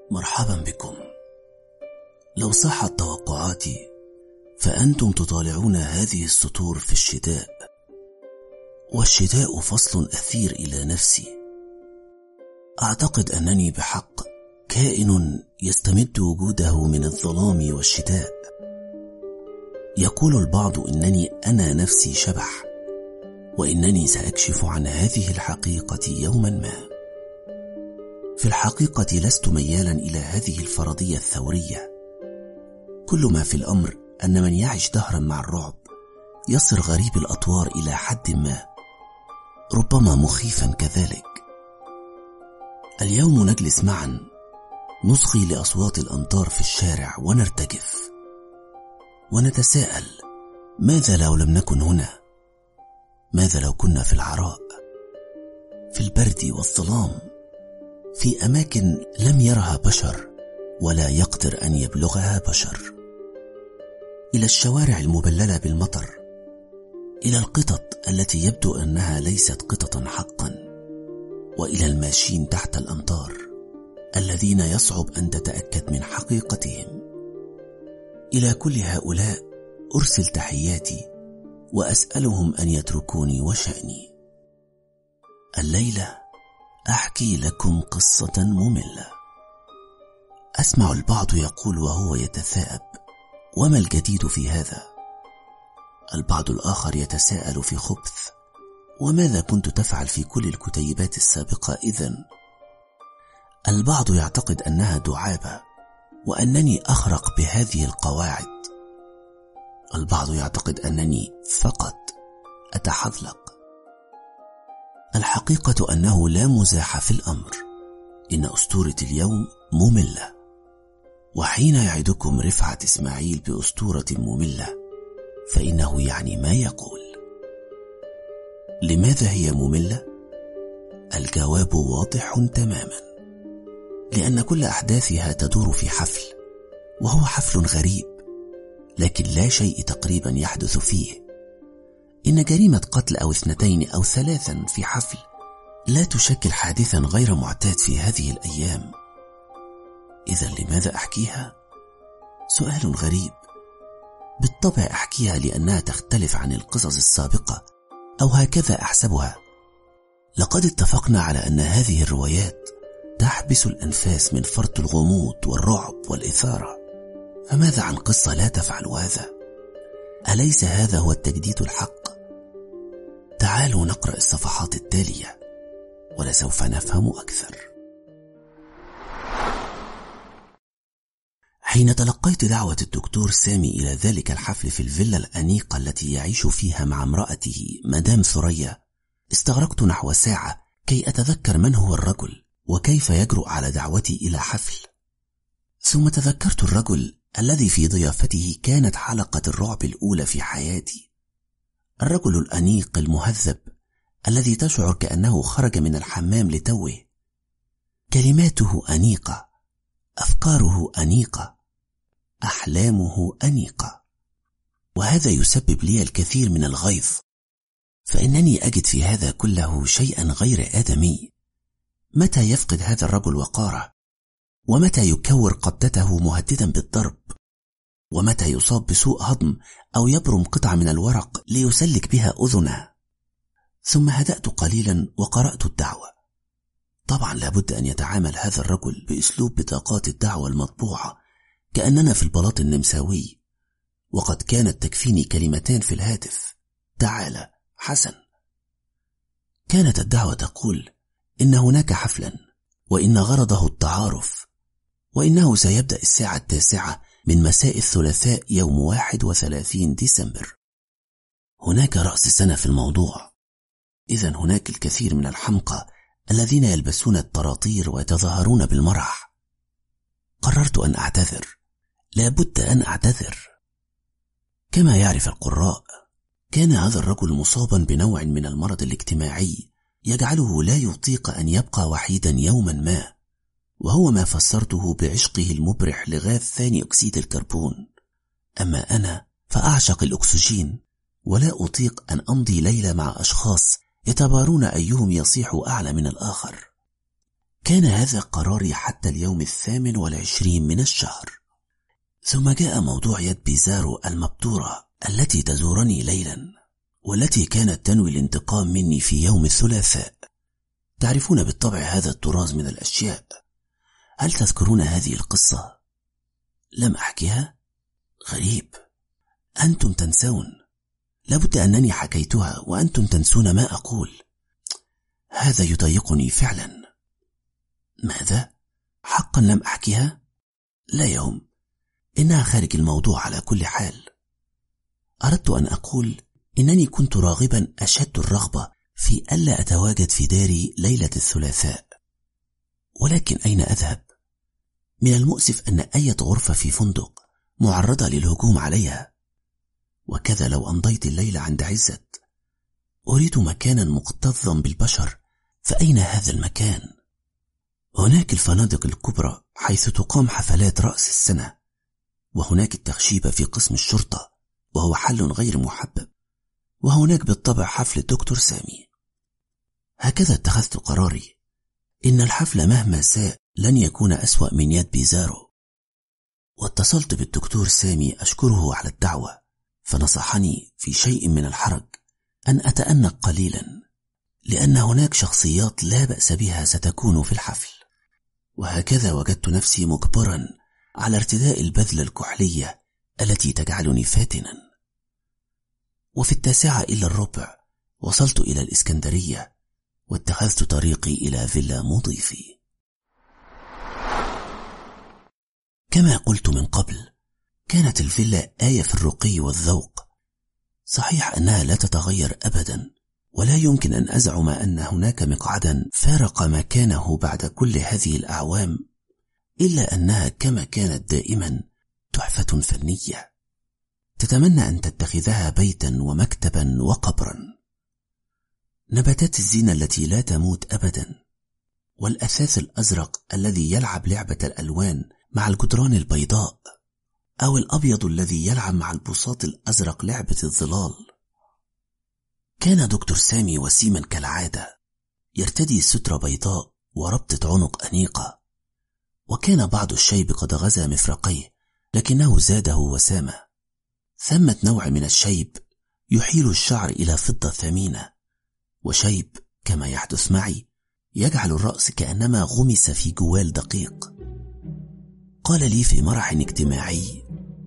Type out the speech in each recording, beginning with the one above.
مرحبا بكم. لو صحت توقعاتي فأنتم تطالعون هذه السطور في الشتاء، والشتاء فصل أثير إلى نفسي. أعتقد أنني بحق كائن يستمد وجوده من الظلام والشتاء. يقول البعض إنني أنا نفسي شبح، وإنني سأكشف عن هذه الحقيقة يوما ما. في الحقيقة لست ميالا إلى هذه الفرضية الثورية. كل ما في الأمر أن من يعيش دهرا مع الرعب يصير غريب الأطوار إلى حد ما، ربما مخيفا كذلك. اليوم نجلس معا نصغي لأصوات الأمطار في الشارع ونرتجف ونتساءل: ماذا لو لم نكن هنا؟ ماذا لو كنا في العراء، في البرد والظلام، في أماكن لم يرها بشر ولا يقدر أن يبلغها بشر؟ إلى الشوارع المبللة بالمطر، إلى القطط التي يبدو أنها ليست قططا حقا، وإلى الماشين تحت الأمطار الذين يصعب أن تتأكد من حقيقتهم. إلى كل هؤلاء أرسل تحياتي وأسألهم أن يتركوني وشأني. الليلة أحكي لكم قصة مملة. أسمع البعض يقول وهو يتثاءب: وما الجديد في هذا؟ البعض الآخر يتساءل في خبث: وماذا كنت تفعل في كل الكتيبات السابقة إذن؟ البعض يعتقد أنها دعابة وأنني أخرق بهذه القواعد. البعض يعتقد أنني فقط أتحذلق. الحقيقة أنه لا مزاح في الأمر، إن أسطورة اليوم مملة. وحين يعدكم رفعت إسماعيل بأسطورة مملة فإنه يعني ما يقول. لماذا هي مملة؟ الجواب واضح تماما: لأن كل أحداثها تدور في حفل، وهو حفل غريب، لكن لا شيء تقريبا يحدث فيه. إن جريمة قتل أو 2 أو 3 في حفل لا تشكل حادثا غير معتاد في هذه الأيام. إذن لماذا أحكيها؟ سؤال غريب. بالطبع أحكيها لأنها تختلف عن القصص السابقة، أو هكذا أحسبها. لقد اتفقنا على أن هذه الروايات تحبس الأنفاس من فرط الغموض والرعب والإثارة، فماذا عن قصة لا تفعل هذا؟ أليس هذا هو التجديد الحق؟ تعالوا نقرأ الصفحات التالية ولسوف نفهم أكثر. حين تلقيت دعوة الدكتور سامي إلى ذلك الحفل في الفيلا الأنيقة التي يعيش فيها مع امرأته مدام ثريا، استغرقت نحو ساعة كي أتذكر من هو الرجل وكيف يجرؤ على دعوتي إلى حفل. ثم تذكرت الرجل الذي في ضيافته كانت حلقة الرعب الأولى في حياتي. الرجل الأنيق المهذب الذي تشعر كأنه خرج من الحمام لتوه. كلماته أنيقة، أفكاره أنيقة، أحلامه أنيقة، وهذا يسبب لي الكثير من الغيظ، فإنني أجد في هذا كله شيئا غير آدمي. متى يفقد هذا الرجل وقاره؟ ومتى يكور قبضته مهددا بالضرب؟ ومتى يصاب بسوء هضم أو يبرم قطعة من الورق ليسلك بها أذنه؟ ثم هدأت قليلا وقرأت الدعوة. طبعا لابد أن يتعامل هذا الرجل بأسلوب بطاقات الدعوة المطبوعة كأننا في البلاط النمساوي، وقد كانت تكفيني كلمتان في الهاتف: تعال حسن. كانت الدعوة تقول إن هناك حفلا، وإن غرضه التعارف، وإنه سيبدأ الساعة 9 من مساء الثلاثاء يوم 31 ديسمبر. هناك رأس سنة في الموضوع، إذن هناك الكثير من الحمقى الذين يلبسون الطراطير ويتظاهرون بالمرح. قررت أن أعتذر، لابد أن أعتذر. كما يعرف القراء، كان هذا الرجل مصابا بنوع من المرض الاجتماعي يجعله لا يطيق أن يبقى وحيدا يوما ما، وهو ما فسرته بعشقه المبرح لغاز ثاني أكسيد الكربون. أما أنا فأعشق الأكسجين، ولا أطيق أن أمضي ليلة مع أشخاص يتبارون أيهم يصيح أعلى من الآخر. كان هذا قراري حتى اليوم 28 من الشهر. ثم جاء موضوع يد بيزارو المبتورة التي تزورني ليلا، والتي كانت تنوي الانتقام مني في يوم الثلاثاء. تعرفون بالطبع هذا الطراز من الأشياء. هل تذكرون هذه القصة؟ لم أحكيها؟ غريب، أنتم تنسون. لابد أنني حكيتها وأنتم تنسون ما أقول. هذا يضايقني فعلا. ماذا؟ حقا لم أحكيها؟ لا يهم، إنها خارج الموضوع على كل حال. أردت أن أقول إنني كنت راغبا أشد الرغبة في ألا أتواجد في داري ليلة الثلاثاء، ولكن أين أذهب؟ من المؤسف أن أي غرفة في فندق معرضة للهجوم عليها، وكذا لو أمضيت الليلة عند عزت. أريد مكانا مكتظا بالبشر، فأين هذا المكان؟ هناك الفنادق الكبرى حيث تقام حفلات رأس السنة، وهناك التخشيبة في قسم الشرطة وهو حل غير محبب، وهناك بالطبع حفل الدكتور سامي. هكذا اتخذت قراري. إن الحفل مهما ساء لن يكون أسوأ من يد بيزارو. واتصلت بالدكتور سامي أشكره على الدعوة، فنصحني في شيء من الحرج أن أتأنق قليلا، لأن هناك شخصيات لا بأس بها ستكون في الحفل. وهكذا وجدت نفسي مجبرا على ارتداء البذلة الكحلية التي تجعلني فاتنا. وفي 9:15 وصلت إلى الإسكندرية، واتخذت طريقي إلى فيلا مضيفي. كما قلت من قبل، كانت الفيلا آية في الرقي والذوق. صحيح أنها لا تتغير أبدا، ولا يمكن أن أزعم أن هناك مقعدا فارق مكانه بعد كل هذه الأعوام، إلا أنها كما كانت دائما تحفة فنية تتمنى أن تتخذها بيتا ومكتبا وقبرا. نباتات الزينة التي لا تموت أبدا، والأثاث الأزرق الذي يلعب لعبة الألوان مع الجدران البيضاء، أو الأبيض الذي يلعب مع البساط الأزرق لعبة الظلال. كان دكتور سامي وسيما كالعادة، يرتدي سترة بيضاء وربطة عنق أنيقة، وكان بعض الشيب قد غزا مفرقيه لكنه زاده وسامة. ثمة نوع من الشيب يحيل الشعر إلى فضة ثمينة، وشيب كما يحدث معي يجعل الرأس كأنما غمس في جوال دقيق. قال لي في مرح اجتماعي: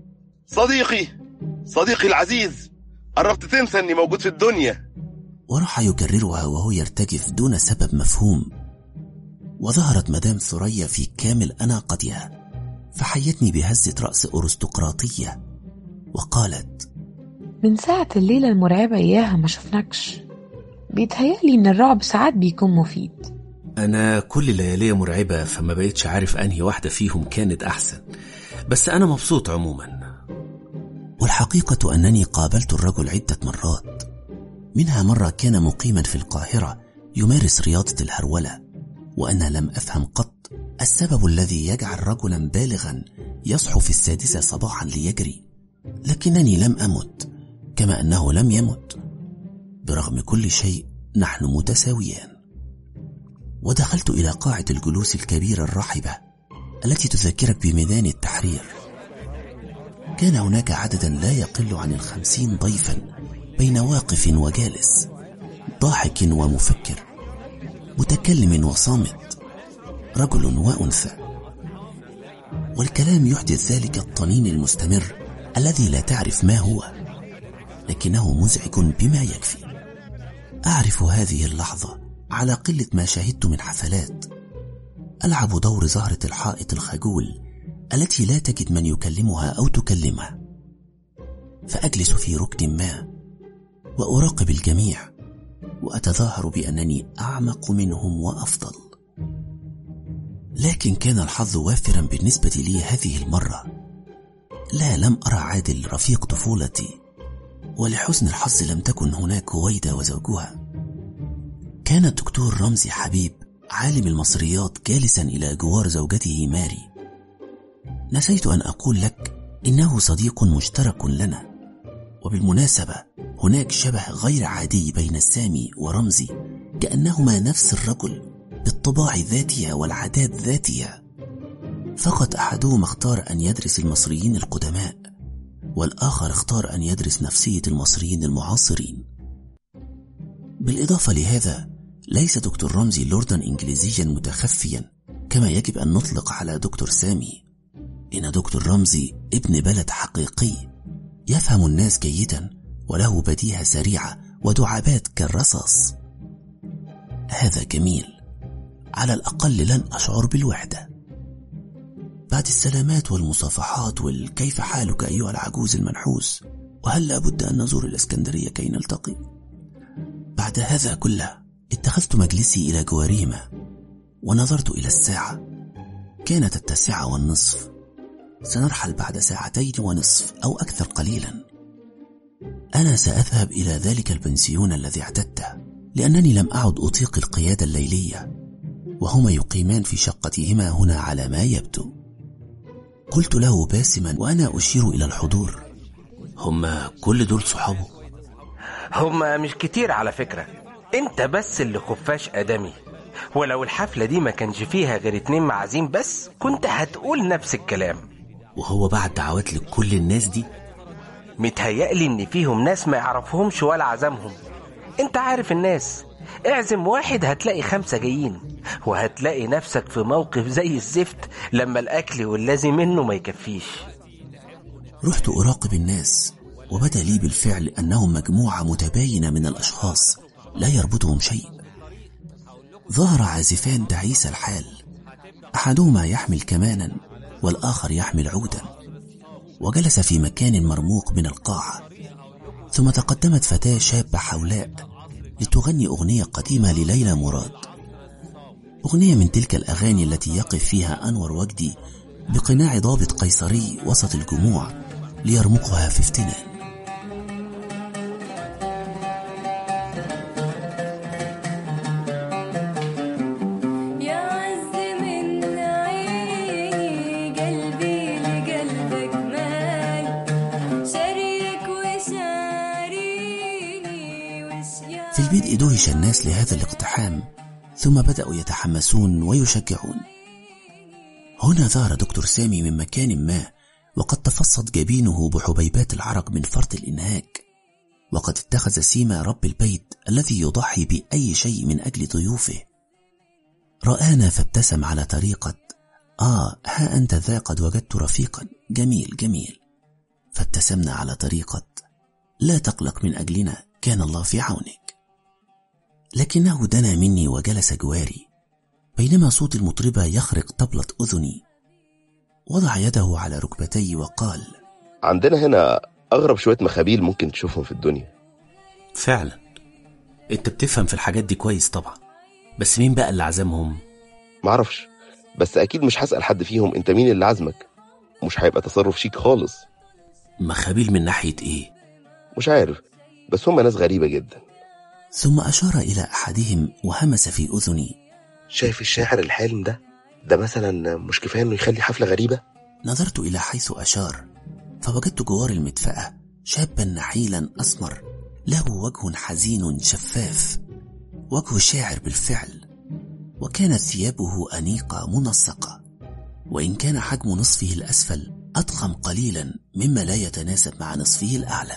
صديقي العزيز، قربت تنسى أني موجود في الدنيا. وراح يكررها وهو يرتجف دون سبب مفهوم. وظهرت مدام ثريا في كامل أناقتها، فحيتني بهزة رأس أرستقراطية وقالت: من ساعة الليلة المرعبة إياها ما شفناكش. بيتهيألي إن الرعب ساعات بيكون مفيد. أنا كل ليالي مرعبة، فما بقيتش عارف أنهي واحدة فيهم كانت أحسن، بس أنا مبسوط عموما. والحقيقة أنني قابلت الرجل عدة مرات، منها مرة كان مقيما في القاهرة يمارس رياضة الهرولة، وأنا لم أفهم قط السبب الذي يجعل رجلا بالغا يصحو في 6 صباحا ليجري. لكنني لم أمت كما أنه لم يمت. برغم كل شيء نحن متساويان. ودخلت إلى قاعة الجلوس الكبيرة الرحبة التي تذكرك بميدان التحرير. كان هناك عددا لا يقل عن 50 ضيفا، بين واقف وجالس، ضاحك ومفكر، متكلم وصامت، رجل وأنثى. والكلام يحدث ذلك الطنين المستمر الذي لا تعرف ما هو، لكنه مزعج بما يكفي. أعرف هذه اللحظة على قلة ما شاهدت من حفلات. ألعب دور زهرة الحائط الخجول التي لا تجد من يكلمها أو تكلمه، فأجلس في ركن ما وأراقب الجميع، وأتظاهر بأنني أعمق منهم وأفضل. لكن كان الحظ وافرا بالنسبة لي هذه المرة. لا، لم أرى عادل رفيق طفولتي، ولحسن الحظ لم تكن هناك هويدا وزوجها. كان الدكتور رمزي حبيب عالم المصريات جالسا إلى جوار زوجته ماري. نسيت أن أقول لك إنه صديق مشترك لنا. وبالمناسبة هناك شبه غير عادي بين سامي ورمزي، كأنهما نفس الرجل بالطباع ذاتها والعادات ذاتها. فقط أحدهما اختار أن يدرس المصريين القدماء، والآخر اختار أن يدرس نفسية المصريين المعاصرين. بالإضافة لهذا، ليس دكتور رمزي لورداً إنجليزيا متخفيا كما يجب أن نطلق على دكتور سامي. إن دكتور رمزي ابن بلد حقيقي، يفهم الناس جيدا وله بديهة سريعة ودعابات كالرصاص. هذا جميل، على الأقل لن أشعر بالوحدة. بعد السلامات والمصافحات والكيف حالك أيها العجوز المنحوس، وهل لابد أن نزور الإسكندرية كي نلتقي؟ بعد هذا كله اتخذت مجلسي إلى جوارهما ونظرت إلى الساعة. كانت 9:30. سنرحل بعد 2.5 ساعات أو أكثر قليلا. أنا سأذهب إلى ذلك البنسيون الذي اعتدته، لأنني لم أعد أطيق القيادة الليلية، وهما يقيمان في شقتهما هنا على ما يبدو. قلت له باسما وأنا أشير إلى الحضور: هما كل دول صحابه؟ هما مش كتير على فكرة، انت بس اللي خفاش آدمي. ولو الحفلة دي ما كانش فيها غير 2 معازيم بس كنت هتقول نفس الكلام. وهو بعد دعوات لكل الناس دي؟ متهيألي ان فيهم ناس ما يعرفهمش ولا عزمهم. انت عارف الناس، اعزم واحد هتلاقي 5 جايين، وهتلاقي نفسك في موقف زي الزفت لما الأكل واللازم منه ما يكفيش. رحت أراقب الناس، وبدا لي بالفعل أنهم مجموعة متباينة من الأشخاص لا يربطهم شيء. ظهر عازفان تعيس الحال، أحدهما يحمل كمانا والآخر يحمل عودا، وجلس في مكان مرموق من القاعة. ثم تقدمت فتاة شابة حولاء لتغني أغنية قديمة لليلى مراد، أغنية من تلك الأغاني التي يقف فيها أنور وجدي بقناع ضابط قيصري وسط الجموع ليرمقها في افتنان. في البدء دهش الناس لهذا الاقتحام، ثم بدأوا يتحمسون ويشجعون. هنا ظهر دكتور سامي من مكان ما، وقد تفصد جبينه بحبيبات العرق من فرط الإنهاك، وقد اتخذ سيما رب البيت الذي يضحي بأي شيء من أجل ضيوفه. رآنا فابتسم على طريقة ها أنت ذا قد وجدت رفيقا جميل جميل. فابتسمنا على طريقة لا تقلق من أجلنا، كان الله في عونك. لكنه دنا مني وجلس جواري، بينما صوت المطربة يخرق طبلة أذني. وضع يده على ركبتي وقال: عندنا هنا أغرب شوية مخابيل ممكن تشوفهم في الدنيا. فعلا انت بتفهم في الحاجات دي كويس طبعا، بس مين بقى اللي عزمهم؟ معرفش، بس أكيد مش هسأل حد فيهم أنت مين اللي عزمك، مش هيبقى تصرف شيك خالص. مخابيل من ناحية ايه؟ مش عارف، بس هم ناس غريبة جدا. ثم أشار إلى أحدهم وهمس في أذني: شايف الشاعر الحالم ده مثلا مش كفاية إنه يخلي حفلة غريبة؟ نظرت إلى حيث أشار، فوجدت جوار المدفأة شابا نحيلا أسمر له وجه حزين شفاف، وجه الشاعر بالفعل، وكانت ثيابه أنيقة منسقة، وإن كان حجم نصفه الأسفل أضخم قليلا مما لا يتناسب مع نصفه الأعلى.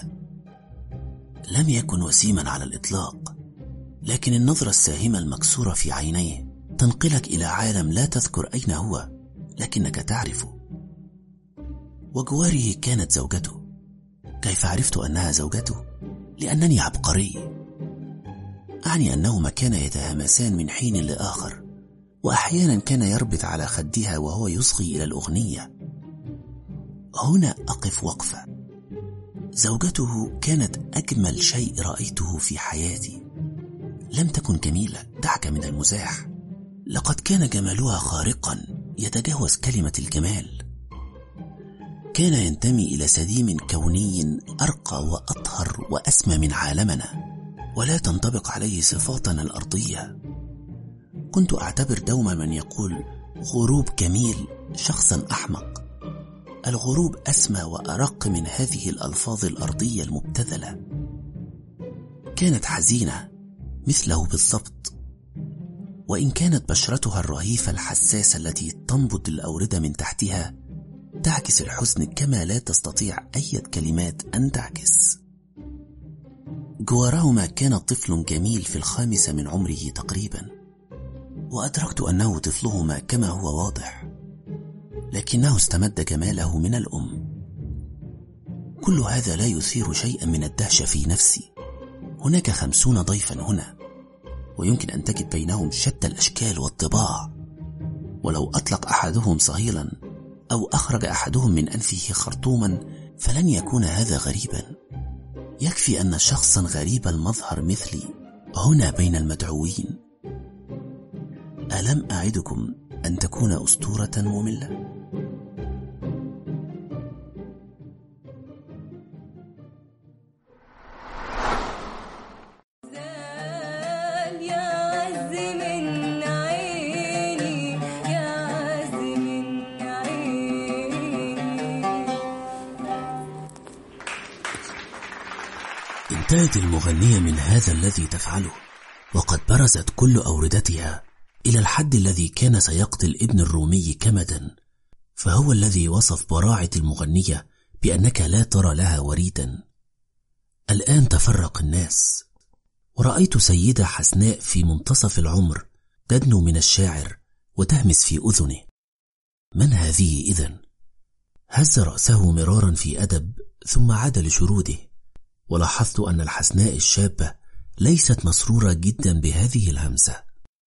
لم يكن وسيما على الإطلاق، لكن النظرة الساهمة المكسورة في عينيه تنقلك إلى عالم لا تذكر أين هو، لكنك تعرفه. وجواره كانت زوجته. كيف عرفت أنها زوجته؟ لأنني عبقري. أعني أنهما كانا يتهامسان من حين لآخر، وأحيانا كان يربط على خدها وهو يصغي إلى الأغنية. هنا أقف وقفة. زوجته كانت أجمل شيء رأيته في حياتي. لم تكن جميلة، دعك من المزاح، لقد كان جمالها خارقا يتجاوز كلمة الجمال. كان ينتمي إلى سديم كوني أرقى وأطهر وأسمى من عالمنا، ولا تنطبق عليه صفاتنا الأرضية. كنت أعتبر دوما من يقول غروب جميل شخصا أحمق. الغروب أسمى وأرق من هذه الألفاظ الأرضية المبتذلة. كانت حزينة مثله بالضبط. وإن كانت بشرتها الرهيفة الحساسة التي تنبض الأوردة من تحتها تعكس الحزن كما لا تستطيع أي كلمات أن تعكس. جواراهما كان طفل جميل في 5 من عمره تقريبا، وأدركت أنه طفلهما كما هو واضح، لكنه استمد جماله من الأم. كل هذا لا يثير شيئا من الدهشة في نفسي. هناك 50 ضيفا هنا، ويمكن أن تجد بينهم شتى الأشكال والطباع، ولو أطلق أحدهم صهيلا أو أخرج أحدهم من أنفه خرطوما فلن يكون هذا غريبا. يكفي أن شخصا غريب المظهر مثلي هنا بين المدعوين. ألم أعدكم أن تكون أسطورة مملة؟ انتهت المغنية من هذا الذي تفعله، وقد برزت كل أوردتها إلى الحد الذي كان سيقتل ابن الرومي كمدا، فهو الذي وصف براعة المغنية بأنك لا ترى لها وريدا. الآن تفرق الناس، ورأيت سيدة حسناء في منتصف العمر تدنو من الشاعر وتهمس في أذنه. من هذه إذن؟ هز رأسه مرارا في أدب ثم عاد لشروده، ولاحظت أن الحسناء الشابة ليست مسرورة جدا بهذه الهمسة.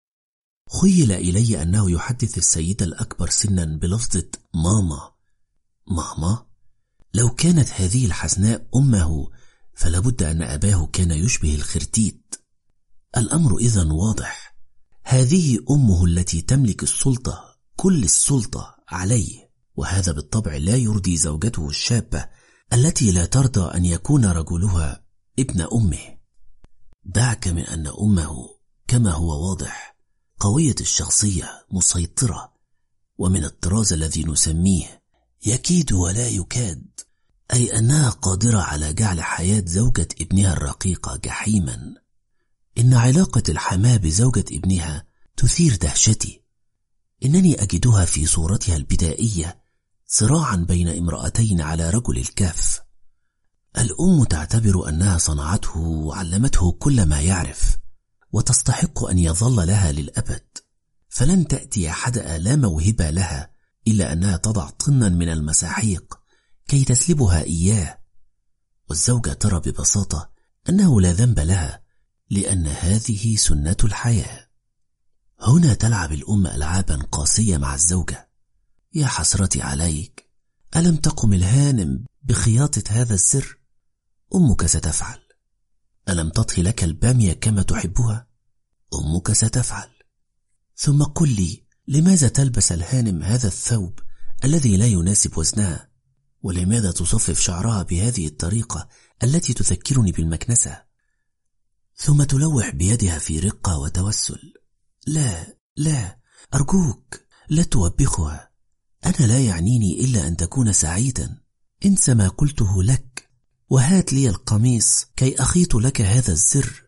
خيل إلي أنه يحدث السيدة الأكبر سنا بلفظة ماما. ماما؟ لو كانت هذه الحسناء أمه فلابد أن أباه كان يشبه الخرتيت. الأمر إذن واضح، هذه أمه التي تملك السلطة، كل السلطة عليه، وهذا بالطبع لا يرضي زوجته الشابة التي لا ترضى أن يكون رجلها ابن أمه. دعك من أن أمه كما هو واضح قوية الشخصية، مسيطرة، ومن الطراز الذي نسميه يكيد ولا يكاد، أي أنها قادرة على جعل حياة زوجة ابنها الرقيقة جحيما. إن علاقة الحماة بزوجة ابنها تثير دهشتي. إنني أجدها في صورتها البدائية صراعا بين امرأتين على رجل الكهف. الأم تعتبر أنها صنعته وعلمته كل ما يعرف، وتستحق أن يظل لها للأبد، فلن تأتي حدأ لا موهبة لها إلا أنها تضع طنا من المساحيق كي تسلبها إياه. والزوجة ترى ببساطة أنه لا ذنب لها، لأن هذه سنة الحياة. هنا تلعب الأم ألعابا قاسية مع الزوجة. يا حسرتي عليك، ألم تقم الهانم بخياطة هذا السر؟ أمك ستفعل. ألم تطهي لك البامية كما تحبها؟ أمك ستفعل. ثم قل لي، لماذا تلبس الهانم هذا الثوب الذي لا يناسب وزنها؟ ولماذا تصفف شعرها بهذه الطريقة التي تذكرني بالمكنسة؟ ثم تلوح بيدها في رقة وتوسل. لا لا، أرجوك لا توبخها. أنا لا يعنيني إلا أن تكون سعيدا. انسى ما قلته لك، وهات لي القميص كي أخيط لك هذا الزر.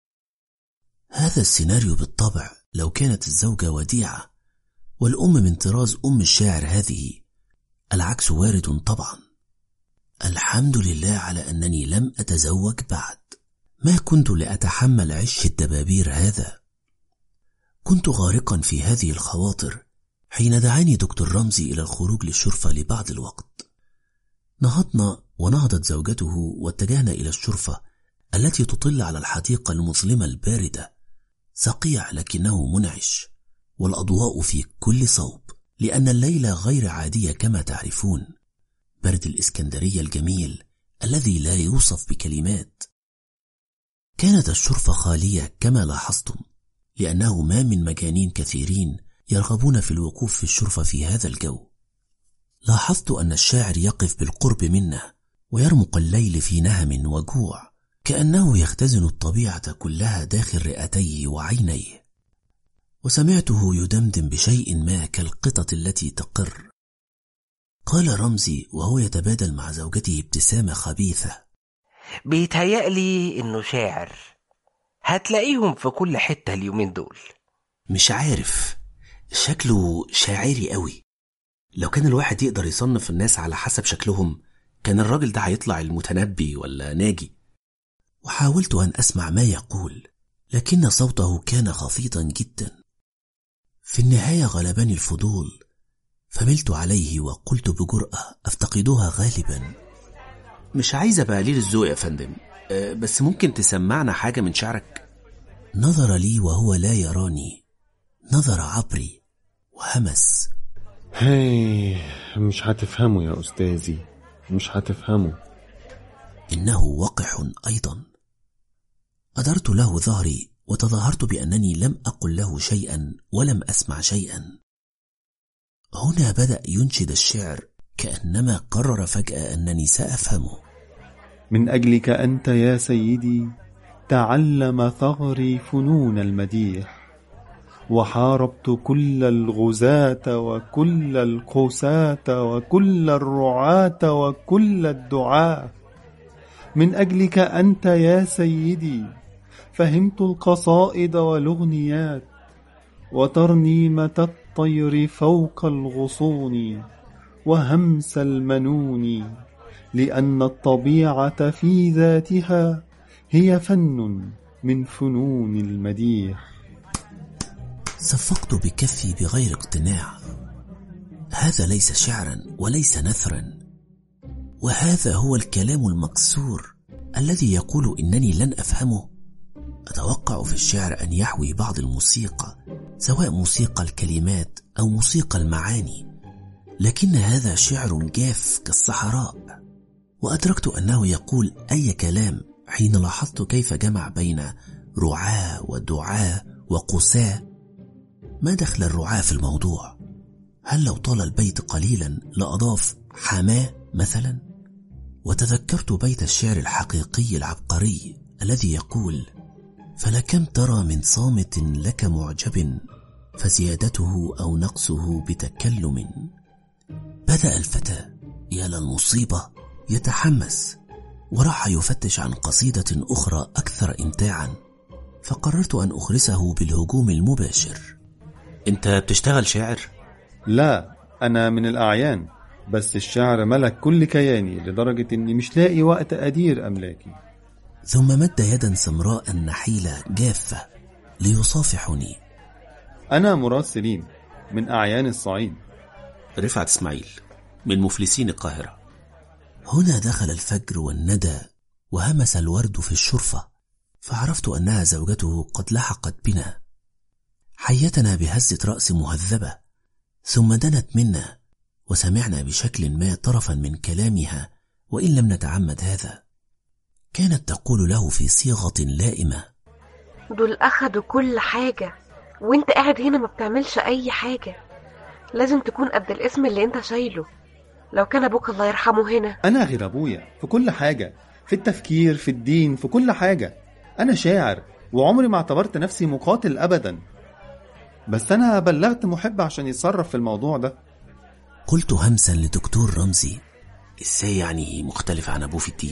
هذا السيناريو بالطبع لو كانت الزوجة وديعة والأم من طراز أم الشاعر هذه. العكس وارد طبعا. الحمد لله على أنني لم أتزوج بعد، ما كنت لأتحمل عش الدبابير هذا. كنت غارقا في هذه الخواطر حين دعاني دكتور رمزي إلى الخروج للشرفة لبعض الوقت. نهضنا ونهضت زوجته واتجهنا إلى الشرفة التي تطل على الحديقة المظلمة الباردة. صقيع لكنه منعش، والأضواء في كل صوب، لأن الليلة غير عادية كما تعرفون. برد الإسكندرية الجميل الذي لا يوصف بكلمات. كانت الشرفة خالية كما لاحظتم، لأنه ما من مجانين كثيرين يرغبون في الوقوف في الشرفة في هذا الجو. لاحظت أن الشاعر يقف بالقرب منا ويرمق الليل في نهم وجوع، كأنه يختزن الطبيعة كلها داخل رئتيه وعينيه. وسمعته يدمدم بشيء ما كالقطط التي تقر. قال رمزي وهو يتبادل مع زوجته ابتسامة خبيثة: بيتهيألي إنه شاعر، هتلاقيهم في كل حتة اليومين دول. مش عارف، شكله شاعري قوي. لو كان الواحد يقدر يصنف الناس على حسب شكلهم كان الراجل ده هيطلع المتنبي ولا ناجي. وحاولت أن أسمع ما يقول، لكن صوته كان خفيضا جدا. في النهاية غلبني الفضول، فملت عليه وقلت بجرأة أفتقدها غالبا: مش عايز أبقى قليل الذوق يا فندم، بس ممكن تسمعنا حاجة من شعرك؟ نظر لي وهو لا يراني، نظر عبري وهمس: مش هتفهموا يا أستاذي، مش هتفهموا. إنه وقح أيضا. أدرت له ظهري وتظاهرت بأنني لم أقل له شيئا ولم أسمع شيئا. هنا بدأ ينشد الشعر كأنما قرر فجأة أنني سأفهمه: من أجلك أنت يا سيدي تعلم ثغري فنون المديح، وحاربت كل الغزاة وكل القساة وكل الرعاة وكل الدعاة. من أجلك أنت يا سيدي فهمت القصائد والأغنيات وترنيمة الطير فوق الغصون وهمس المنون، لأن الطبيعة في ذاتها هي فن من فنون المديح. صفقت بكفي بغير اقتناع. هذا ليس شعرا وليس نثرا، وهذا هو الكلام المكسور الذي يقول إنني لن أفهمه. أتوقع في الشعر أن يحوي بعض الموسيقى، سواء موسيقى الكلمات أو موسيقى المعاني، لكن هذا شعر جاف كالصحراء. وأدركت أنه يقول أي كلام حين لاحظت كيف جمع بين رعاة ودعاة وقساة. ما دخل الرعاة في الموضوع؟ هل لو طال البيت قليلا لأضاف حماه مثلا؟ وتذكرت بيت الشعر الحقيقي العبقري الذي يقول: فلكم ترى من صامت لك معجب، فزيادته أو نقصه بتكلم. بدأ الفتى يا للمصيبة يتحمس، وراح يفتش عن قصيدة أخرى أكثر إمتاعا، فقررت أن أخرسه بالهجوم المباشر: أنت بتشتغل شاعر؟ لا، أنا من الأعيان، بس الشعر ملك كل كياني لدرجة أني مش لاقي وقت أدير أملاكي. ثم مد يدا سمراء نحيلة جافة ليصافحني. أنا مراد سليم من أعيان الصعيد. رفعت إسماعيل من مفلسين القاهرة. هنا دخل الفجر والندى وهمس الورد في الشرفة، فعرفت أنها زوجته قد لحقت بنا. حيتنا بهزة رأس مهذبة، ثم دنت منا وسمعنا بشكل ما طرفا من كلامها وإن لم نتعمد هذا. كانت تقول له في صيغة لائمة: دول أخدوا كل حاجة وانت قاعد هنا ما بتعملش أي حاجة. لازم تكون قد الاسم اللي انت شايله. لو كان أبوك الله يرحمه هنا. أنا غير أبويا في كل حاجة، في التفكير، في الدين، في كل حاجة. أنا شاعر وعمري ما اعتبرت نفسي مقاتل أبدا، بس أنا بلغت محب عشان يتصرف في الموضوع ده. قلت همسا لدكتور رمزي: إزاي يعني مختلف عن أبوه في الدين؟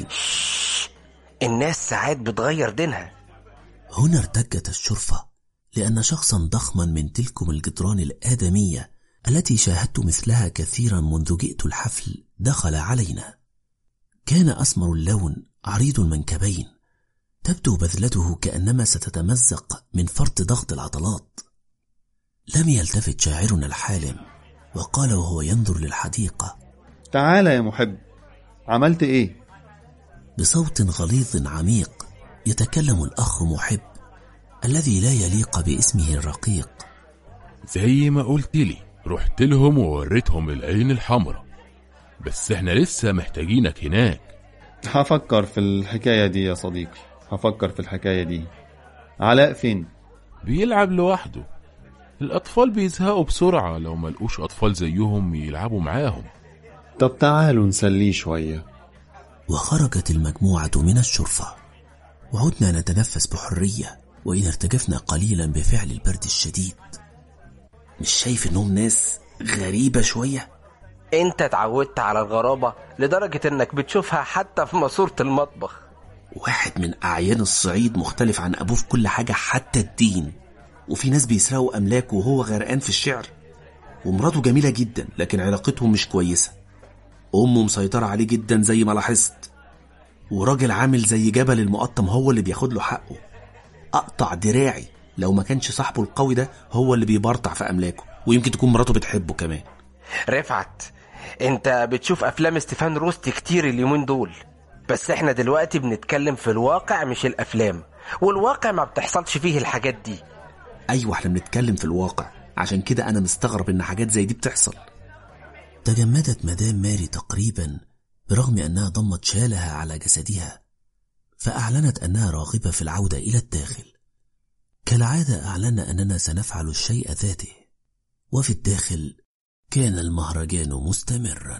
الناس ساعات بتغير دينها. هنا ارتجت الشرفة، لأن شخصا ضخما من تلكم الجدران الآدمية التي شاهدت مثلها كثيرا منذ جئت الحفل دخل علينا. كان أسمر اللون، عريض المنكبين، تبدو بذلته كأنما ستتمزق من فرط ضغط العضلات. لم يلتفت شاعرنا الحالم وقال وهو ينظر للحديقة: تعال يا محب، عملت ايه؟ بصوت غليظ عميق يتكلم الأخ محب الذي لا يليق باسمه الرقيق: زي ما قلت لي رحت لهم ووريتهم العين الحمراء، بس احنا لسه محتاجينك هناك. هفكر في الحكاية دي يا صديقي، هفكر في الحكاية دي. علاء فين؟ بيلعب لوحده. الأطفال بيزهقوا بسرعة لو ملقوش أطفال زيهم يلعبوا معاهم. طب تعالوا نسليه شوية. وخرجت المجموعة من الشرفة، وعدنا نتنفس بحرية، وإن ارتجفنا قليلا بفعل البرد الشديد. مش شايف إنهم ناس غريبة شوية؟ انت اتعودت على الغرابة لدرجة انك بتشوفها حتى في ماسورة المطبخ. واحد من أعيان الصعيد مختلف عن أبوه في كل حاجة حتى الدين. وفي ناس بيسرقوا أملاكه وهو غرقان في الشعر، ومراته جميلة جدا لكن علاقتهم مش كويسة. أمه مسيطرة عليه جدا زي ما لاحظت، وراجل عامل زي جبل المقطم هو اللي بياخد له حقه. أقطع دراعي لو ما كانش صاحبه القوي ده هو اللي بيبرطع في أملاكه، ويمكن تكون مراته بتحبه كمان. رفعت، انت بتشوف افلام ستيفان روست كتير اليومين دول، بس احنا دلوقتي بنتكلم في الواقع مش الافلام، والواقع ما بتحصلش فيه الحاجات دي. أيوة احنا بنتكلم في الواقع، عشان كده أنا مستغرب إن حاجات زي دي بتحصل. تجمدت مدام ماري تقريبا برغم أنها ضمت شالها على جسدها، فأعلنت أنها راغبة في العودة إلى الداخل. كالعادة أعلنا أننا سنفعل الشيء ذاته، وفي الداخل كان المهرجان مستمرا.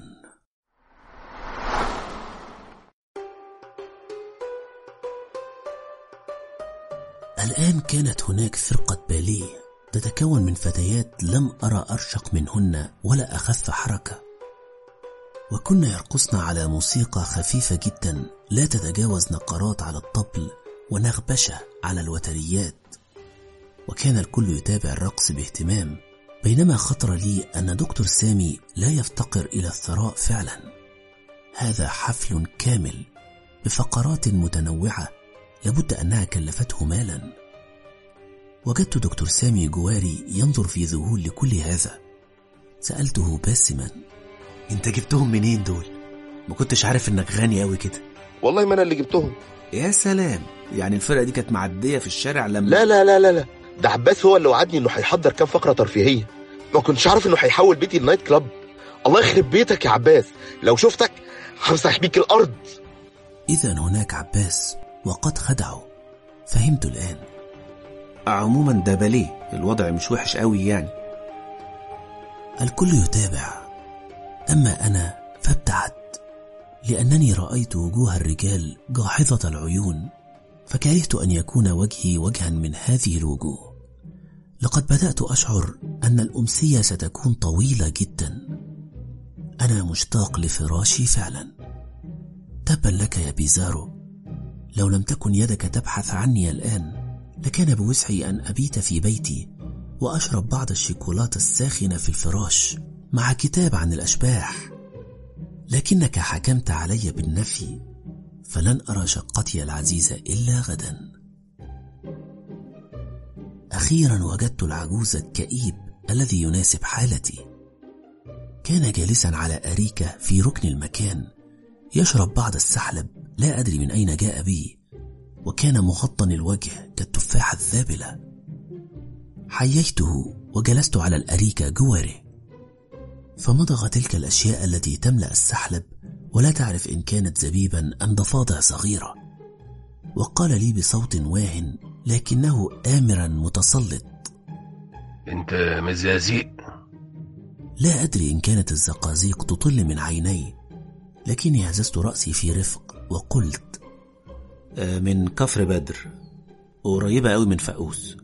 الآن كانت هناك فرقة باليه تتكون من فتيات لم أرى أرشق منهن ولا أخف حركة، وكن يرقصن على موسيقى خفيفة جدا لا تتجاوز نقرات على الطبل ونغبشة على الوتريات، وكان الكل يتابع الرقص باهتمام. بينما خطر لي أن دكتور سامي لا يفتقر إلى الثراء فعلا. هذا حفل كامل بفقرات متنوعة لابد أنها كلفته مالا. وجدت دكتور سامي جواري ينظر في ذهول لكل هذا. سألته باسما: انت جبتهم منين دول؟ ما كنتش عارف انك غني قوي كده. والله ما انا اللي جبتهم. يا سلام، يعني الفرقة دي كانت معدية في الشارع لما... لا لا لا لا لا، ده عباس هو اللي وعدني انه هيحضر كام فقرة ترفيهية. ما كنتش عارف انه هيحول بيتي النايت كلاب. الله يخرب بيتك يا عباس، لو شفتك همسح بيك الارض. إذن هناك عباس وقد خدعه. فهمت الآن. عموما ده باليه، الوضع مش وحش قوي يعني. الكل يتابع، أما أنا فابتعدت لأنني رأيت وجوه الرجال جاحظة العيون، فكرهت أن يكون وجهي وجها من هذه الوجوه. لقد بدأت أشعر أن الأمسية ستكون طويلة جدا. أنا مشتاق لفراشي فعلا. تبا لك يا بيزارو، لو لم تكن يدك تبحث عني الآن لكان بوسعي أن أبيت في بيتي وأشرب بعض الشيكولاتة الساخنة في الفراش مع كتاب عن الأشباح، لكنك حكمت علي بالنفي، فلن أرى شقتي العزيزة إلا غدا. أخيرا وجدت العجوز الكئيب الذي يناسب حالتي. كان جالسا على أريكة في ركن المكان يشرب بعض السحلب لا أدري من أين جاء بي، وكان مغطن الوجه كالتفاحة الذابلة. حييته وجلست على الأريكة جواره، فمضغ تلك الأشياء التي تملأ السحلب ولا تعرف إن كانت زبيبا أم ضفادع صغيرة، وقال لي بصوت واهن لكنه آمرا متسلط: انت مزازيق؟ لا أدري إن كانت الزقازيق تطل من عيني، لكني هززت رأسي في رفق وقلت: من كفر بدر، قريبة قوي من فقوس.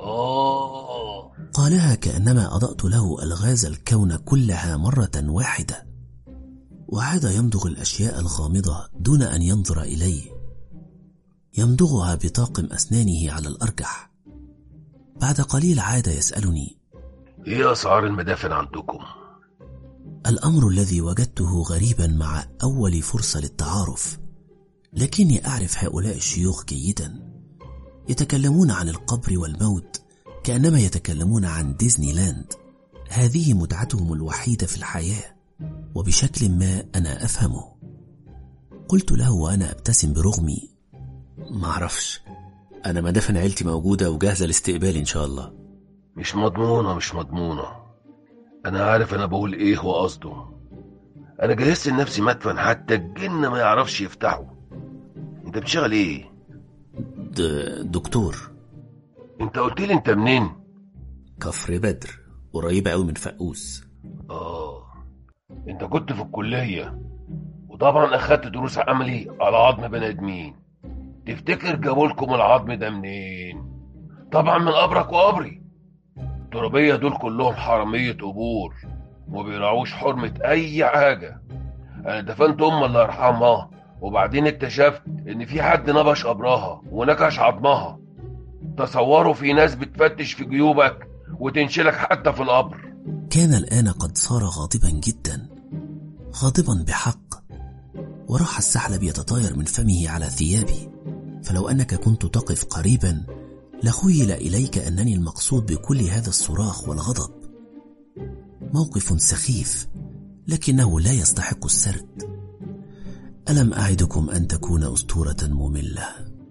قالها كأنما أضأت له ألغاز الكون كلها مرة واحدة، وعاد يمضغ الأشياء الغامضة دون أن ينظر إلي، يمضغها بطاقم أسنانه على الأرجح. بعد قليل عاد يسألني: ايه أسعار المدافن عندكم؟ الأمر الذي وجدته غريبا مع أول فرصة للتعارف، لكني أعرف هؤلاء الشيوخ جيدا، يتكلمون عن القبر والموت كأنما يتكلمون عن ديزني لاند. هذه متعتهم الوحيدة في الحياة، وبشكل ما أنا أفهمه. قلت له وأنا أبتسم برغمي: ما أعرفش، أنا مدافن عيلتي موجودة وجاهزة لاستقبالي إن شاء الله. مش مضمونة. أنا عارف أنا بقول إيه وقصده. أنا جهزت لنفسي مدفن حتى الجن ما يعرفش يفتحه. أنت بتشغل إيه؟ دكتور. أنت قلت لي أنت منين؟ كفر بدر، قريبة قوي من فقوس. أنت كنت في الكلية وطبعا أخدت دروس عملي على عظم بني آدمين. تفتكر جابولكم العظم ده منين؟ طبعا من قبرك وقبري. الترابية دول كلهم حرامية قبور وما بيراعوش حرمة أي حاجة. أنا دفنت أم الله يرحمها، وبعدين اكتشفت إن في حد نبش قبرها ونكش عظمها. تصوروا في ناس بتفتش في جيوبك وتنشلك حتى في القبر. كان الآن قد صار غاضبا جدا، غاضبا بحق، وراح السحلب يتطاير من فمه على ثيابي. فلو أنك كنت تقف قريبا لخيل إليك أنني المقصود بكل هذا الصراخ والغضب. موقف سخيف لكنه لا يستحق السرد. ألم أعدكم أن تكون أسطورة مملة؟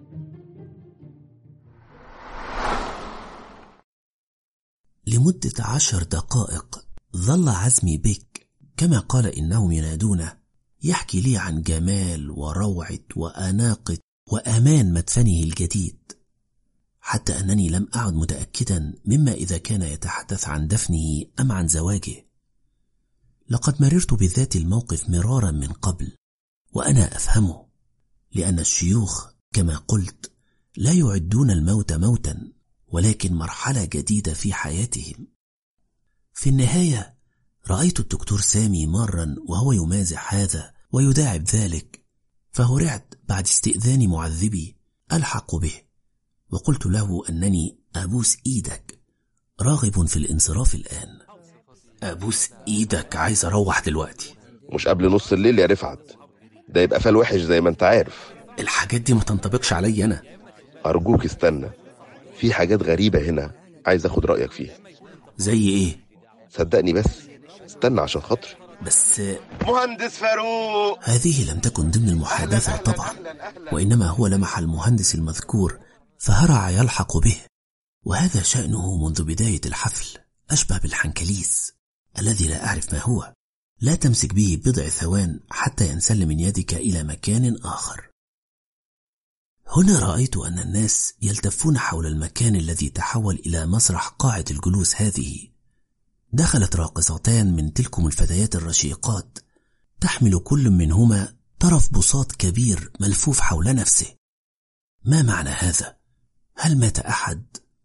لمدة 10 دقائق ظل عزمي بك كما قال إنهم ينادونه يحكي لي عن جمال وروعة وأناقة وأمان مدفنه الجديد، حتى أنني لم أعد متأكدا مما إذا كان يتحدث عن دفنه أم عن زواجه. لقد مررت بذات الموقف مرارا من قبل وأنا أفهمه، لأن الشيوخ كما قلت لا يعدون الموت موتا ولكن مرحلة جديدة في حياتهم. في النهاية رأيت الدكتور سامي مرا وهو يمازح هذا ويداعب ذلك، فهرعت بعد استئذان معذبي ألحق به، وقلت له أنني أبوس إيدك راغب في الانصراف الآن. أبوس إيدك، عايز أروح دلوقتي. مش قبل نص الليل يا رفعت، ده يبقى فال وحش زي ما انت عارف. الحاجات دي ما تنطبقش علي أنا. أرجوك استنى، في حاجات غريبة هنا عايز أخد رأيك فيها. زي إيه؟ صدقني بس استنى عشان خاطري. بس مهندس فاروق، هذه لم تكن ضمن المحادثة طبعا، وإنما هو لمح المهندس المذكور فهرع يلحق به، وهذا شأنه منذ بداية الحفل، أشبه بالحنكليس الذي لا أعرف ما هو. لا تمسك به بضع ثوان حتى ينسل من يدك إلى مكان آخر. هنا رأيت أن الناس يلتفون حول المكان الذي تحول إلى مسرح قاعة الجلوس هذه. دخلت راقصتان من تلكم الفتيات الرشيقات، تحمل كل منهما طرف بساط كبير ملفوف حول نفسه. ما معنى هذا؟ هل مات أحد؟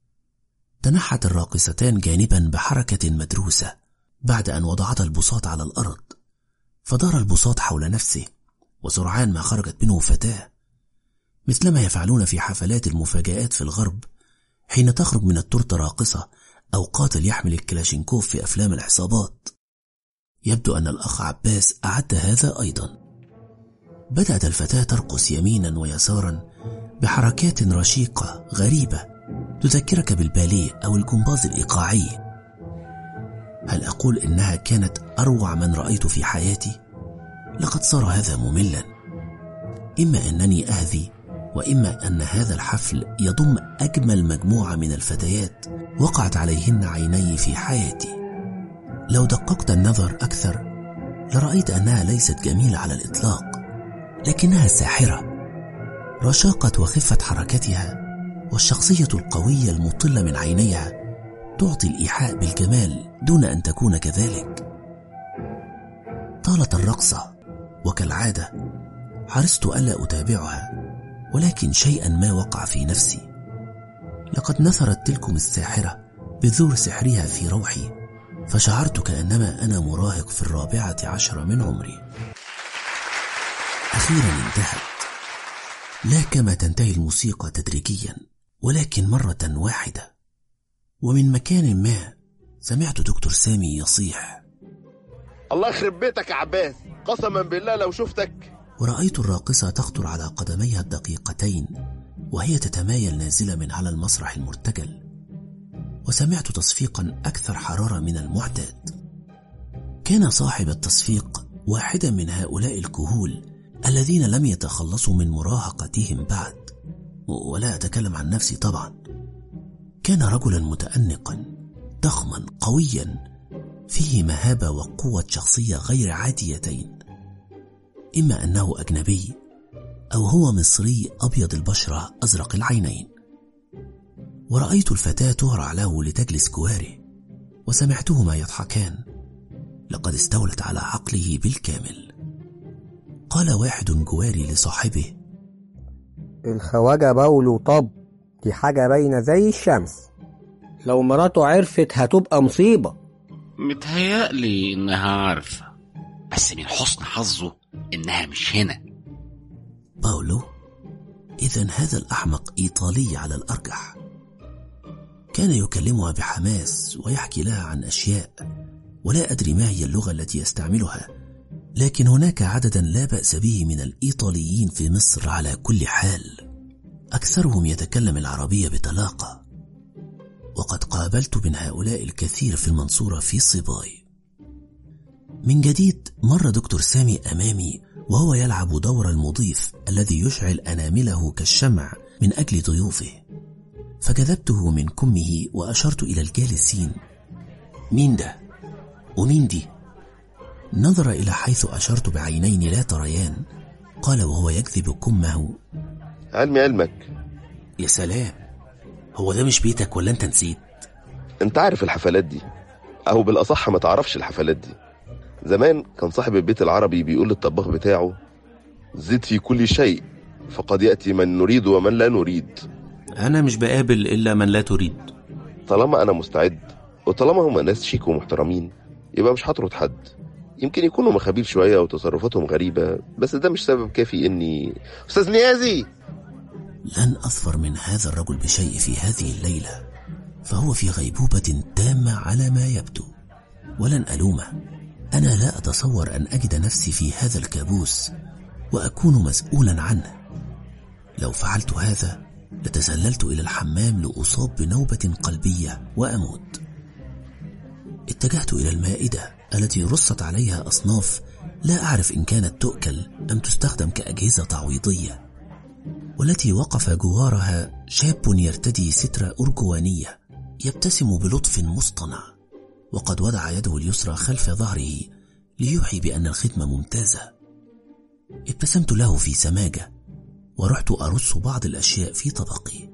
تنحت الراقصتان جانبا بحركة مدروسة بعد أن وضعت البساط على الأرض، فدار البساط حول نفسه، وسرعان ما خرجت منه فتاة، مثلما يفعلون في حفلات المفاجآت في الغرب حين تخرج من التورتة راقصة أو قاتل يحمل الكلاشينكوف في أفلام العصابات. يبدو أن الأخ عباس أعد هذا أيضا. بدأت الفتاة ترقص يمينا ويسارا بحركات رشيقة غريبة تذكرك بالباليه أو الجمباز الإيقاعي. هل أقول إنها كانت أروع من رأيت في حياتي؟ لقد صار هذا مملا. إما أنني أهذي، وإما أن هذا الحفل يضم أجمل مجموعة من الفتيات وقعت عليهن عيني في حياتي. لو دققت النظر أكثر لرأيت أنها ليست جميلة على الإطلاق، لكنها ساحرة. رشاقة وخفة حركتها والشخصية القوية المطلة من عينيها تعطي الإيحاء بالجمال دون أن تكون كذلك. طالت الرقصة، وكالعادة حرصت ألا أتابعها، ولكن شيئا ما وقع في نفسي. لقد نثرت تلكم الساحرة بذور سحرها في روحي، فشعرت كأنما أنا مراهق في 14 من عمري. أخيرا انتهت، لا كما تنتهي الموسيقى تدريجيا، ولكن مرة واحدة. ومن مكان ما سمعت دكتور سامي يصيح: الله يخرب بيتك يا عباس، قسما بالله لو شفتك. ورأيت الراقصة تخطر على قدميها الدقيقتين وهي تتمايل نازلة من على المسرح المرتجل، وسمعت تصفيقا أكثر حرارة من المعتاد. كان صاحب التصفيق واحدا من هؤلاء الكهول الذين لم يتخلصوا من مراهقتهم بعد، ولا أتكلم عن نفسي طبعا. كان رجلا متأنقا ضخما قويا فيه مهابة وقوة شخصية غير عاديتين. إما أنه أجنبي أو هو مصري أبيض البشرة أزرق العينين. ورأيت الفتاة تهرع له لتجلس جواره، وسمعتهما يضحكان. لقد استولت على عقله بالكامل. قال واحد جواري لصاحبه: الخواجة بول وطب، دي حاجة باينة زي الشمس، لو مراته عرفت هتبقى مصيبة. متهيألي إنها عارفة، بس من حسن حظه إنها مش هنا. باولو؟ إذن هذا الأحمق إيطالي على الأرجح. كان يكلمها بحماس ويحكي لها عن أشياء، ولا أدري ما هي اللغة التي يستعملها، لكن هناك عددا لا بأس به من الإيطاليين في مصر على كل حال، أكثرهم يتكلم العربية بطلاقة، وقد قابلت من هؤلاء الكثير في المنصورة في صباي. من جديد مر دكتور سامي أمامي وهو يلعب دور المضيف الذي يشعل أنامله كالشمع من أجل ضيوفه، فجذبته من كمه وأشرت إلى الجالسين: مين ده؟ ومين دي؟ نظر إلى حيث أشرت بعينين لا تريان، قال وهو يكذب كمه: علمك. يا سلام، هو ده مش بيتك ولا أنت نسيت؟ أنت عارف الحفلات دي، أو بالأصح ما تعرفش الحفلات دي. زمان كان صاحب البيت العربي بيقول للطباخ بتاعه: زد في كل شيء فقد يأتي من نريد ومن لا نريد. أنا مش بقابل إلا من لا تريد. طالما أنا مستعد، وطالما هم ناس شيك ومحترمين، يبقى مش هطرد حد. يمكن يكونوا مخابيل شوية وتصرفاتهم غريبة، بس ده مش سبب كافي إني أستاذ نيازي. لن أظفر من هذا الرجل بشيء في هذه الليلة، فهو في غيبوبة تامة على ما يبدو، ولن ألومه. أنا لا أتصور أن أجد نفسي في هذا الكابوس وأكون مسؤولا عنه. لو فعلت هذا لتسللت إلى الحمام لأصاب بنوبة قلبية وأموت. اتجهت إلى المائدة التي رصت عليها أصناف لا أعرف إن كانت تؤكل أم تستخدم كأجهزة تعويضية، والتي وقف جوارها شاب يرتدي سترة أرجوانية يبتسم بلطف مصطنع، وقد وضع يده اليسرى خلف ظهره ليوحي بأن الخدمة ممتازة. ابتسمت له في سماجة ورحت أرص بعض الأشياء في طبقي.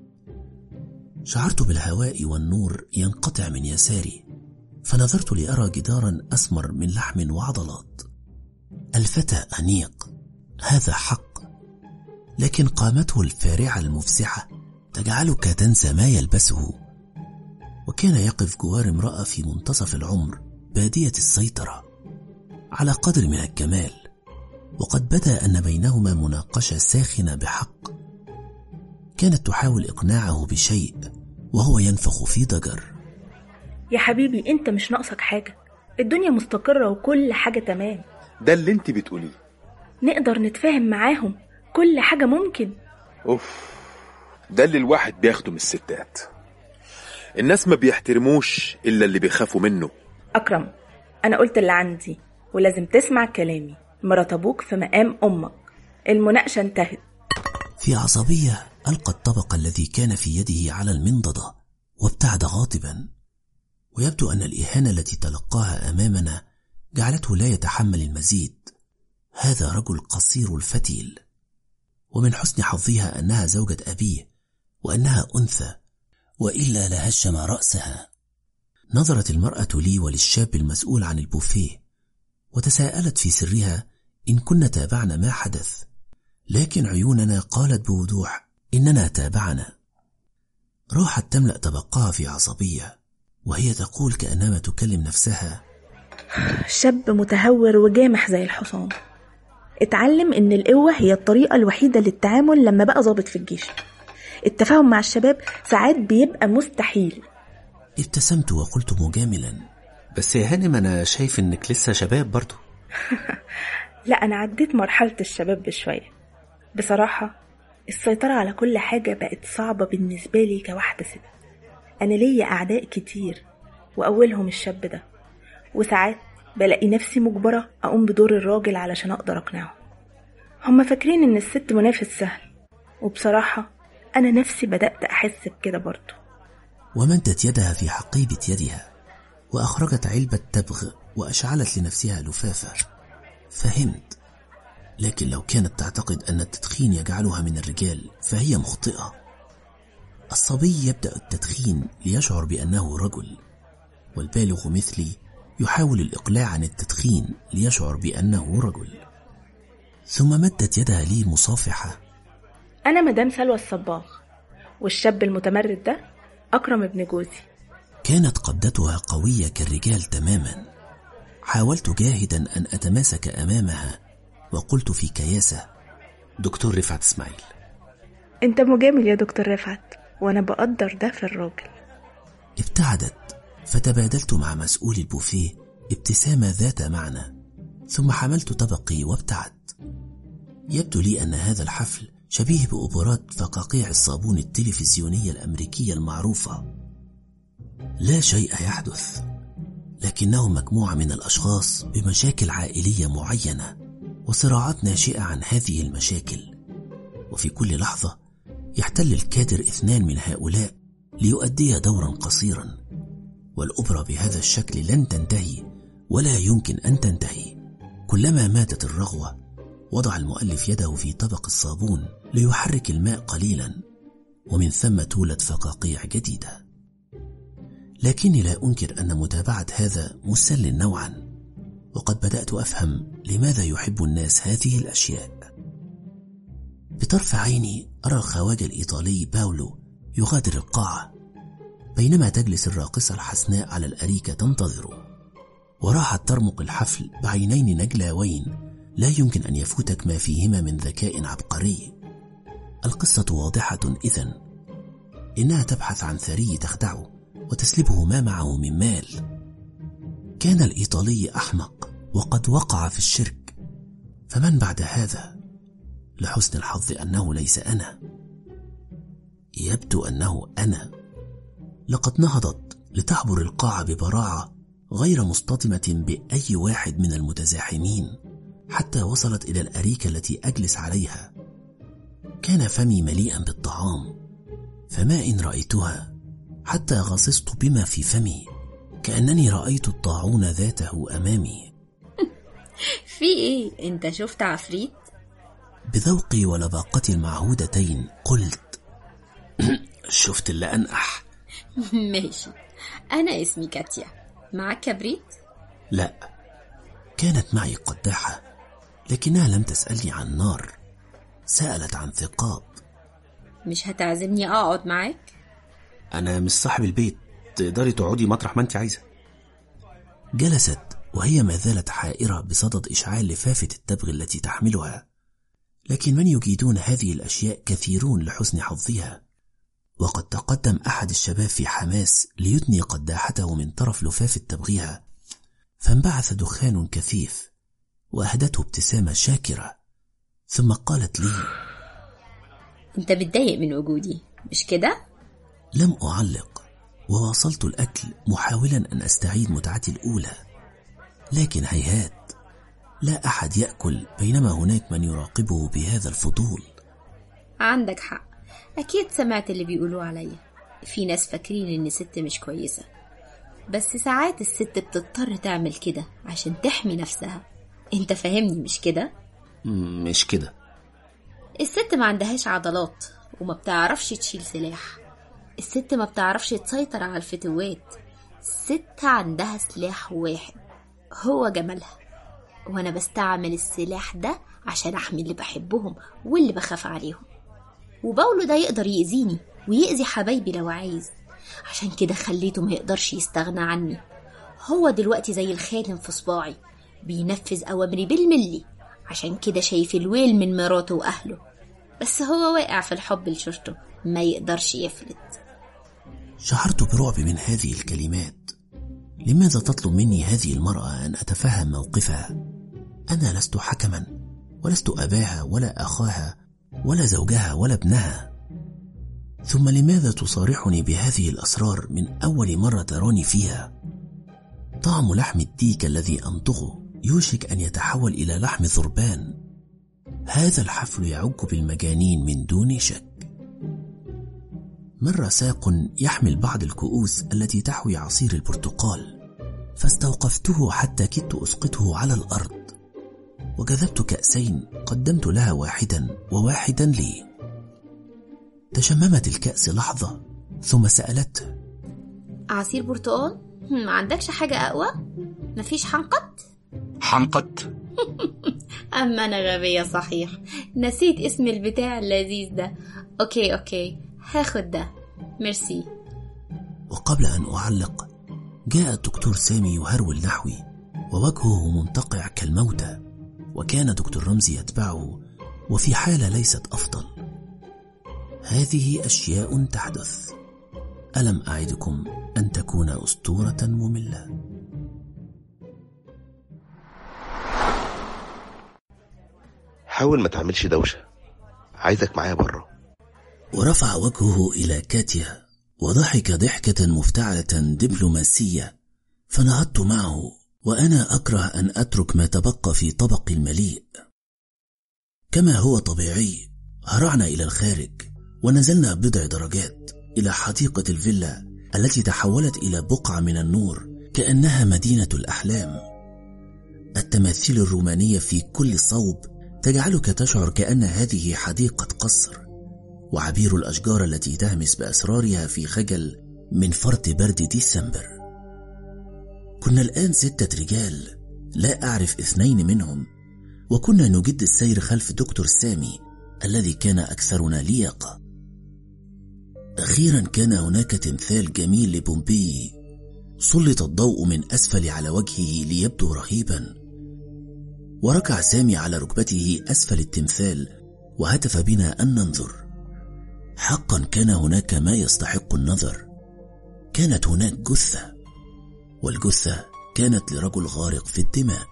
شعرت بالهواء والنور ينقطع من يساري، فنظرت لأرى جدارا أسمر من لحم وعضلات. الفتى أنيق، هذا حق، لكن قامته الفارعة المفزعة تجعلك تنسى ما يلبسه. وكان يقف جوار امرأة في منتصف العمر بادية السيطرة على قدر من الكمال، وقد بدا أن بينهما مناقشة ساخنة بحق. كانت تحاول إقناعه بشيء وهو ينفخ في ضجر: يا حبيبي انت مش ناقصك حاجة، الدنيا مستقرة وكل حاجة تمام. ده اللي انت بتقوليه. نقدر نتفاهم معاهم، كل حاجة ممكن. اوف، ده اللي الواحد بياخده من الستات. الناس ما بيحترموش إلا اللي بيخافوا منه. أكرم، أنا قلت اللي عندي ولازم تسمع كلامي. مرات أبوك في مقام أمك. المناقشة انتهت. في عصبية ألقى الطبق الذي كان في يده على المنضدة وابتعد غاضبا، ويبدو أن الإهانة التي تلقاها أمامنا جعلته لا يتحمل المزيد. هذا رجل قصير الفتيل، ومن حسن حظها أنها زوجة أبيه وأنها أنثى، وإلا لهشم رأسها. نظرت المرأة لي وللشاب المسؤول عن البوفيه وتساءلت في سرها إن كنا تابعنا ما حدث، لكن عيوننا قالت بوضوح إننا تابعنا. راحت تملأ طبقها في عصبية وهي تقول كأنما تكلم نفسها: شاب متهور وجامح زي الحصان، اتعلم إن القوة هي الطريقة الوحيدة للتعامل لما بقى ضابط في الجيش. التفاهم مع الشباب ساعات بيبقى مستحيل. ابتسمت وقلت مجاملا: بس يا هانم أنا شايف إنك لسه شباب برضو. لا، أنا عديت مرحلة الشباب بشوية. بصراحة السيطرة على كل حاجة بقت صعبة بالنسبة لي كواحدة ست. أنا ليا أعداء كتير وأولهم الشاب ده، وساعات بلاقي نفسي مجبرة أقوم بدور الراجل علشان أقدر أقنعهم. هم فاكرين إن الست منافس سهل، وبصراحة أنا نفسي بدأت أحس بكده برضو. ومدت يدها في حقيبة يدها وأخرجت علبة تبغ وأشعلت لنفسها لفافة. فهمت، لكن لو كانت تعتقد أن التدخين يجعلها من الرجال فهي مخطئة. الصبي يبدأ التدخين ليشعر بأنه رجل، والبالغ مثلي يحاول الإقلاع عن التدخين ليشعر بأنه رجل. ثم مدت يدها لي مصافحة: أنا مدام سلوى الصباغ، والشاب المتمرد ده أكرم ابن جوزي. كانت قبضتها قوية كالرجال تماما. حاولت جاهدا أن أتماسك أمامها وقلت في كياسة: دكتور رفعت إسماعيل. أنت مجامل يا دكتور رفعت، وأنا بقدر ده في الراجل. ابتعدت، فتبادلت مع مسؤول البوفيه ابتسامة ذات معنى، ثم حملت طبقي وابتعدت. يبدو لي أن هذا الحفل شبيه بأوبرات فقاقيع الصابون التلفزيونية الأمريكية المعروفة. لا شيء يحدث، لكنهم مجموعة من الأشخاص بمشاكل عائلية معينة وصراعات ناشئة عن هذه المشاكل، وفي كل لحظة يحتل الكادر 2 من هؤلاء ليؤدي دورا قصيرا، والأوبرا بهذا الشكل لن تنتهي ولا يمكن أن تنتهي. كلما ماتت الرغوة وضع المؤلف يده في طبق الصابون ليحرك الماء قليلا، ومن ثم تولد فقاقيع جديدة. لكني لا أنكر أن متابعة هذا مسل نوعا، وقد بدأت أفهم لماذا يحب الناس هذه الأشياء. بطرف عيني أرى الخواجة الإيطالي باولو يغادر القاعة، بينما تجلس الراقصة الحسناء على الأريكة تنتظره، وراحت ترمق الحفل بعينين نجلاوين لا يمكن أن يفوتك ما فيهما من ذكاء عبقري. القصة واضحة إذن، إنها تبحث عن ثري تخدعه وتسلبه ما معه من مال. كان الإيطالي أحمق وقد وقع في الشرك، فمن بعد هذا؟ لحسن الحظ أنه ليس أنا. يبدو أنه أنا. لقد نهضت لتعبر القاعة ببراعة غير مصطدمة بأي واحد من المتزاحمين، حتى وصلت إلى الأريكة التي أجلس عليها. كان فمي مليئا بالطعام، فما إن رأيتها حتى غصصت بما في فمي كأنني رأيت الطاعون ذاته أمامي. في إيه؟ أنت شفت عفريت؟ بذوقي ولباقتي المعهودتين قلت شفت اللي أنقح. ماشي، أنا اسمي كاتيا، معك كبريت؟ لا، كانت معي قداحة، لكنها لم تسألني عن نار، سألت عن ثقاب. مش هتعزمني أقعد معاك؟ أنا مش صاحب البيت، تقدري تقعدي مطرح ما أنت عايزة. جلست وهي ما زالت حائرة بصدد إشعال لفافة التبغ التي تحملها، لكن من يجيدون هذه الأشياء كثيرون لحسن حظها. وقد تقدم أحد الشباب في حماس ليدني قداحته من طرف لفافة تبغيها، فانبعث دخان كثيف، وأهدته ابتسامة شاكرة، ثم قالت لي: أنت بتضايق من وجودي مش كده؟ لم أعلق، وواصلت الأكل محاولا أن أستعيد متعتي الأولى، لكن هيهات، لا أحد يأكل بينما هناك من يراقبه بهذا الفضول. عندك حق، أكيد سمعت اللي بيقولوا عليا، في ناس فاكرين إن ست مش كويسة، بس ساعات الست بتضطر تعمل كده عشان تحمي نفسها. انت فاهمني مش كده؟ مش كده. الست ما عندهاش عضلات وما بتعرفش تشيل سلاح، الست ما بتعرفش تسيطر على الفتوات، الست عندها سلاح واحد هو جمالها، وانا بستعمل السلاح ده عشان احمي اللي بحبهم واللي بخاف عليهم. وباولو ده يقدر يأذيني ويأذي حبايبي لو عايز، عشان كده خليته ما يقدرش يستغنى عني. هو دلوقتي زي الخاتم في صباعي، بينفذ أوامري بالملي، عشان كده شايف الويل من مراته وأهله، بس هو واقع في الحب لشوشته، ما يقدرش يفلت. شعرت برعب من هذه الكلمات. لماذا تطلب مني هذه المرأة أن أتفهم موقفها؟ أنا لست حكما، ولست أباها ولا أخاها ولا زوجها ولا ابنها. ثم لماذا تصارحني بهذه الأسرار من أول مرة تراني فيها؟ طعم لحم الديك الذي أمضغه يوشك أن يتحول إلى لحم ثربان. هذا الحفل يعج بالمجانين من دون شك. مر ساق يحمل بعض الكؤوس التي تحوي عصير البرتقال، فاستوقفته حتى كدت أسقطه على الأرض، وجذبت كأسين قدمت لها واحدا وواحدا لي. تشممت الكأس لحظة ثم سألته: عصير برتقال؟ ما عندكش حاجة أقوى؟ مفيش حنقط؟ حنقط؟ أما أنا غبية صحيح، نسيت اسم البتاع اللذيذ ده. أوكي هاخد ده، ميرسي. وقبل أن أعلق جاء الدكتور سامي يهرول نحوي ووجهه منتقع كالموتى، وكان دكتور رمزي يتبعه وفي حالة ليست أفضل. هذه أشياء تحدث، ألم أعدكم أن تكون أسطورة مملة. حاول ما تعملش دوشة، عايزك معايا بره. ورفع وجهه إلى كاتيا وضحك ضحكة مفتعلة دبلوماسية، فنهضت معه وأنا أكره أن أترك ما تبقى في طبق المليء. كما هو طبيعي هرعنا إلى الخارج ونزلنا بضع درجات إلى حديقة الفيلا التي تحولت إلى بقعة من النور كأنها مدينة الأحلام. التماثيل الرومانية في كل صوب تجعلك تشعر كأن هذه حديقة قصر، وعبير الأشجار التي تهمس بأسرارها في خجل من فرط برد ديسمبر. كنا الآن 6 رجال، لا أعرف 2 منهم، وكنا نجد السير خلف دكتور سامي الذي كان أكثرنا لياقة. أخيرا كان هناك تمثال جميل لبومبي، سلط الضوء من أسفل على وجهه ليبدو رهيبا، وركع سامي على ركبته أسفل التمثال وهتف بنا أن ننظر. حقا كان هناك ما يستحق النظر. كانت هناك جثة، والجثة كانت لرجل غارق في الدماء.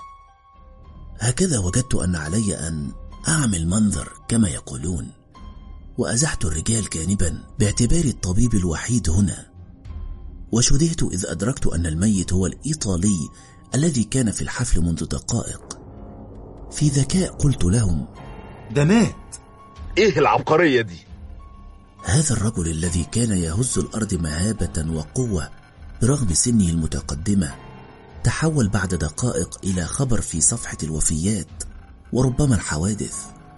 هكذا وجدت أن علي أن أعمل منظر كما يقولون، وأزحت الرجال جانبا باعتباري الطبيب الوحيد هنا. وشدهت إذ أدركت أن الميت هو الإيطالي الذي كان في الحفل منذ دقائق. في ذكاء قلت لهم: ده مات. إيه العبقرية دي؟ هذا الرجل الذي كان يهز الأرض مهابة وقوة برغم سنه المتقدمة تحول بعد دقائق إلى خبر في صفحة الوفيات وربما الحوادث.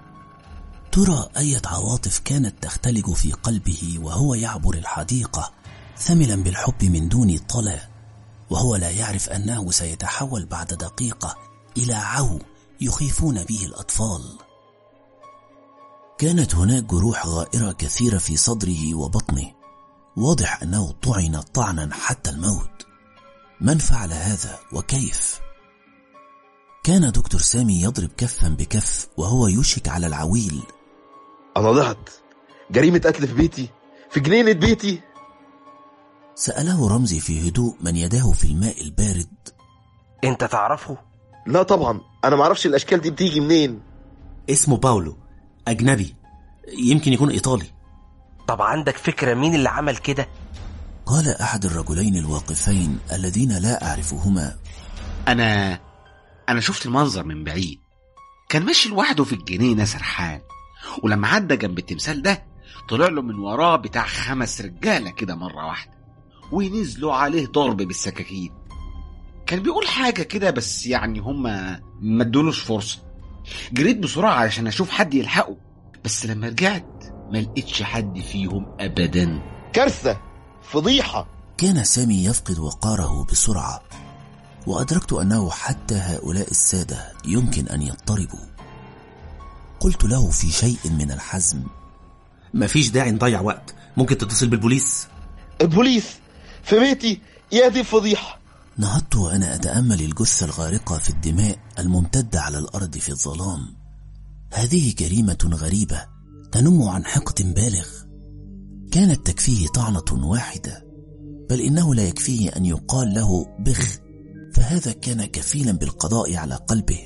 ترى أية عواطف كانت تختلج في قلبه وهو يعبر الحديقة ثملا بالحب من دون طلع، وهو لا يعرف أنه سيتحول بعد دقيقة إلى عو يخيفون به الأطفال. كانت هناك جروح غائرة كثيرة في صدره وبطنه، واضح أنه طعن طعنا حتى الموت. من فعل هذا وكيف؟ كان دكتور سامي يضرب كفا بكف وهو يشك على العويل. أنا ضعت، جريمة قتل في بيتي، في جنينة بيتي. سأله رمزي في هدوء من يداه في الماء البارد: انت تعرفه؟ لا طبعا، أنا معرفش الأشكال دي بتيجي منين. اسمه باولو، أجنبي، يمكن يكون إيطالي. طب عندك فكرة مين اللي عمل كده؟ قال أحد الرجلين الواقفين الذين لا أعرفهما: أنا شفت المنظر من بعيد، كان ماشي لوحده في الجنينة سرحان، ولما عدى جنب التمثال ده طلع له من وراه بتاع 5 رجالة كده مرة واحدة، ونزلوا عليه ضرب بالسكاكين. كان بيقول حاجة كده بس يعني هما ما ادولوش فرصة. جريت بسرعة علشان أشوف حد يلحقه، بس لما رجعت ما لقيتش حد فيهم أبدا. كارثة، فضيحة. كان سامي يفقد وقاره بسرعة، وأدركت أنه حتى هؤلاء السادة يمكن أن يضطربوا. قلت له في شيء من الحزم: مفيش داعي نضيع وقت، ممكن تتصل بالبوليس. البوليس في بيتي؟ يا دي الفضيحة. نهضت وأنا أتأمل الجثة الغارقة في الدماء الممتدة على الأرض في الظلام. هذه جريمة غريبة تنم عن حقد بالغ. كانت تكفيه طعنة واحدة، بل إنه لا يكفيه أن يقال له بخ، فهذا كان كفيلا بالقضاء على قلبه.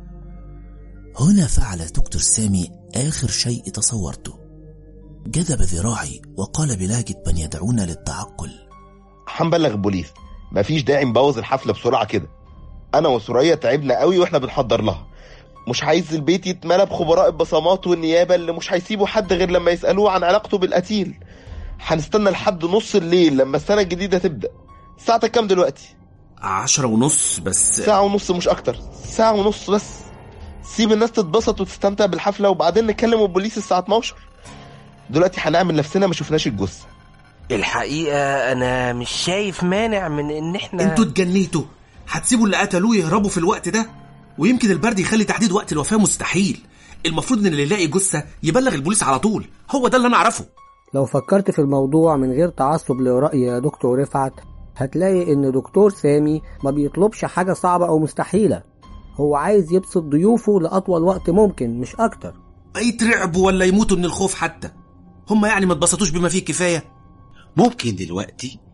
هنا فعل دكتور سامي آخر شيء تصورته. جذب ذراعي وقال بلهجة من يدعونا للتعقل: هنبلغ البوليس، مفيش داعي نبوظ الحفلة بسرعة كده. أنا وسوريا تعبنا قوي وإحنا بنحضر لها. مش عايز البيت يتملى بخبراء البصمات والنيابة اللي مش هيسيبوا حد غير لما يسألوه عن علاقته بالقتيل. هنستنى لحد نص الليل لما السنة الجديدة تبدأ. ساعتك كام دلوقتي؟ 10:30 بس. 1:30 مش أكتر، 1:30 بس. سيب الناس تتبسط وتستمتع بالحفلة وبعدين نكلم البوليس الساعة 12. دلوقتي هنعمل نفسنا ما شفناش الجثة. الحقيقة أنا مش شايف مانع من إن إحنا... انتوا اتجنيتوا، هتسيبوا اللي قتلوه يهربوا في الوقت ده؟ ويمكن البرد يخلي تحديد وقت الوفاة مستحيل. المفروض إن اللي يلاقي جثة يبلغ البوليس على طول، هو ده اللي أنا أعرفه. لو فكرت في الموضوع من غير تعصب لرأي يا دكتور رفعت، هتلاقي إن دكتور سامي ما بيطلبش حاجة صعبة أو مستحيلة. هو عايز يبسط ضيوفه لأطول وقت ممكن، مش أكتر. يترعبوا ولا يموتوا من الخوف حتى، هم يعني ما اتبسطوش بما فيه الكفاية. ممكن دلوقتي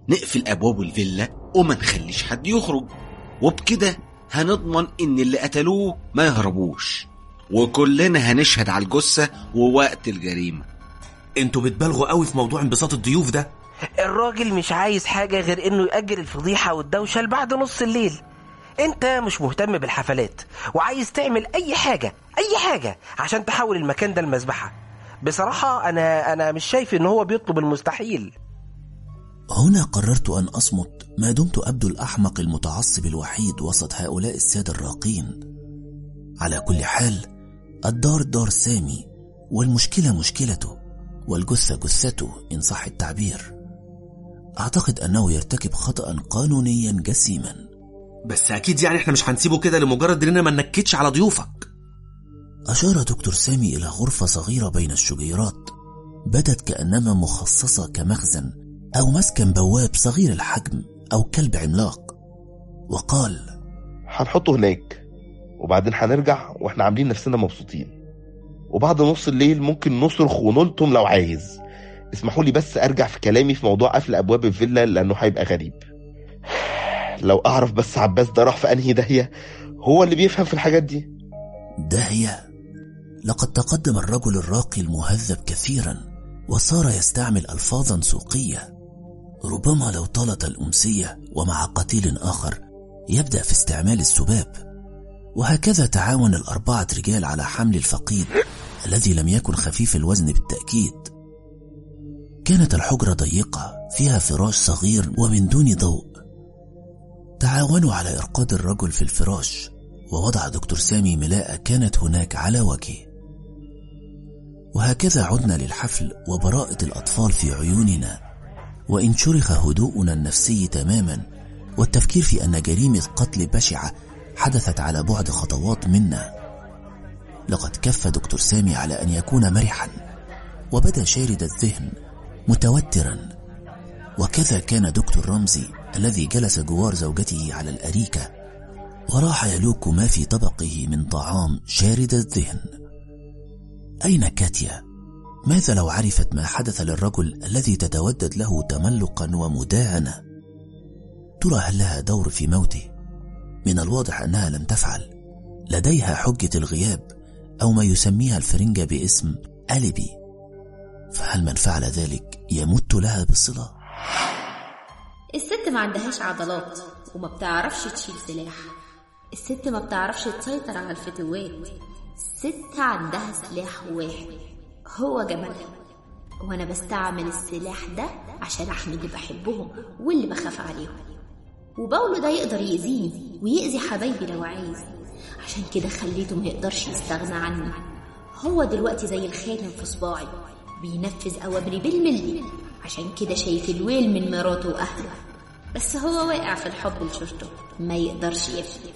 نقفل أبواب الفيلا وما نخليش حد يخرج، وبكده هنضمن إن اللي قتلوه ما يهربوش، وكلنا هنشهد على الجثة ووقت الجريمة. انتوا بتبالغوا قوي في موضوع انبساط الضيوف ده. الراجل مش عايز حاجة غير انه يأجل الفضيحة والدوشة لبعد نص الليل. انت مش مهتم بالحفلات وعايز تعمل اي حاجة عشان تحول المكان ده لمذبحة. بصراحة انا مش شايف ان هو بيطلب المستحيل. هنا قررت أن أصمت ما دمت أبدو الأحمق المتعصب الوحيد وسط هؤلاء السادة الراقين. على كل حال، الدار دار سامي، والمشكلة مشكلته، والجثة جثته إن صح التعبير. أعتقد أنه يرتكب خطأ قانونيا جسيما. بس أكيد يعني إحنا مش هنسيبه كده لمجرد إننا ما ننكدش على ضيوفك. أشار دكتور سامي إلى غرفة صغيرة بين الشجيرات، بدت كأنما مخصصة كمخزن أو مسكن بواب صغير الحجم أو كلب عملاق، وقال: هنحطه هناك، وبعدين هنرجع واحنا عاملين نفسنا مبسوطين، وبعد نص الليل ممكن نصرخ ونلطم لو عايز. اسمحوا لي بس ارجع في كلامي في موضوع قفل ابواب الفيلا لانه هيبقى غريب. لو اعرف بس عباس ده راح في انهي داهية، هو اللي بيفهم في الحاجات دي. داهية؟ لقد تقدم الرجل الراقي المهذب كثيرا وصار يستعمل ألفاظا سوقية. ربما لو طالت الأمسية ومع قتيل آخر يبدأ في استعمال السباب. وهكذا تعاون الأربعة رجال على حمل الفقيد الذي لم يكن خفيف الوزن بالتأكيد. كانت الحجرة ضيقة فيها فراش صغير ومن دون ضوء. تعاونوا على إرقاد الرجل في الفراش، ووضع دكتور سامي ملاءة كانت هناك على وجهه. وهكذا عدنا للحفل وبراءة الأطفال في عيوننا، وإن شرخ هدوءنا النفسي تماما، والتفكير في أن جريمة قتل بشعة حدثت على بعد خطوات منا. لقد كف دكتور سامي على أن يكون مرحا، وبدا شارد الذهن متوترا. وكذا كان دكتور رمزي الذي جلس جوار زوجته على الأريكة وراح يلوك ما في طبقه من طعام شارد الذهن. أين كاتيا؟ ماذا لو عرفت ما حدث للرجل الذي تتودد له تملقا ومداهنة؟ ترى هل لها دور في موته؟ من الواضح أنها لم تفعل. لديها حجة الغياب أو ما يسميها الفرنجة باسم أليبي. فهل من فعل ذلك يمت لها بالصلة؟ الست ما عندهاش عضلات وما بتعرفش تشيل سلاح. الست ما بتعرفش تسيطر على الفتوات. الست عندها سلاح واحد، هو جمالها. وانا بستعمل السلاح ده عشان احمي اللي بحبهم واللي بخاف عليهم. وباولو ده يقدر يأذيني ويأذي حبايبي لو عايز، عشان كده خليته ما يقدرش يستغنى عني. هو دلوقتي زي الخاتم في صباعي، بينفذ أوامري بالملي. عشان كده شايف الويل من مراته وأهله، بس هو واقع في الحب لشرطه، ما يقدرش يفلت.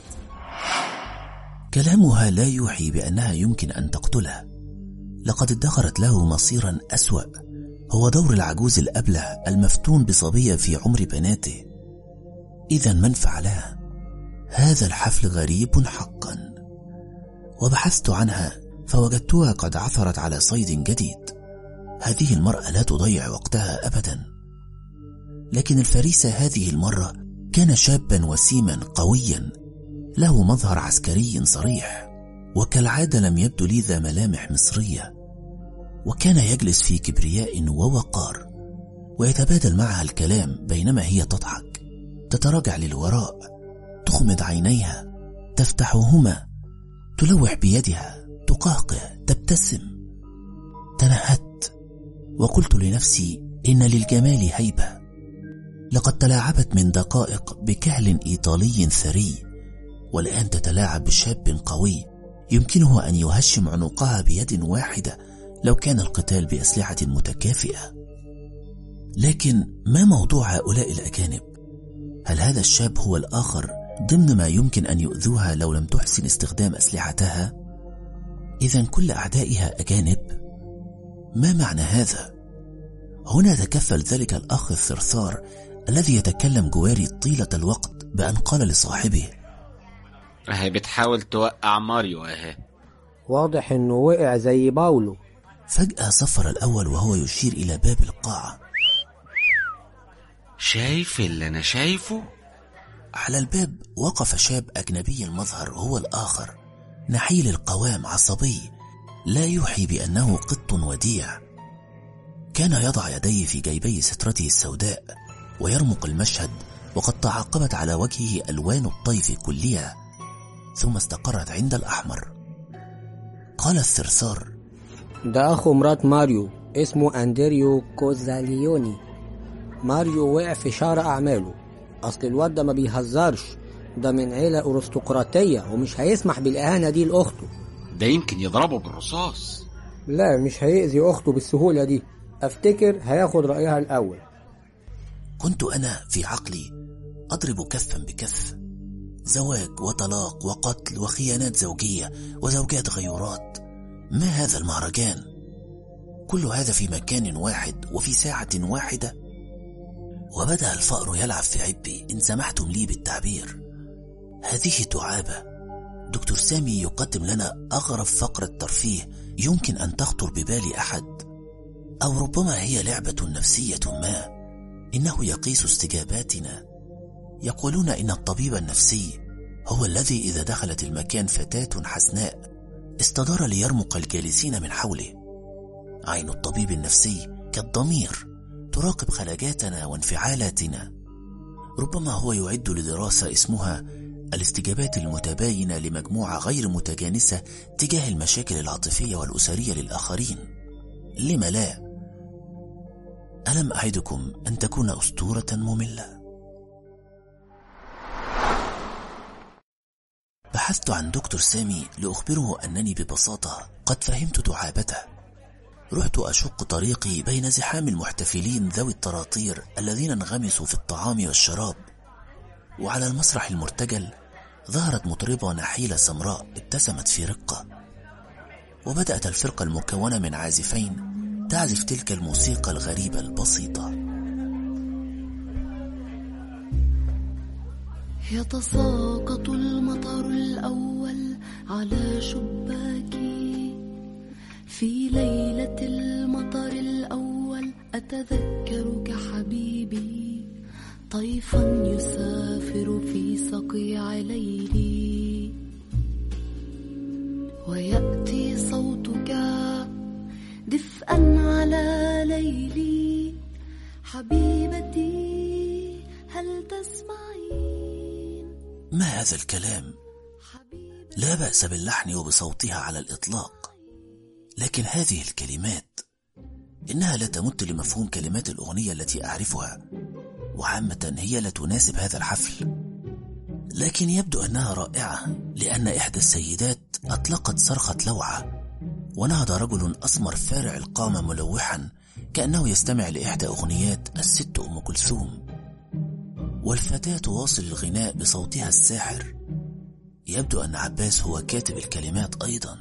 كلامها لا يوحي بأنها يمكن أن تقتله. لقد ادخرت له مصيرا أسوأ، هو دور العجوز الأبله المفتون بصبية في عمر بناته. إذا من فعلها؟ هذا الحفل غريب حقا. وبحثت عنها فوجدتها قد عثرت على صيد جديد. هذه المرأة لا تضيع وقتها أبدا. لكن الفريسة هذه المرة كان شابا وسيما قويا، له مظهر عسكري صريح، وكالعادة لم يبدو لي ذا ملامح مصرية. وكان يجلس في كبرياء ووقار ويتبادل معها الكلام بينما هي تضحك، تتراجع للوراء، تخمد عينيها، تفتحهما، تلوح بيدها، تقهقه، تبتسم. تنهدت وقلت لنفسي إن للجمال هيبة. لقد تلاعبت من دقائق بكهل إيطالي ثري، والآن تتلاعب بشاب قوي يمكنه أن يهشم عنقها بيد واحدة لو كان القتال بأسلحة متكافئة. لكن ما موضوع هؤلاء الأجانب؟ هل هذا الشاب هو الآخر ضمن ما يمكن أن يؤذوها لو لم تحسن استخدام أسلحتها؟ إذن كل أعدائها أجانب؟ ما معنى هذا؟ هنا تكفل ذلك الأخ الثرثار الذي يتكلم جواري طيلة الوقت بأن قال لصاحبه: اهي بتحاول توقع ماريو اهي. واضح انه وقع زي باولو. فجأة صفر الأول وهو يشير إلى باب القاعة. شايف اللي أنا شايفه؟ على الباب وقف شاب أجنبي المظهر هو الآخر، نحيل القوام، عصبي، لا يوحي بأنه قط وديع. كان يضع يديه في جيبي سترته السوداء ويرمق المشهد، وقد تعاقبت على وجهه ألوان الطيف كلها، ثم استقرت عند الأحمر. قال الثرثار: ده أخو مرات ماريو، اسمه أندريو كوزاليوني. ماريو وقع في شهر أعماله، أصل الواد ده ما بيهزرش، ده من عيلة أرستقراطية ومش هيسمح بالإهانة دي لأخته. ده يمكن يضربه بالرصاص. لا، مش هيأذي أخته بالسهولة دي، أفتكر هياخد رأيها الأول. كنت أنا في عقلي أضرب كفا بكف، زواج وطلاق وقتل وخيانات زوجية وزوجات غيورات. ما هذا المهرجان؟ كل هذا في مكان واحد وفي ساعة واحدة. وبدأ الفأر يلعب في عبي إن سمحتم لي بالتعبير. هذه دعابة. دكتور سامي يقدم لنا أغرب فقرة ترفيه يمكن أن تخطر ببال أحد، أو ربما هي لعبة نفسية ما. إنه يقيس استجاباتنا. يقولون إن الطبيب النفسي هو الذي إذا دخلت المكان فتاة حسناء استدار ليرمق الجالسين من حوله. عين الطبيب النفسي كالضمير، تراقب خلاجاتنا وانفعالاتنا. ربما هو يعد لدراسة اسمها الاستجابات المتباينة لمجموعة غير متجانسة تجاه المشاكل العاطفية والأسرية للآخرين. لم لا؟ ألم أعدكم أن تكون أسطورة مملة؟ بحثت عن دكتور سامي لأخبره أنني ببساطة قد فهمت دعابته. رحت أشق طريقي بين زحام المحتفلين ذوي الطراطير الذين انغمسوا في الطعام والشراب، وعلى المسرح المرتجل ظهرت مطربة نحيلة سمراء ابتسمت في رقة، وبدأت الفرقة المكونة من عازفين تعزف تلك الموسيقى الغريبة البسيطة. يتساقط المطر الأول على شباكي في ليلة المطر الأول، أتذكرك حبيبي طيفا يسافر في صقيع ليلي، ويأتي صوتك دفئا على ليلي، حبيبتي هل تسمعين؟ ما هذا الكلام؟ لا بأس باللحن وبصوتها على الإطلاق، لكن هذه الكلمات إنها لا تمت لمفهوم كلمات الأغنية التي أعرفها، وعامة هي لا تناسب هذا الحفل. لكن يبدو أنها رائعة، لأن إحدى السيدات أطلقت صرخة لوعة، ونهض رجل أسمر فارع القامة ملوحا كأنه يستمع لإحدى أغنيات الست أم كلثوم، والفتاة تواصل الغناء بصوتها الساحر. يبدو أن عباس هو كاتب الكلمات أيضا.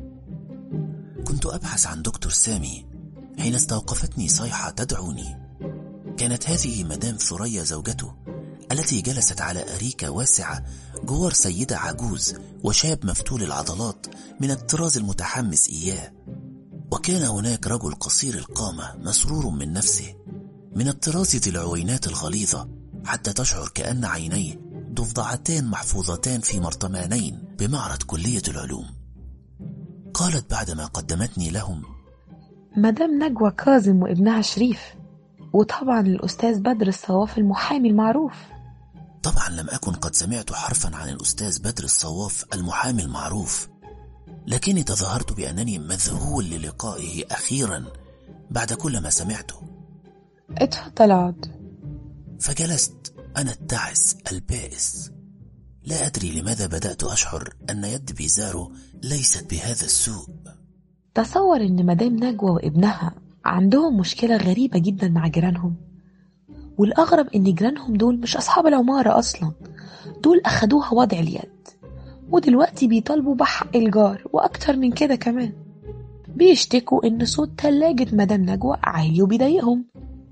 كنت أبحث عن دكتور سامي حين استوقفتني صيحة تدعوني. كانت هذه مدام ثريا زوجته التي جلست على أريكة واسعة جوار سيدة عجوز وشاب مفتول العضلات من الطراز المتحمس إياه. وكان هناك رجل قصير القامة مسرور من نفسه، من الطراز ذي العوينات الغليظة حتى تشعر كأن عينيه ضفدعتان محفوظتان في مرطمانين بمعرض كلية العلوم. قالت بعدما قدمتني لهم: مدام نجوى كاظم وابنها شريف، وطبعا الأستاذ بدر الصواف المحامي المعروف. طبعا لم أكن قد سمعت حرفا عن الأستاذ بدر الصواف المحامي المعروف، لكني تظاهرت بأنني مذهول للقائه أخيرا بعد كل ما سمعته. اتفضل اقعد. فجلست أنا التعس البائس. لا أدري لماذا بدأت أشعر أن يد بيزارو ليست بهذا السوء. تصور أن مدام نجوى وابنها عندهم مشكلة غريبة جدا مع جيرانهم، والأغرب أن جيرانهم دول مش أصحاب العمارة أصلا، دول أخدوها وضع اليد، ودلوقتي بيطالبوا بحق الجار وأكتر من كده كمان. بيشتكوا أن صوت تلاجة مدام نجوى عالي وبيضايقهم.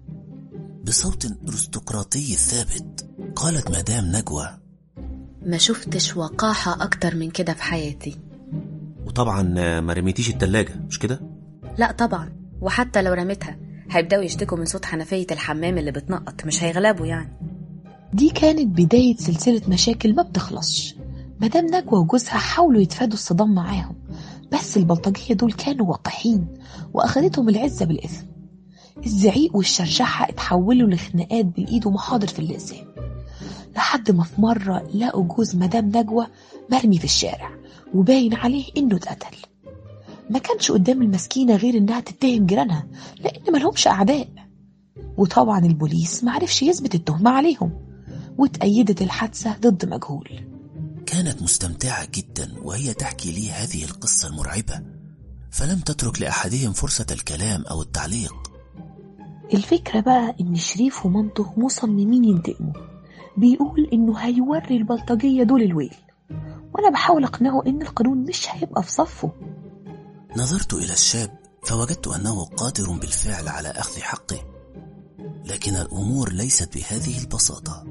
بصوت أرستقراطي ثابت قالت مدام نجوى: ما شفتش وقاحة أكتر من كده في حياتي. وطبعا ما رميتيش التلاجة مش كده؟ لا طبعا، وحتى لو رميتها هيبدأوا يشتكوا من صوت حنفية الحمام اللي بتنقط، مش هيغلبوا يعني. دي كانت بداية سلسلة مشاكل ما بتخلصش. مدام نجوى وجوزها حاولوا يتفادوا الصدام معاهم، بس البلطجية دول كانوا وقحين وأخدتهم العزة بالإثم. الزعيق والشرشحة اتحولوا لخناقات بالإيد ومحاضر في اللسان، لحد ما في مرة لقوا جوز مدام نجوى مرمي في الشارع وباين عليه إنه اتقتل. ما كانش قدام المسكينة غير إنها تتهم جيرانها لأن ملهمش أعداء، وطبعا البوليس معرفش يثبت التهمة عليهم، وتأيدت الحادثة ضد مجهول. كانت مستمتعة جدا وهي تحكي لي هذه القصة المرعبة، فلم تترك لأحدهم فرصة الكلام أو التعليق. الفكرة بقى إن شريف ومامته مصممين ينتقموا، بيقول إنه هيوري البلطجية دول الويل، وأنا بحاول أقنعه إن القانون مش هيبقى في صفه. نظرت إلى الشاب فوجدت أنه قادر بالفعل على أخذ حقه، لكن الأمور ليست بهذه البساطة.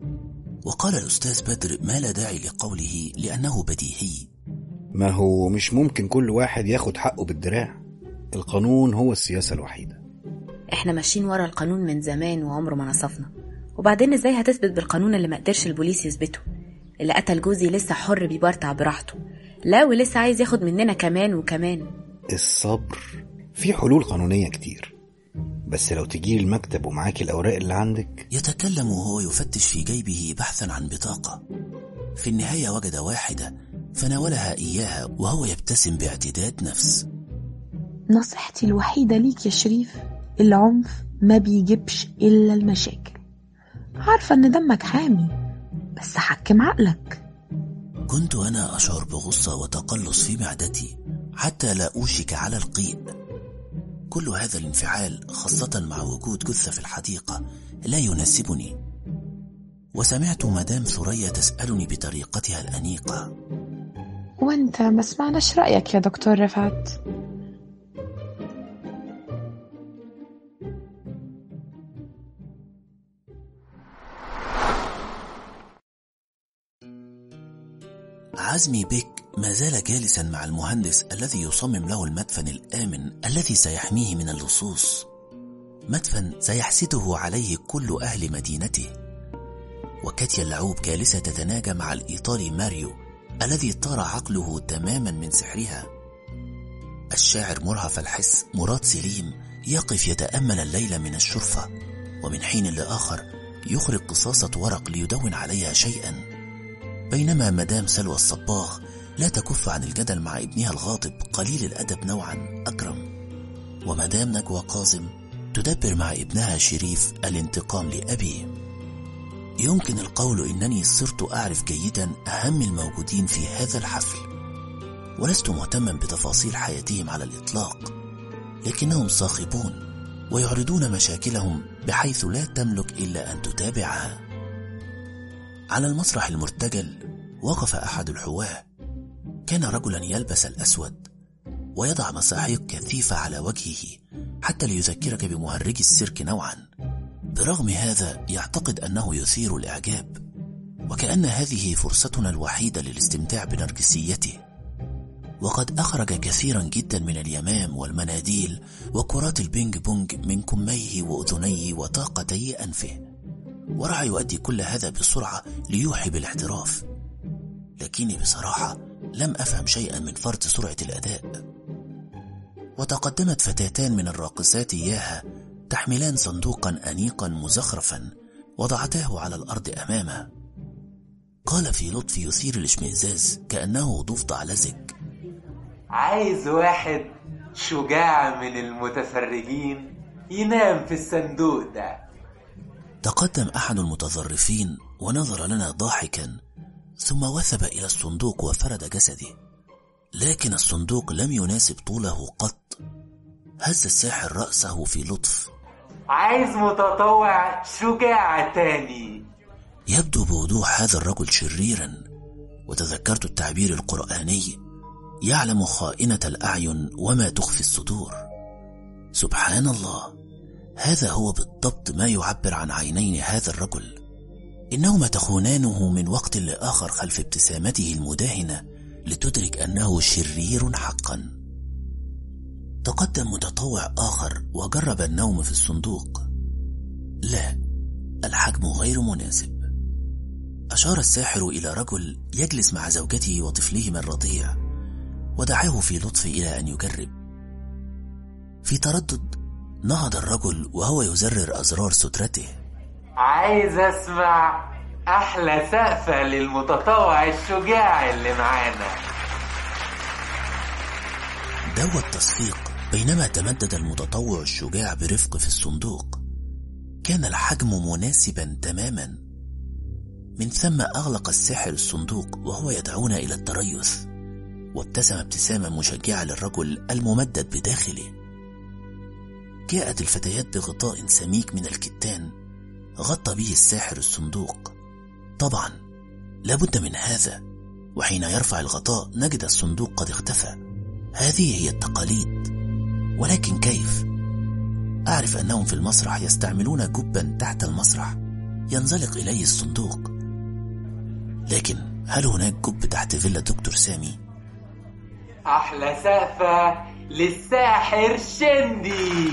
وقال الأستاذ بدر ما لا داعي لقوله لأنه بديهي. ما هو مش ممكن كل واحد ياخد حقه بالدراع، القانون هو السياسة الوحيدة. احنا ماشيين ورا القانون من زمان وعمره ما نصفنا، وبعدين ازاي هتثبت بالقانون اللي ما قدرش البوليس يثبته؟ اللي قتل جوزي لسه حر بيبرطع براحته، لا ولسه عايز ياخد مننا كمان وكمان. الصبر، في حلول قانونية كتير، بس لو تجي المكتب ومعاكي الأوراق اللي عندك. يتكلم وهو يفتش في جيبه بحثا عن بطاقة. في النهاية وجد واحدة فناولها إياها وهو يبتسم باعتداد نفس. نصيحتي الوحيدة ليك يا شريف، العنف ما بيجيبش إلا المشاكل. عارفة أن دمك حامي، بس حكم عقلك. كنت أنا أشعر بغصة وتقلص في معدتي حتى لا أوشك على القيء. كل هذا الانفعال خاصة مع وجود جثة في الحديقة لا يناسبني. وسمعت مدام ثريا تسألني بطريقتها الأنيقة: وانت ما سمعناش رأيك يا دكتور رفعت؟ عزمي بك ما زال جالسا مع المهندس الذي يصمم له المدفن الآمن الذي سيحميه من اللصوص، مدفن سيحسده عليه كل أهل مدينته. وكاتيا اللعوب جالسة تتناجى مع الإيطالي ماريو الذي طار عقله تماما من سحرها. الشاعر مرهف الحس مراد سليم يقف يتأمل الليل من الشرفة، ومن حين لآخر يخرج قصاصة ورق ليدون عليها شيئا، بينما مدام سلوى الصباغ لا تكف عن الجدل مع ابنها الغاضب قليل الأدب نوعا أكرم. ومدام نجوى قاسم تدبر مع ابنها شريف الانتقام لأبيه. يمكن القول إنني صرت أعرف جيدا أهم الموجودين في هذا الحفل، ولست مهتما بتفاصيل حياتهم على الإطلاق، لكنهم صاخبون ويعرضون مشاكلهم بحيث لا تملك إلا أن تتابعها. على المسرح المرتجل وقف أحد الحواة، كان رجلا يلبس الأسود ويضع مساحيق كثيفة على وجهه حتى ليذكرك بمهرج السيرك نوعا. برغم هذا يعتقد أنه يثير الإعجاب، وكأن هذه فرصتنا الوحيدة للاستمتاع بنرجسيته. وقد أخرج كثيرا جدا من اليمام والمناديل وكرات البينج بونج من كميه وأذنيه وطاقتي أنفه، ورعى يؤدي كل هذا بسرعة ليوحي بالاحتراف. لكني بصراحة لم أفهم شيئا من فرط سرعة الأداء. وتقدمت فتاتان من الراقصات إياها تحملان صندوقا أنيقا مزخرفا وضعتاه على الأرض أمامه. قال في لطف يثير الاشمئزاز كأنه ضفدع لزج: عايز واحد شجاع من المتفرجين ينام في الصندوق ده. تقدم أحد المتظرفين ونظر لنا ضاحكا، ثم وثب إلى الصندوق وفرد جسده، لكن الصندوق لم يناسب طوله قط. هز الساحر رأسه في لطف: عايز متطوع شجاع تاني. يبدو بوضوح هذا الرجل شريرا، وتذكرت التعبير القرآني: يعلم خائنة الأعين وما تخفي الصدور. سبحان الله، هذا هو بالضبط ما يعبر عن عينين هذا الرجل، إنهما تخونانه من وقت لآخر خلف ابتسامته المداهنة لتدرك أنه شرير حقا. تقدم متطوع آخر وجرب النوم في الصندوق. لا، الحجم غير مناسب. أشار الساحر إلى رجل يجلس مع زوجته وطفلهما الرضيع، ودعاه في لطف إلى أن يجرب. في تردد نهض الرجل وهو يزرر أزرار سترته. عايز اسمع احلى سقفة للمتطوع الشجاع اللي معانا. دوى التصفيق بينما تمدد المتطوع الشجاع برفق في الصندوق. كان الحجم مناسبا تماما. من ثم أغلق الساحر الصندوق وهو يدعونا إلى التريث، وابتسم ابتسامة مشجعة للرجل الممدد بداخله. جاءت الفتيات بغطاء سميك من الكتان غطى به الساحر الصندوق. طبعا لابد من هذا، وحين يرفع الغطاء نجد الصندوق قد اختفى. هذه هي التقاليد، ولكن كيف؟ أعرف أنهم في المسرح يستعملون جبا تحت المسرح ينزلق إليه الصندوق، لكن هل هناك جب تحت فيلا دكتور سامي؟ احلى سقفة للساحر شندي.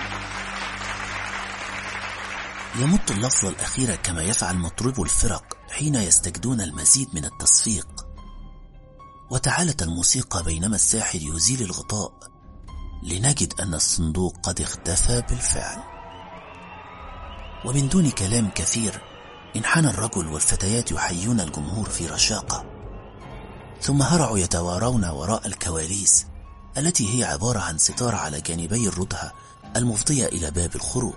يمط اللفظة الأخيرة كما يفعل مطربو الفرق حين يستجدون المزيد من التصفيق. وتعالت الموسيقى بينما الساحر يزيل الغطاء لنجد أن الصندوق قد اختفى بالفعل. ومن دون كلام كثير انحنى الرجل والفتيات يحيون الجمهور في رشاقة، ثم هرعوا يتوارون وراء الكواليس التي هي عبارة عن ستار على جانبي الردهة المفضية إلى باب الخروج.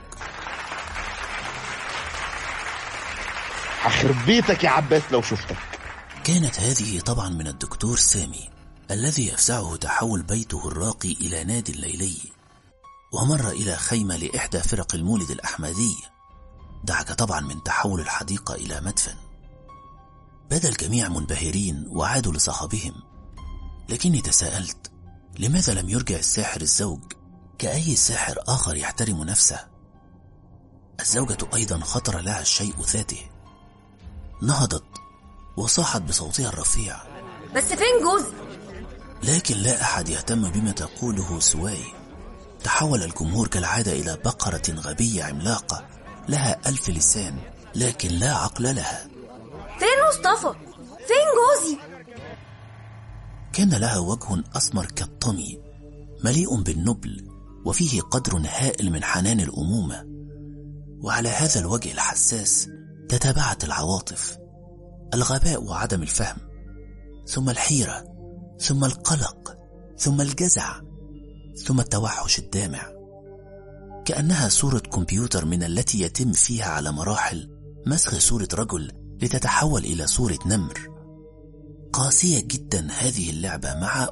أخرب بيتك يا عباس لو شفتك. كانت هذه طبعا من الدكتور سامي الذي يفزعه تحول بيته الراقي إلى نادي ليلي، ومر إلى خيمة لإحدى فرق المولد الأحمدي. دعك طبعا من تحول الحديقة إلى مدفن. بدا الجميع منبهرين وعادوا لصخبهم، لكني تساءلت لماذا لم يرجع الساحر الزوج كأي ساحر آخر يحترم نفسه؟ الزوجة أيضا خطر لها الشيء ذاته. نهضت وصاحت بصوتها الرفيع: بس فين جوزي؟ لكن لا أحد يهتم بما تقوله سواي. تحول الجمهور كالعادة إلى بقرة غبية عملاقة لها 1000 لسان لكن لا عقل لها. فين مصطفى؟ فين جوزي؟ كان لها وجه أسمر كالطمي مليء بالنبل وفيه قدر هائل من حنان الأمومة، وعلى هذا الوجه الحساس تتابعت العواطف: الغباء وعدم الفهم، ثم الحيرة، ثم القلق، ثم الجزع، ثم التوحش الدامع. كأنها صورة كمبيوتر من التي يتم فيها على مراحل مسخ صورة رجل لتتحول إلى صورة نمر. قاسية جدا هذه اللعبة مع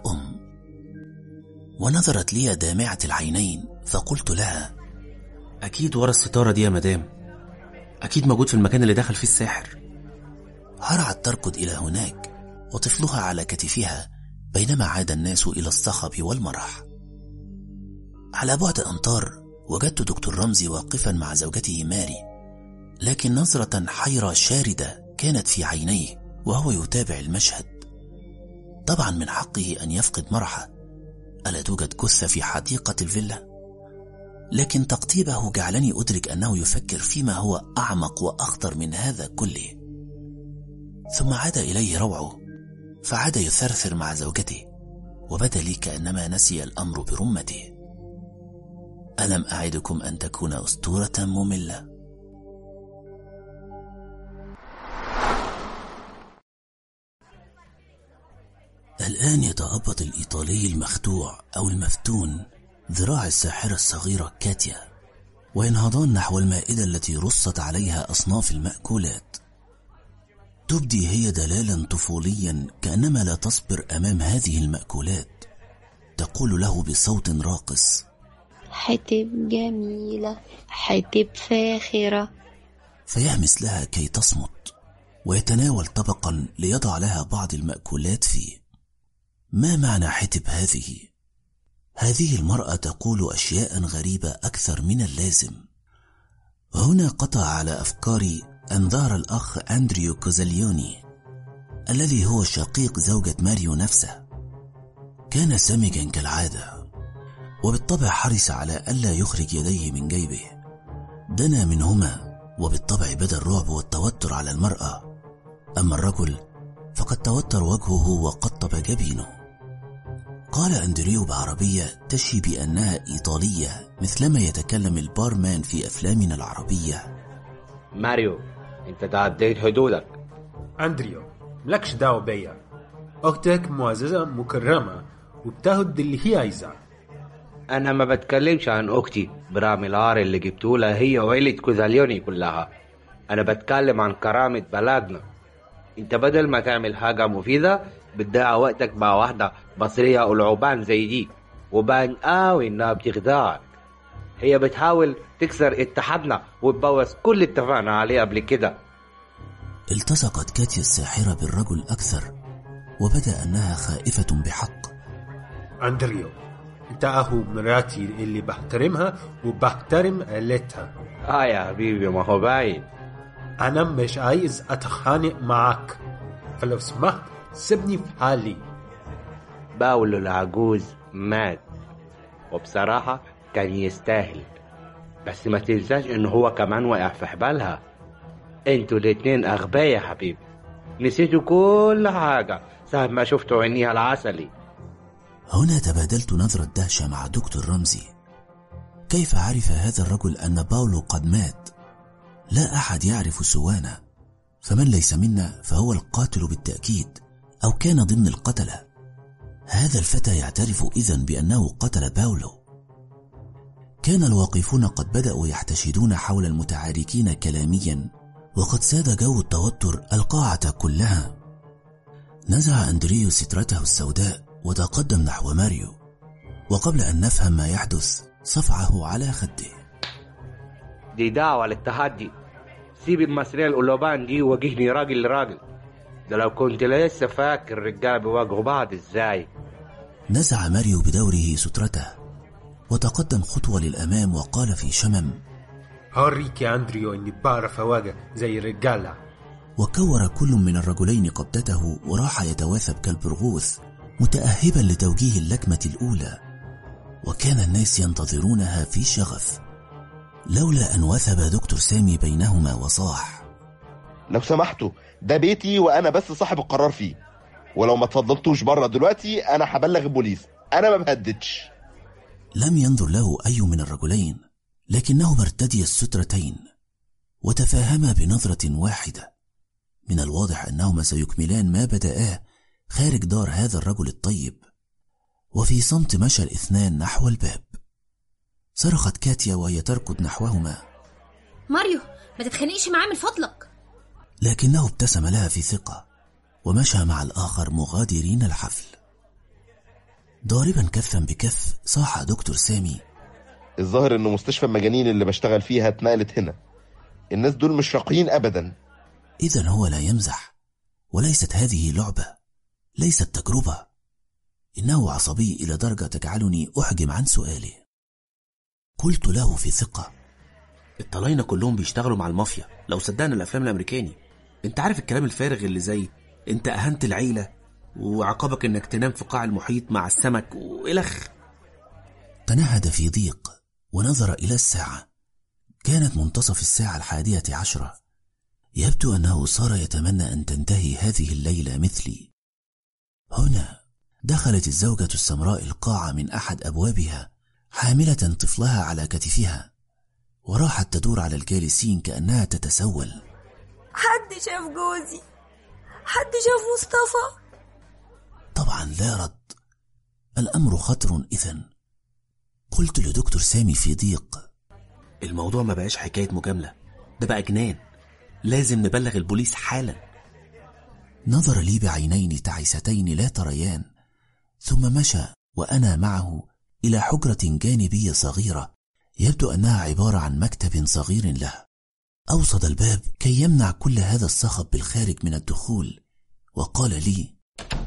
ونظرت لي دامعة العينين، فقلت لها: أكيد ورا الستارة دي يا مدام، أكيد موجود في المكان اللي دخل فيه الساحر. هرعت تركض إلى هناك وطفلها على كتفها بينما عاد الناس إلى الصخب والمرح. على بعد أمتار وجدت دكتور رمزي واقفا مع زوجته ماري، لكن نظرة حيرة شاردة كانت في عينيه وهو يتابع المشهد. طبعا من حقه أن يفقد مرحه، ألا توجد جثة في حديقة الفيلا؟ لكن تقطيبه جعلني أدرك أنه يفكر فيما هو أعمق وأخطر من هذا كله. ثم عاد إليه روعه، فعاد يثرثر مع زوجته، وبدا لي كأنما نسي الأمر برمته. ألم أعدكم أن تكون أسطورة مملة؟ الآن يتأبط الإيطالي المخدوع أو المفتون ذراع الساحرة الصغيرة كاتيا، وينهضان نحو المائدة التي رصت عليها أصناف المأكولات. تبدي هي دلالا طفوليا كأنما لا تصبر أمام هذه المأكولات. تقول له بصوت راقص: حتب جميلة، حتب فاخرة. فيهمس لها كي تصمت، ويتناول طبقا ليضع لها بعض المأكولات فيه. ما معنى حتب هذه؟ هذه المرأة تقول أشياء غريبة أكثر من اللازم. هنا قطع على أفكاري أن ظهر الأخ أندريو كوزاليوني الذي هو شقيق زوجة ماريو نفسه. كان سمجا كالعادة، وبالطبع حرص على ألا يخرج يديه من جيبه. دنا منهما، وبالطبع بدا الرعب والتوتر على المرأة. أما الرجل فقد توتر وجهه وقطب جبينه. قال أندريو بعربية تشي بأنها إيطالية مثلما يتكلم البارمان في أفلامنا العربية: ماريو، انت تعديت حدودك. أندريو، ملكش دعوة بيا. أختك معززة مكرمة وبتاخد اللي هي عايزاه. أنا ما بتكلمش عن أختي برغم العار اللي جبتولها هي وعيلة كوزاليوني كلها. أنا بتكلم عن كرامة بلدنا. انت بدل ما تعمل حاجة مفيدة بتضيع وقتك مع واحدة بصرية ألعوبان زي دي، وبان قوي انها بتخدعك. هي بتحاول تكسر اتحادنا وتبوظ كل اتفقنا عليه قبل كده. التصقت كاتيا الساحرة بالرجل أكثر، وبدا أنها خائفة بحق. أندريو، انت أهو مراتي اللي بحترمها وبحترم عيلتها. يا حبيبي، ما هو باين. أنا مش عايز أتخانق معك، فلو سمحت سيبني في حالي. باولو العجوز مات، وبصراحة كان يستاهل، بس ما تنساش إنه هو كمان وقع في حبالها. انتوا الاتنين أغبياء يا حبيبي، نسيتوا كل حاجة ساعة ما شفتوا عينيها العسلي. هنا تبادلت نظرة دهشة مع دكتور رمزي. كيف عرف هذا الرجل أن باولو قد مات؟ لا أحد يعرف سوانا، فمن ليس منا فهو القاتل بالتأكيد، أو كان ضمن القتلة. هذا الفتى يعترف إذن بأنه قتل باولو. كان الواقفون قد بدأوا يحتشدون حول المتعاركين كلاميا، وقد ساد جو التوتر القاعة كلها. نزع أندريو سترته السوداء وتقدم نحو ماريو، وقبل أن نفهم ما يحدث صفعه على خده. دي دعوة للتحدي. سيب المصرية القلوبان دي وواجهني راجل لراجل. ده لو كنت لسه فاكر الرجال بيواجهوا بعض ازاي. نزع ماريو بدوره سترته وتقدم خطوة للأمام وقال في شمم: هوريك يا أندريو إني بعرف أواجه زي الرجالة. وكور كل من الرجلين قبضته وراح يتواثب كالبرغوث متأهبا لتوجيه اللكمة الأولى، وكان الناس ينتظرونها في شغف، لولا أن وثب دكتور سامي بينهما وصاح: لو سمحتوا، ده بيتي وأنا بس صاحب القرار فيه، ولو ما تفضلتوش بره دلوقتي أنا هبلغ البوليس، أنا ما بهددش. لم ينظر له أي من الرجلين، لكنهما ارتديا السترتين وتفاهما بنظرة واحدة. من الواضح أنهما سيكملان ما بدأاه خارج دار هذا الرجل الطيب. وفي صمت مشى الاثنان نحو الباب. صرخت كاتيا وهي تركض نحوهما: ماريو، ما تتخانقش معاه من فضلك. لكنه ابتسم لها في ثقة ومشى مع الآخر مغادرين الحفل. ضاربا كفا بكف صاح دكتور سامي: الظاهر انه مستشفى المجانين اللي بشتغل فيها اتنقلت هنا. الناس دول مش راقيين ابدا. إذن هو لا يمزح، وليست هذه لعبة، ليست تجربة. إنه عصبي إلى درجة تجعلني أحجم عن سؤاله. قلت له في ثقة: الطلاينة كلهم بيشتغلوا مع المافيا لو صدقنا الأفلام الأمريكاني. انت عارف الكلام الفارغ اللي زي انت أهنت العيلة وعقابك انك تنام في قاع المحيط مع السمك وإلخ. تنهد في ضيق ونظر إلى الساعة. كانت منتصف الساعة 11. يبدو أنه صار يتمنى أن تنتهي هذه الليلة مثلي. هنا دخلت الزوجة السمراء القاعة من أحد أبوابها حاملة طفلها على كتفها، وراحت تدور على الجالسين كأنها تتسول. حد شاف جوزي؟ حد شاف مصطفى؟ طبعا لا رد. الأمر خطر إذن. قلت لدكتور سامي في ضيق: الموضوع ما بقاش حكاية مجاملة، ده بقى جنان، لازم نبلغ البوليس حالا. نظر لي بعينين تعيستين لا تريان، ثم مشى وأنا معه إلى حجرة جانبية صغيرة يبدو أنها عبارة عن مكتب صغير له. أوصد الباب كي يمنع كل هذا الصخب بالخارج من الدخول، وقال لي: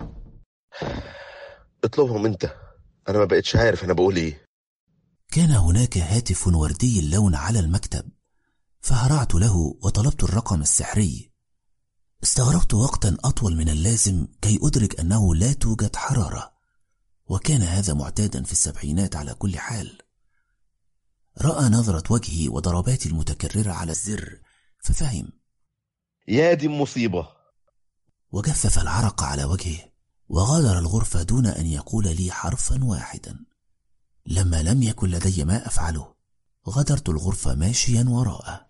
اطلبهم انت، أنا ما بقتش عارف أنا بقول إيه. كان هناك هاتف وردي اللون على المكتب، فهرعت له وطلبت الرقم السحري. استغرقت وقتا أطول من اللازم كي أدرك أنه لا توجد حرارة، وكان هذا معتادا في السبعينات على كل حال. رأى نظرة وجهي وضرباتي المتكررة على الزر ففهم. يا دي المصيبة. وجفف العرق على وجهه وغادر الغرفة دون أن يقول لي حرفا واحدا. لما لم يكن لدي ما أفعله غادرت الغرفة ماشيا وراءه.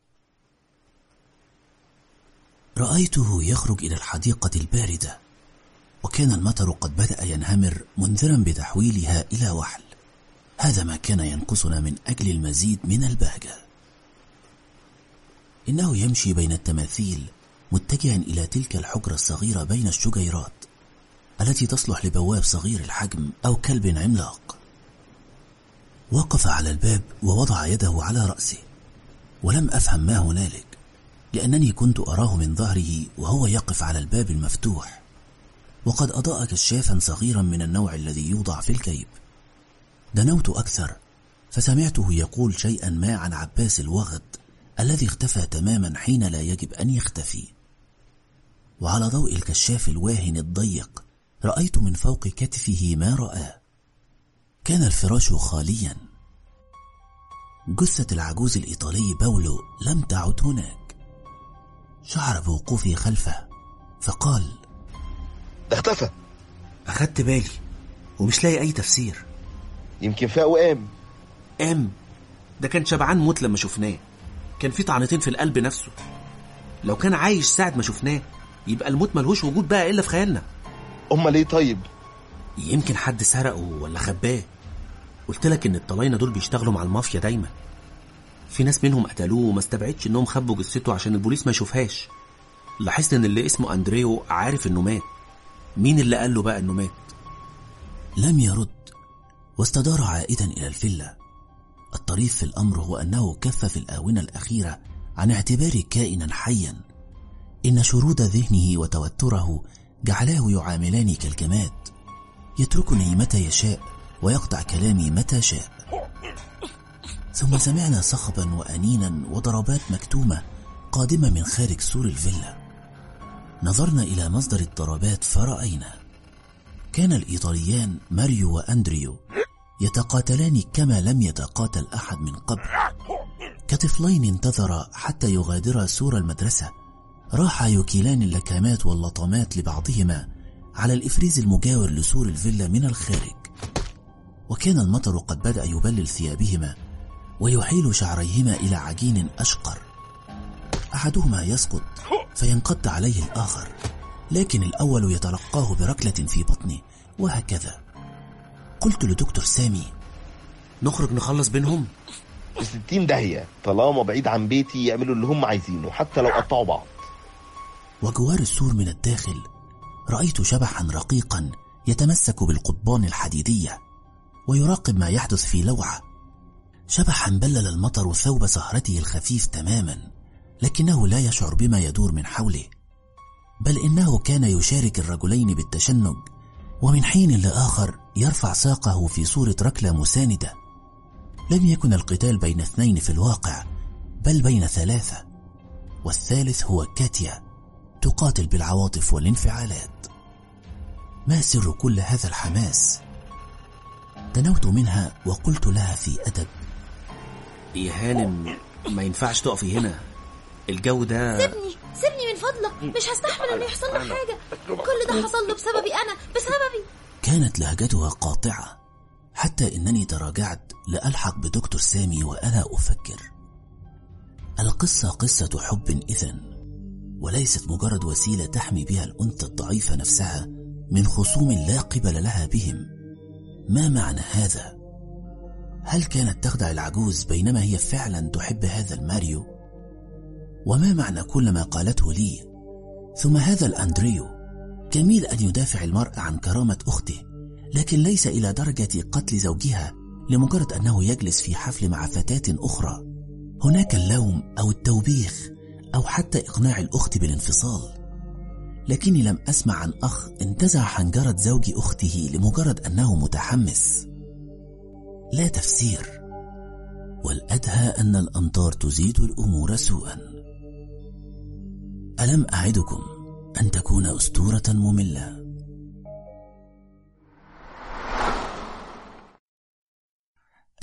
رأيته يخرج إلى الحديقة الباردة، وكان المطر قد بدأ ينهمر منذرا بتحويلها إلى وحل. هذا ما كان ينقصنا من أجل المزيد من البهجة. إنه يمشي بين التماثيل متجها إلى تلك الحجرة الصغيرة بين الشجيرات التي تصلح لبواب صغير الحجم أو كلب عملاق. وقف على الباب ووضع يده على رأسه، ولم أفهم ما هنالك لأنني كنت أراه من ظهره وهو يقف على الباب المفتوح، وقد أضاء كشافا صغيرا من النوع الذي يوضع في الكيب. دنوت أكثر فسمعته يقول شيئا ما عن عباس الوغد الذي اختفى تماما حين لا يجب أن يختفي. وعلى ضوء الكشاف الواهن الضيق رأيت من فوق كتفه ما رآه. كان الفراش خاليا. جثة العجوز الإيطالي باولو لم تعد هناك. شعر بوقوفي خلفه فقال: ده اختفى. أخدت بالي ومش لاقي أي تفسير. يمكن فاق وقام. قام؟ ده كان شبعان موت لما شفناه، كان في طعنتين في القلب نفسه. لو كان عايش ساعة ما شفناه يبقى الموت ملهوش وجود بقى إلا في خيالنا. أمال ليه طيب؟ يمكن حد سرقه ولا خباه. قلت لك إن الطلاينة دول بيشتغلوا مع المافيا دايما. في ناس منهم قتلوه وما استبعدش إنهم خبوا جثته عشان البوليس ما يشوفهاش. لاحظت إن اللي اسمه أندريو عارف إنه مات. مين اللي قال له بقى إنه مات؟ لم يرد، واستدار عائدا إلى الفيلا. الطريف في الأمر هو أنه كف في الآونة الأخيرة عن اعتباري كائنا حيا. إن شرود ذهنه وتوتره جعلاه يعاملاني كالجماد، يتركني متى يشاء ويقطع كلامي متى شاء. ثم سمعنا صخبا وأنينا وضربات مكتومة قادمة من خارج سور الفيلا. نظرنا إلى مصدر الضربات فرأينا كان الإيطاليان ماريو وأندريو يتقاتلان كما لم يتقاتل أحد من قبل. كطفلين انتظرا حتى يغادرا سور المدرسة، راحا يكيلان اللكامات واللطمات لبعضهما على الإفريز المجاور لسور الفيلا من الخارج. وكان المطر قد بدأ يبلل ثيابهما ويحيل شعريهما إلى عجين أشقر. أحدهما يسقط فينقض عليه الآخر، لكن الأول يتلقاه بركلة في بطنه، وهكذا. قلت لدكتور سامي: نخرج نخلص بينهم؟ في 60 داهية، طالما بعيد عن بيتي يعملوا اللي هم عايزينه حتى لو قطعوا بعض. وجوار السور من الداخل رأيت شبحا رقيقا يتمسك بالقضبان الحديدية ويراقب ما يحدث في لوعة. شبحا بلل المطر ثوب سهرته الخفيف تماما، لكنه لا يشعر بما يدور من حوله، بل إنه كان يشارك الرجلين بالتشنج، ومن حين لآخر يرفع ساقه في صورة ركلة مساندة. لم يكن القتال بين اثنين في الواقع، بل بين ثلاثة، والثالث هو كاتيا تقاتل بالعواطف والانفعالات. ما سر كل هذا الحماس؟ دنوت منها وقلت لها في أدب: يا هانم ما ينفعش تقفي هنا، الجو ده. سيبني من فضلك، مش هستحمل ان يحصل له حاجة. كل ده حصل له بسببي أنا، بسببي. كانت لهجتها قاطعة حتى إنني تراجعت لألحق بدكتور سامي وأنا أفكر. القصة قصة حب إذن، وليست مجرد وسيلة تحمي بها الأنثى الضعيفة نفسها من خصوم لا قبل لها بهم. ما معنى هذا؟ هل كانت تخدع العجوز بينما هي فعلا تحب هذا الماريو؟ وما معنى كل ما قالته لي؟ ثم هذا الأندريو جميل أن يدافع المرء عن كرامة أخته، لكن ليس إلى درجة قتل زوجها لمجرد أنه يجلس في حفل مع فتاة أخرى. هناك اللوم أو التوبيخ أو حتى إقناع الأخت بالانفصال. لكني لم أسمع عن أخ انتزع حنجرة زوج أخته لمجرد أنه متحمس. لا تفسير. والأدهى أن الأمطار تزيد الأمور سوءا. ألم أعدكم أن تكون أسطورة مملة؟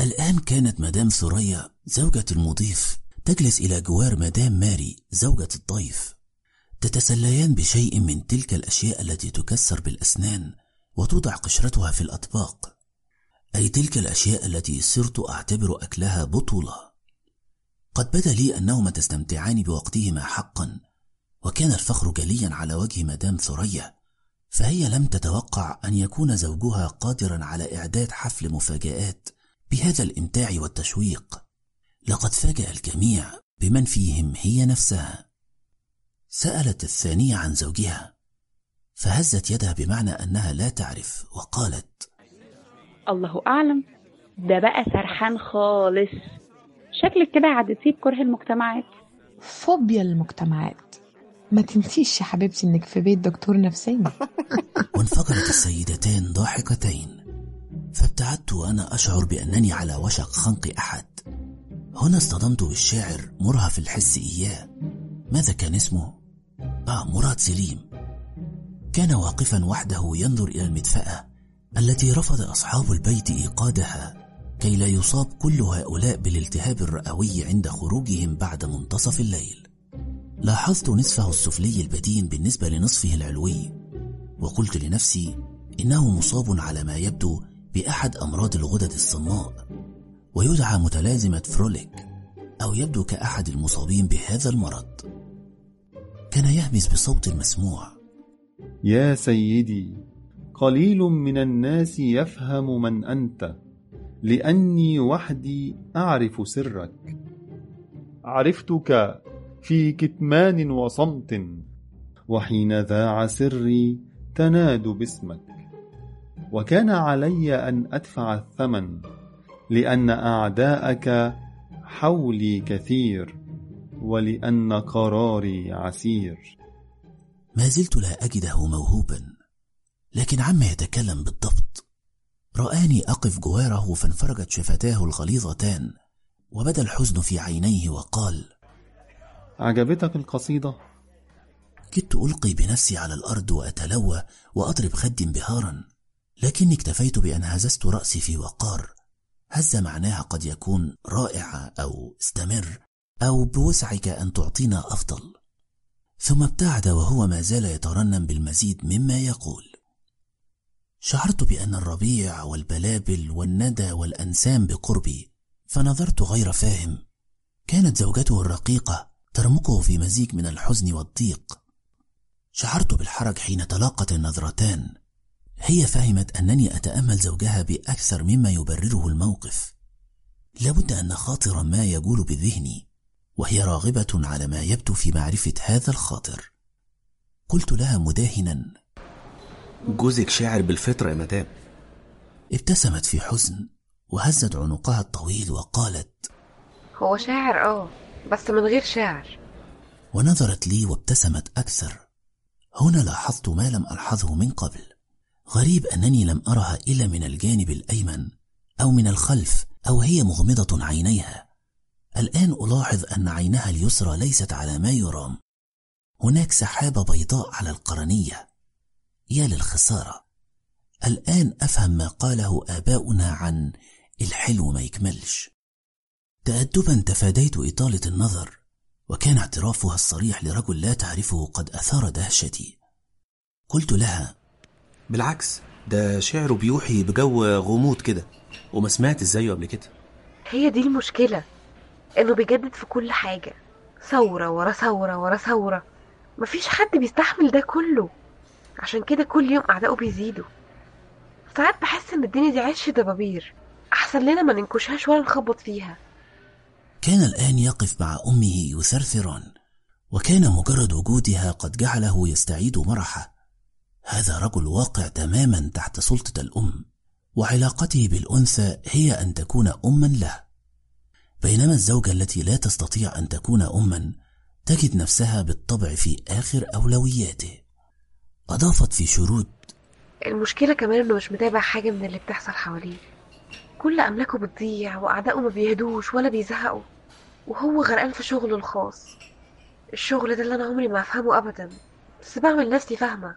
الآن كانت مدام ثريا زوجة المضيف تجلس إلى جوار مدام ماري زوجة الضيف، تتسليان بشيء من تلك الأشياء التي تكسر بالأسنان وتوضع قشرتها في الأطباق، أي تلك الأشياء التي صرت أعتبر أكلها بطولة. قد بدا لي أنهما تستمتعان بوقتهما حقا، وكان الفخر جليا على وجه مدام ثريا، فهي لم تتوقع أن يكون زوجها قادرا على إعداد حفل مفاجآت بهذا الإمتاع والتشويق. لقد فاجأ الجميع بمن فيهم هي نفسها. سألت الثانية عن زوجها، فهزت يدها بمعنى أنها لا تعرف، وقالت: الله أعلم، ده بقى سرحان خالص، شكلك كده عدتيه بكره المجتمعات. فوبيا المجتمعات. ما تنسيش يا حبيبتي انك في بيت دكتور نفساني. وانفجرت السيدتان ضاحكتين، فابتعدت وأنا أشعر بأنني على وشك خنق أحد. هنا اصطدمت بالشاعر مرهف الحس إياه. ماذا كان اسمه؟ مراد سليم. كان واقفا وحده ينظر إلى المدفأة التي رفض أصحاب البيت إيقادها كي لا يصاب كل هؤلاء بالالتهاب الرئوي عند خروجهم بعد منتصف الليل. لاحظت نصفه السفلي البدين بالنسبة لنصفه العلوي، وقلت لنفسي إنه مصاب على ما يبدو بأحد أمراض الغدد الصماء، ويدعى متلازمة فروليك، أو يبدو كأحد المصابين بهذا المرض. كان يهمس بصوت مسموع: يا سيدي، قليل من الناس يفهم من أنت، لأني وحدي أعرف سرك. عرفتك في كتمان وصمت، وحين ذاع سري تنادوا باسمك. وكان علي أن أدفع الثمن، لأن أعداءك حولي كثير، ولأن قراري عسير. ما زلت لا أجده موهوبا، لكن عما يتكلم بالضبط. رآني أقف جواره فانفرجت شفتاه الغليظتان، وبدا الحزن في عينيه، وقال: عجبتك القصيدة؟ كدت ألقي بنفسي على الأرض وأتلوى وأضرب خدي انبهارا، لكني اكتفيت بأن هززت رأسي في وقار. هز معناها قد يكون رائع أو استمر أو بوسعك أن تعطينا أفضل. ثم ابتعد وهو ما زال يترنم بالمزيد مما يقول. شعرت بأن الربيع والبلابل والندى والأنسام بقربي، فنظرت غير فاهم. كانت زوجته الرقيقة ترمقه في مزيج من الحزن والضيق. شعرت بالحرج حين تلاقت النظرتان. هي فهمت أنني أتأمل زوجها بأكثر مما يبرره الموقف. لابد أن خاطرا ما يجول بذهني، وهي راغبة على ما يبدو في معرفة هذا الخاطر. قلت لها مداهنا: جوزك شاعر بالفطرة يا مدام. ابتسمت في حزن وهزت عنقها الطويل وقالت: هو شاعر بس من غير شعر. ونظرت لي وابتسمت أكثر. هنا لاحظت ما لم ألحظه من قبل. غريب أنني لم أرها إلا من الجانب الأيمن أو من الخلف، أو هي مغمضة عينيها. الآن ألاحظ أن عينها اليسرى ليست على ما يرام. هناك سحابة بيضاء على القرنية. يا للخسارة. الآن أفهم ما قاله آباؤنا عن الحلو ما يكملش. تأدبا تفاديت إطالة النظر، وكان اعترافها الصريح لرجل لا تعرفه قد أثار دهشتي. قلت لها: بالعكس، ده شعره بيوحي بجو غموض كده، وما سمعت زيه قبل كده. هي دي المشكلة، انه بيجدد في كل حاجة، ثورة ورا ثورة ورا ثورة. مفيش حد بيستحمل ده كله، عشان كده كل يوم أعدائه بيزيدوا. ساعات بحس ان الدنيا دي عيش دبابير، احسن لنا ما ننكشهاش ولا نخبط فيها. كان الآن يقف مع أمه يثرثران، وكان مجرد وجودها قد جعله يستعيد مرحه. هذا رجل واقع تماما تحت سلطة الأم، وعلاقته بالأنثى هي أن تكون أما له، بينما الزوجة التي لا تستطيع أن تكون أما تجد نفسها بالطبع في آخر أولوياته. أضافت في شرود: المشكلة كمان انه مش متابع حاجة من اللي بتحصل حواليه. كل أملاكه بتضيع، وأعدائه ما بيهدوش ولا بيزهقوا، وهو غرقان في شغله الخاص. الشغل ده اللي أنا عمري ما أفهمه أبدا، بس بعمل نفسي فاهمة.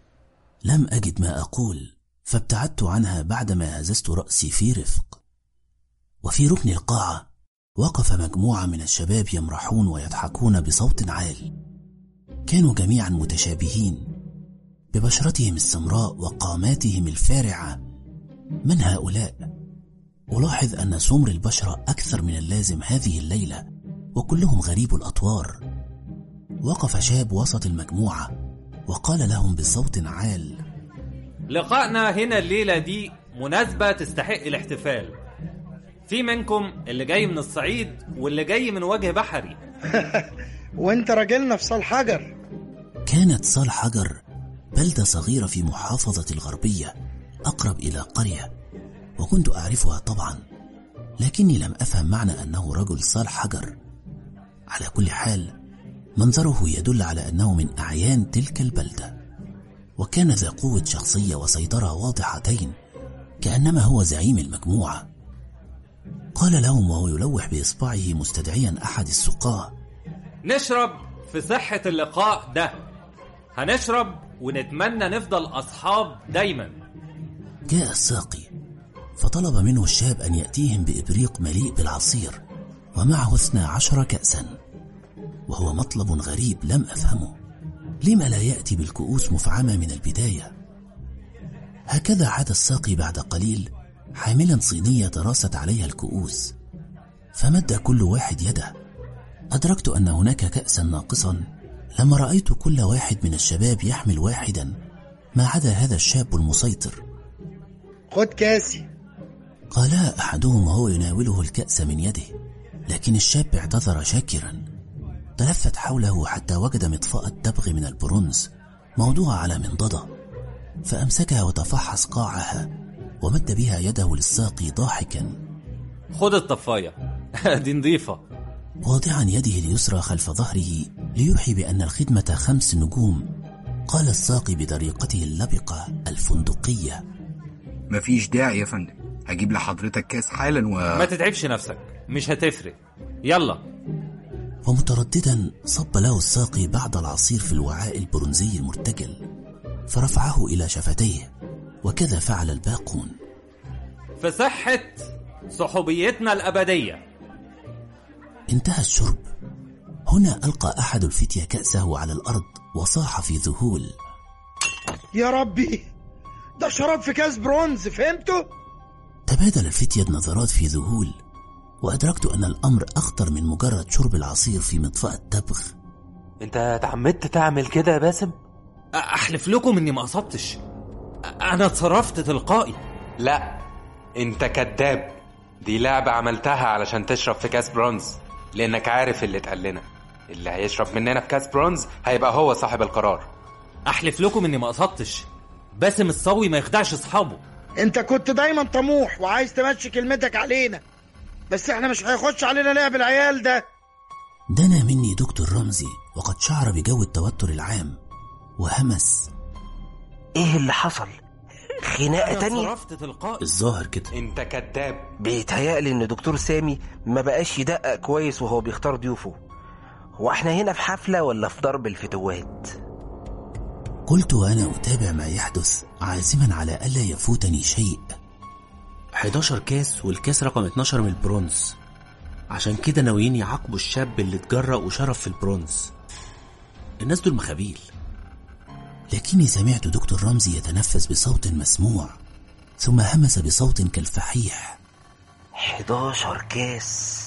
لم أجد ما أقول، فابتعدت عنها بعدما هززت رأسي في رفق. وفي ركن القاعة وقف مجموعة من الشباب يمرحون ويضحكون بصوت عال. كانوا جميعا متشابهين ببشرتهم السمراء وقاماتهم الفارعة. من هؤلاء؟ ألاحظ أن سمر البشرة أكثر من اللازم هذه الليلة، وكلهم غريب الأطوار. وقف شاب وسط المجموعة وقال لهم بصوت عال: لقائنا هنا الليلة دي مناسبة تستحق الاحتفال. في منكم اللي جاي من الصعيد واللي جاي من وجه بحري. وانت راجلنا في صال حجر. كانت صال حجر بلدة صغيرة في محافظة الغربية أقرب إلى قرية، وكنت أعرفها طبعا، لكني لم أفهم معنى أنه رجل صال حجر. على كل حال منظره يدل على أنه من أعيان تلك البلدة، وكان ذا قوة شخصية وسيطرة واضحتين، كأنما هو زعيم المجموعة. قال لهم وهو يلوح بإصبعه مستدعيا أحد السقاة: نشرب في صحة اللقاء ده، هنشرب ونتمنى نفضل أصحاب دايما. جاء الساقي فطلب منه الشاب أن يأتيهم بإبريق مليء بالعصير ومعه 12 كأسا، وهو مطلب غريب لم أفهمه. لما لا يأتي بالكؤوس مفعمة من البداية؟ هكذا عاد الساقي بعد قليل حاملا صينية تراست عليها الكؤوس، فمد كل واحد يده. أدركت أن هناك كأسا ناقصا لما رأيت كل واحد من الشباب يحمل واحدا ما عدا هذا الشاب المسيطر. خد كاسي، قالا أحدهم وهو يناوله الكأس من يده، لكن الشاب اعتذر شاكرا. تلفت حوله حتى وجد مطفأة تبغ من البرونز موضوعة على منضدة، فأمسكها وتفحص قاعها ومد بها يده للساقي ضاحكا: خد الطفاية دي نظيفة. واضعا يده اليسرى خلف ظهره ليوحي بأن الخدمة 5 نجوم، قال الساقي بطريقته اللبقة الفندقية: مفيش داعي يا فندم، هجيب لحضرتك كاس حالا ما تتعبش نفسك، مش هتفرق، يلا. ومترددا صب له الساقي بعض العصير في الوعاء البرونزي المرتجل، فرفعه إلى شفتيه، وكذا فعل الباقون. في صحة صحوبيتنا الأبدية. انتهى الشرب. هنا ألقى أحد الفتية كأسه على الأرض وصاح في ذهول: يا ربي، ده شرب في كاس برونز، فهمته؟ تبادل الفتية النظرات في ذهول، وأدركت أن الأمر أخطر من مجرد شرب العصير في مطفأة تبغ. انت تعمدت تعمل كده يا باسم؟ أحلف لكم إني ما قصدتش، أنا اتصرفت تلقائي. لا، انت كذاب. دي لعبة عملتها علشان تشرب في كاس برونز، لأنك عارف اللي اتقال لنا، اللي هيشرب مننا في كاس برونز هيبقى هو صاحب القرار. أحلف لكم إني ما قصدتش. باسم الصوي ما يخدعش أصحابه. انت كنت دايما طموح وعايز تمشي كلمتك علينا، بس احنا مش هيخش علينا لعب العيال ده. دنا مني دكتور رمزي وقد شعر بجو التوتر العام وهمس: ايه اللي حصل؟ خناقة تانية؟ الظاهر كده. انت كذاب. بيتهيألي ان دكتور سامي ما بقاش يدقق كويس وهو بيختار ضيوفه. هو احنا هنا في حفلة ولا في ضرب الفتوات؟ قلت وأنا أتابع ما يحدث عازما على ألا يفوتني شيء. 11 كاس والكاس رقم 12 من البرونز، عشان كده ناويين يعاقبوا الشاب اللي اتجرأ وشرف في البرونز. الناس دول مخابيل. لكني سمعت دكتور رمزي يتنفس بصوت مسموع، ثم همس بصوت كالفحيح: 11 كاس.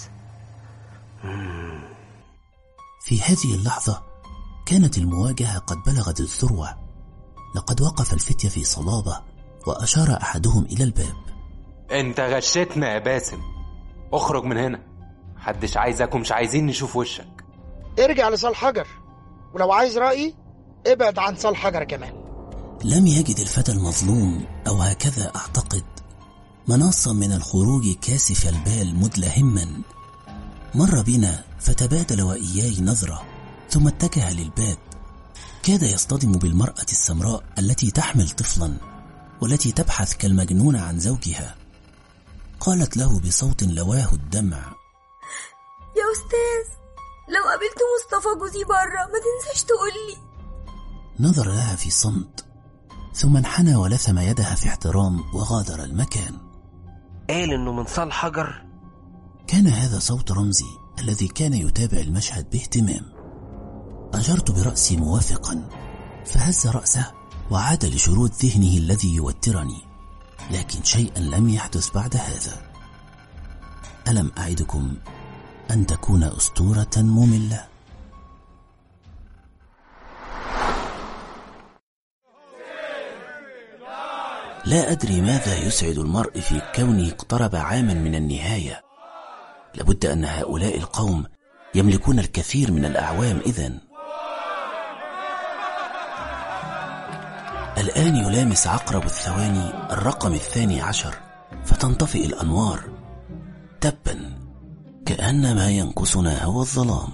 في هذه اللحظة كانت المواجهة قد بلغت الذروة. لقد وقف الفتية في صلابة وأشار أحدهم إلى الباب: انت غشتنا يا باسم، اخرج من هنا، محدش عايزك ومش عايزين نشوف وشك. ارجع لصال حجر، ولو عايز رأيي ابعد عن صال حجر كمان. لم يجد الفتى المظلوم، أو هكذا أعتقد، مناصا من الخروج كاسف البال مدلهما. مر بنا فتبادل وإياي نظرة، ثم اتجه للباب. كاد يصطدم بالمرأة السمراء التي تحمل طفلا والتي تبحث كالمجنون عن زوجها. قالت له بصوت لواه الدمع: يا أستاذ، لو قابلت مصطفى جوزي برا ما تنساش تقولي. نظر لها في صمت، ثم انحنى ولثم يدها في احترام وغادر المكان. قال انه من صال حجر؟ كان هذا صوت رمزي الذي كان يتابع المشهد باهتمام. أجرت برأسي موافقا، فهز رأسه وعاد لشرود ذهنه الذي يوترني، لكن شيئا لم يحدث بعد هذا. ألم أعدكم أن تكون أسطورة مملة؟ لا أدري ماذا يسعد المرء في كونه اقترب عاما من النهاية. لابد أن هؤلاء القوم يملكون الكثير من الأعوام إذن. الآن يلامس عقرب الثواني الرقم 12 فتنطفئ الأنوار. تبا، كأن ما ينقصنا هو الظلام.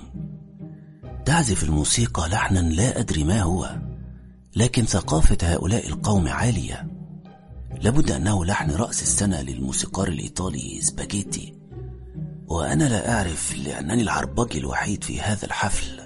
تعزف الموسيقى لحنا لا أدري ما هو، لكن ثقافة هؤلاء القوم عالية. لابد أنه لحن رأس السنة للموسيقار الإيطالي سباجيتي، وأنا لا أعرف لأنني العربجي الوحيد في هذا الحفل.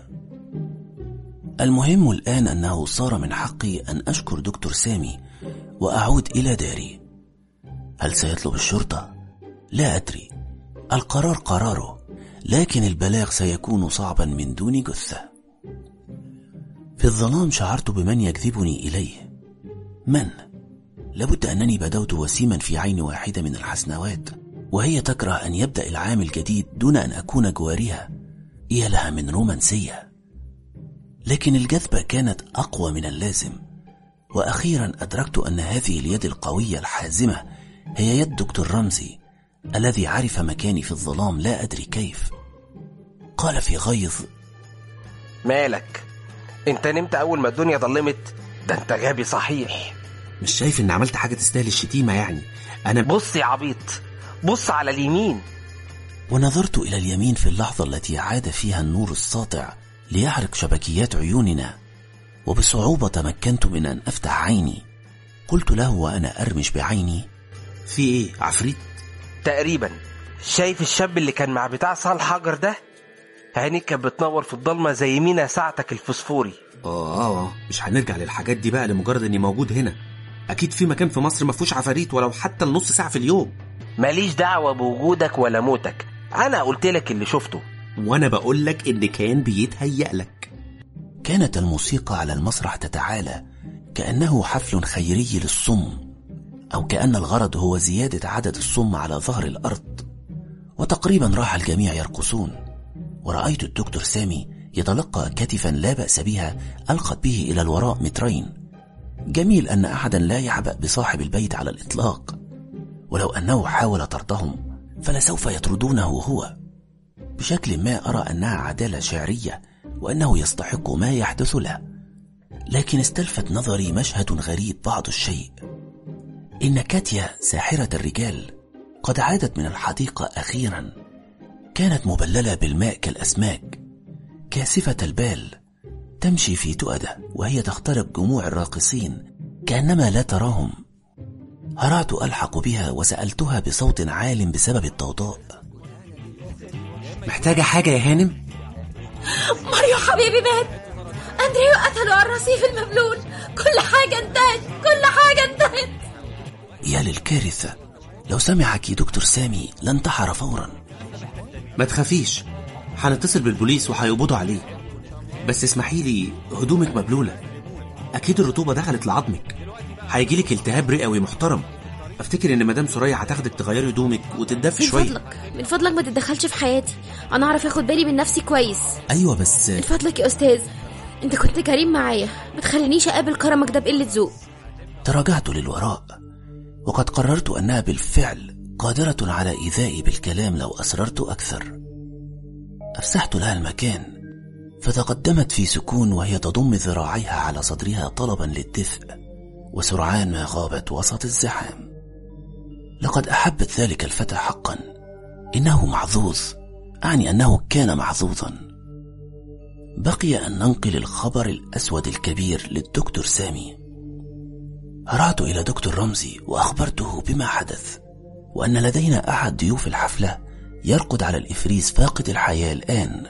المهم الآن أنه صار من حقي أن أشكر دكتور سامي وأعود إلى داري. هل سيطلب الشرطة؟ لا أدري، القرار قراره، لكن البلاغ سيكون صعبا من دون جثة. في الظلام شعرت بمن يجذبني إليه. من؟ لابد أنني بدوت وسيما في عين واحدة من الحسنوات، وهي تكره أن يبدأ العام الجديد دون أن أكون جوارها. يا لها من رومانسية. لكن الجذبة كانت أقوى من اللازم، وأخيرا أدركت أن هذه اليد القوية الحازمة هي يد دكتور رمزي الذي عرف مكاني في الظلام لا أدري كيف. قال في غيظ: مالك؟ انت نمت أول ما الدنيا ظلمت؟ ده انت غبي صحيح. مش شايف ان عملت حاجة تستاهل الشتيمة يعني؟ أنا بص يا عبيط، بص على اليمين. ونظرت إلى اليمين في اللحظة التي عاد فيها النور الساطع ليحرق شبكيات عيوننا، وبصعوبة تمكنت من أن أفتح عيني. قلت له وأنا أرمش بعيني: في إيه؟ عفريت؟ تقريبا. شايف الشاب اللي كان مع بتاع صال حجر ده؟ عينيك كانت بتنور في الضلمة زي مينا ساعتك الفسفوري. مش هنرجع للحاجات دي بقى لمجرد اني موجود هنا. اكيد في مكان في مصر ما فيهوش عفاريت ولو حتى النص ساعة في اليوم. ماليش دعوة بوجودك ولا موتك، انا قلت لك اللي شفته، وانا بقول لك ان كان بيتهيأ لك. كانت الموسيقى على المسرح تتعالى كأنه حفل خيري للصم، أو كأن الغرض هو زيادة عدد الصم على ظهر الأرض. وتقريبا راح الجميع يرقصون، ورأيت الدكتور سامي يتلقى كتفا لا بأس بها ألقت به إلى الوراء مترين. جميل أن أحدا لا يعبأ بصاحب البيت على الإطلاق، ولو أنه حاول طردهم فلسوف يطردونه هو. بشكل ما أرى أنها عدالة شعرية وأنه يستحق ما يحدث له. لكن استلفت نظري مشهد غريب بعض الشيء. إن كاتيا ساحرة الرجال قد عادت من الحديقة أخيرا. كانت مبللة بالماء كالأسماك، كاسفة البال، تمشي في تؤدة وهي تخترق جموع الراقصين كأنما لا تراهم. هرعت ألحق بها وسألتها بصوت عال بسبب الضوضاء: محتاجة حاجة يا هانم؟ ماريو حبيبي مات، أندريو قتلوا على الرصيف المبلول، كل حاجة انتهت، كل حاجة انتهت. يا للكارثة، لو سمعك دكتور سامي لانتحر فورا. ما تخافيش، هنتصل بالبوليس وهيقبضوا عليه. بس اسمحي لي، هدومك مبلولة، أكيد الرطوبة دخلت لعظمك، هيجيلك التهاب رئوي محترم. افتكر ان مدام سوريا هتاخدك تغيري هدومك وتدفي شويه. من فضلك ما تتدخلش في حياتي، انا اعرف اخد بالي من نفسي كويس. ايوه بس من فضلك يا استاذ، انت كنت كريم معايا، ما تخلينيش اقابل كرمك ده بقله ذوق. تراجعت للوراء وقد قررت انها بالفعل قادرة على ايذائي بالكلام لو اصررت اكثر. افسحت لها المكان فتقدمت في سكون وهي تضم ذراعيها على صدرها طلبا للدفء، وسرعان ما غابت وسط الزحام. لقد أحبت ذلك الفتى حقا، إنه محظوظ، أعني أنه كان محظوظا. بقي أن ننقل الخبر الأسود الكبير للدكتور سامي. هرعت إلى دكتور رمزي وأخبرته بما حدث، وأن لدينا أحد ضيوف الحفلة يرقد على الإفريز فاقد الحياة الآن.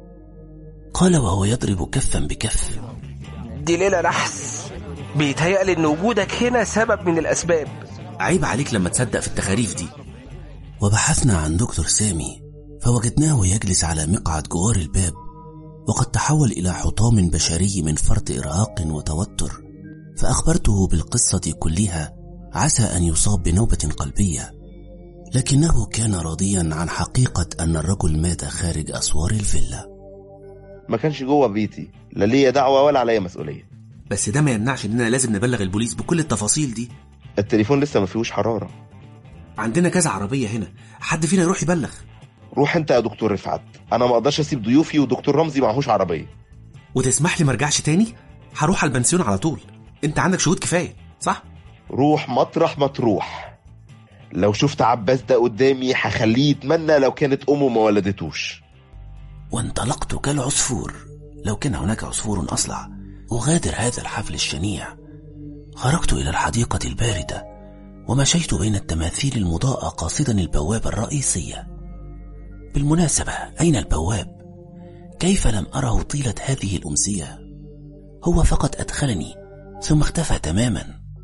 قال وهو يضرب كفا بكف: دي ليلة نحس، بيتهيألي إن وجودك هنا سبب من الأسباب. عيب عليك لما تصدق في التخاريف دي. وبحثنا عن دكتور سامي فوجدناه يجلس على مقعد جوار الباب، وقد تحول إلى حطام بشري من فرط إرهاق وتوتر. فأخبرته بالقصة كلها عسى أن يصاب بنوبة قلبية، لكنه كان راضيا عن حقيقة أن الرجل مات خارج أسوار الفيلا. ما كانش جوه بيتي، لا ليا دعوة ولا عليا مسؤولية. بس ده ما يمنعش إننا لازم نبلغ البوليس بكل التفاصيل دي. التليفون لسه ما فيهوش حرارة. عندنا كذا عربية هنا، حد فينا يروح يبلغ؟ روح انت يا دكتور رفعت، انا ما اقدرش اسيب ضيوفي ودكتور رمزي معهوش عربية. وتسمح لي مرجعش تاني؟ هروح على البنسيون على طول، انت عندك شهود كفاية صح؟ روح مطرح ما تروح. لو شفت عباس ده قدامي هخليه يتمنى لو كانت امه ما ولدتوش. وانطلقت كالعصفور، لو كان هناك عصفور أصلع، أغادر هذا الحفل الشنيع. خرجت إلى الحديقة الباردة ومشيت بين التماثيل المضاءة قاصدا البوابة الرئيسية. بالمناسبة أين البواب؟ كيف لم أره طيلة هذه الأمسية؟ هو فقط أدخلني ثم اختفى تماما.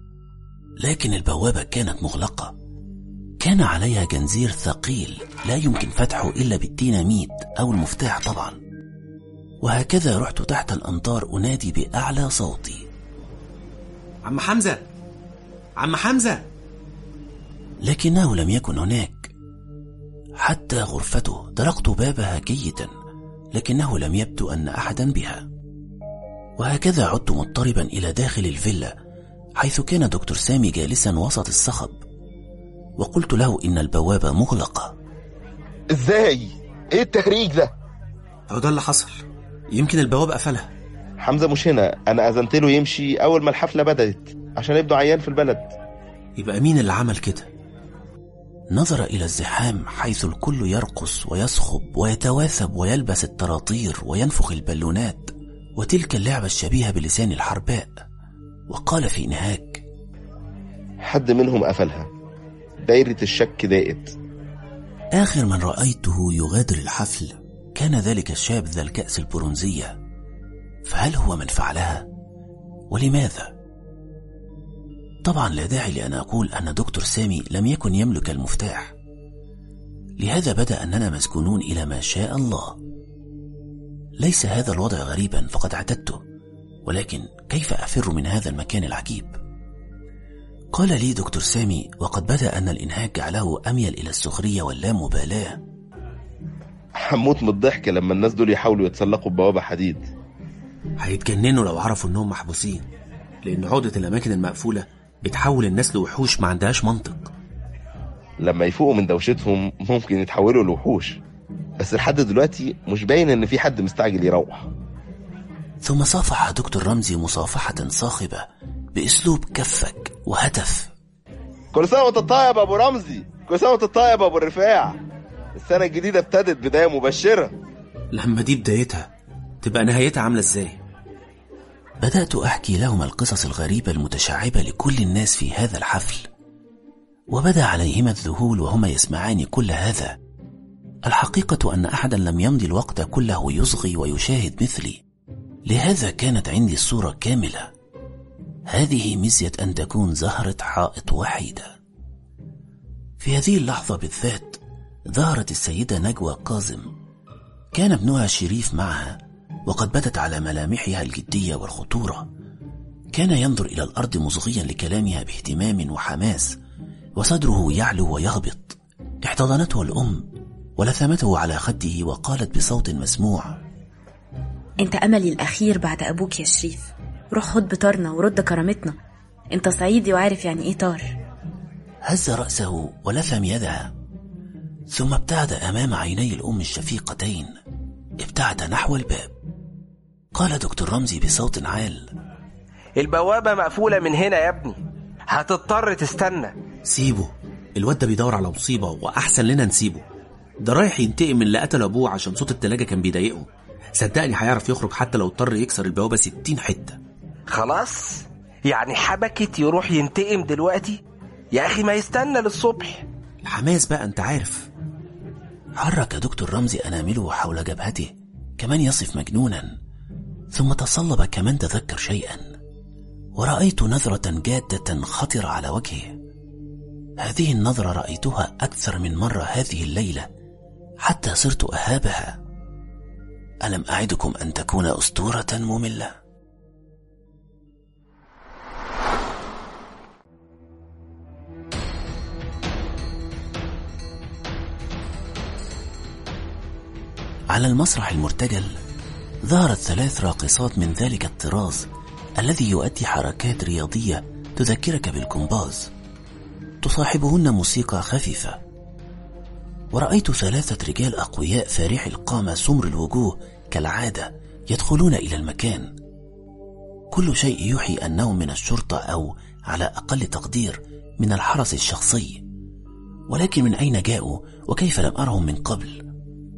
لكن البوابة كانت مغلقة، كان عليها جنزير ثقيل لا يمكن فتحه إلا بالديناميت أو المفتاح طبعا. وهكذا رحت تحت الأمطار أنادي بأعلى صوتي: عم حمزة، عم حمزة. لكنه لم يكن هناك. حتى غرفته طرقت بابها جيدا، لكنه لم يبدو أن أحدا بها. وهكذا عدت مضطربا إلى داخل الفيلا، حيث كان دكتور سامي جالسا وسط الصخب، وقلت له إن البوابة مغلقة. ازاي؟ ايه التهريج ده؟ ده اللي حصل، يمكن البوابة قفلها. حمزة مش هنا، انا اذنت له يمشي اول ما الحفلة بدأت عشان ابنه عيان في البلد. يبقى مين اللي عمل كده؟ نظر إلى الزحام حيث الكل يرقص ويصخب ويتواثب ويلبس الطراطير وينفخ البالونات وتلك اللعبة الشبيهة بلسان الحرباء، وقال في نهاك: حد منهم قفلها، دايرة الشك ضاقت. آخر من رأيته يغادر الحفل كان ذلك الشاب ذا الكأس البرونزية. فهل هو من فعلها؟ ولماذا؟ طبعا لا داعي لأن أقول أن دكتور سامي لم يكن يملك المفتاح، لهذا بدأ أننا مسكونون إلى ما شاء الله. ليس هذا الوضع غريبا فقد اعتدته، ولكن كيف أفر من هذا المكان العجيب؟ قال لي دكتور سامي وقد بدأ أن الإنهاك جعله أميل إلى السخرية واللامبالاة: هموت من الضحك لما الناس دول يحاولوا يتسلقوا ببوابة حديد. هيتجننوا لو عرفوا أنهم محبوسين، لأن عودة الأماكن المقفولة بتحول الناس لوحوش ما عندهاش منطق. لما يفوقوا من دوشتهم ممكن يتحولوا لوحوش، بس لحد دلوقتي مش باين ان في حد مستعجل يروح. ثم صافح دكتور رمزي مصافحة صاخبة بأسلوب كفك وهتف: كل سنة وانت طيب يا ابو رمزي، كل سنة وانت طيب يا ابو الرفاع، السنة الجديدة ابتدت بداية مبشرة. لما دي بدايتها تبقى نهايتها عاملة ازاي؟ بدأت أحكي لهم القصص الغريبة المتشعبة لكل الناس في هذا الحفل، وبدأ عليهما الذهول وهما يسمعان كل هذا. الحقيقة أن أحدا لم يمضي الوقت كله يصغي ويشاهد مثلي، لهذا كانت عندي الصورة كاملة. هذه ميزة أن تكون زهرة حائط وحيدة. في هذه اللحظة بالذات ظهرت السيدة نجوى كاظم، كان ابنها شريف معها، وقد بدت على ملامحها الجدية والخطورة. كان ينظر إلى الأرض مصغيا لكلامها باهتمام وحماس، وصدره يعلو ويهبط. احتضنته الأم ولثمته على خده وقالت بصوت مسموع: انت أملي الأخير بعد أبوك يا شريف، روح خد بطارنا ورد كرامتنا، انت صعيدي وعارف يعني ايه طار. هز رأسه ولثم يدها، ثم ابتعد أمام عيني الأم الشفيقتين، ابتعد نحو الباب. قال دكتور رمزي بصوت عال: البوابة مقفولة من هنا يا ابني، هتضطر تستنى. سيبه، الواد ده بيدور على مصيبة وأحسن لنا نسيبه. ده رايح ينتقم من اللي قتل أبوه عشان صوت التلاجة كان بيضايقه. صدقني هيعرف يخرج حتى لو اضطر يكسر البوابة 60 حتة. خلاص يعني حبكت يروح ينتقم دلوقتي؟ يا أخي ما يستنى للصبح. الحماس بقى أنت عارف. حرك دكتور رمزي أنامله حول جبهته كمن يصف مجنونا، ثم تصلب كمن تذكر شيئا، ورأيت نظرة جادة خطرة على وجهه. هذه النظرة رأيتها أكثر من مرة هذه الليلة، حتى صرت أهابها. ألم أعدكم أن تكون أسطورة مملة؟ على المسرح المرتجل ظهرت 3 راقصات من ذلك الطراز الذي يؤدي حركات رياضية تذكرك بالكومباز، تصاحبهن موسيقى خفيفة. ورأيت 3 رجال أقوياء فارحي القامة سمر الوجوه كالعادة يدخلون إلى المكان. كل شيء يوحي أنهم من الشرطة أو على أقل تقدير من الحرس الشخصي، ولكن من أين جاءوا وكيف لم أرهم من قبل؟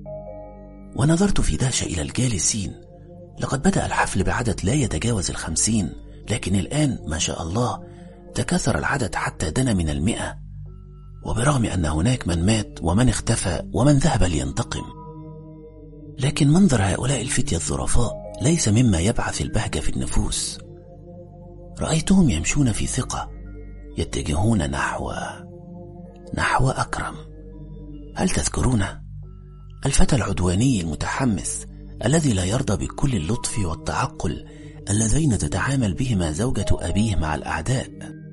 ونظرت في دهشة إلى الجالسين. لقد بدأ الحفل بعدد لا يتجاوز 50، لكن الآن ما شاء الله تكاثر العدد حتى دنا من 100. وبرغم أن هناك من مات ومن اختفى ومن ذهب لينتقم، لكن منظر هؤلاء الفتية الظرفاء ليس مما يبعث البهجة في النفوس. رأيتهم يمشون في ثقة، يتجهون نحو أكرم. هل تذكرونه؟ الفتى العدواني المتحمس الذي لا يرضى بكل اللطف والتعقل اللذين تتعامل بهما زوجة أبيه مع الأعداء.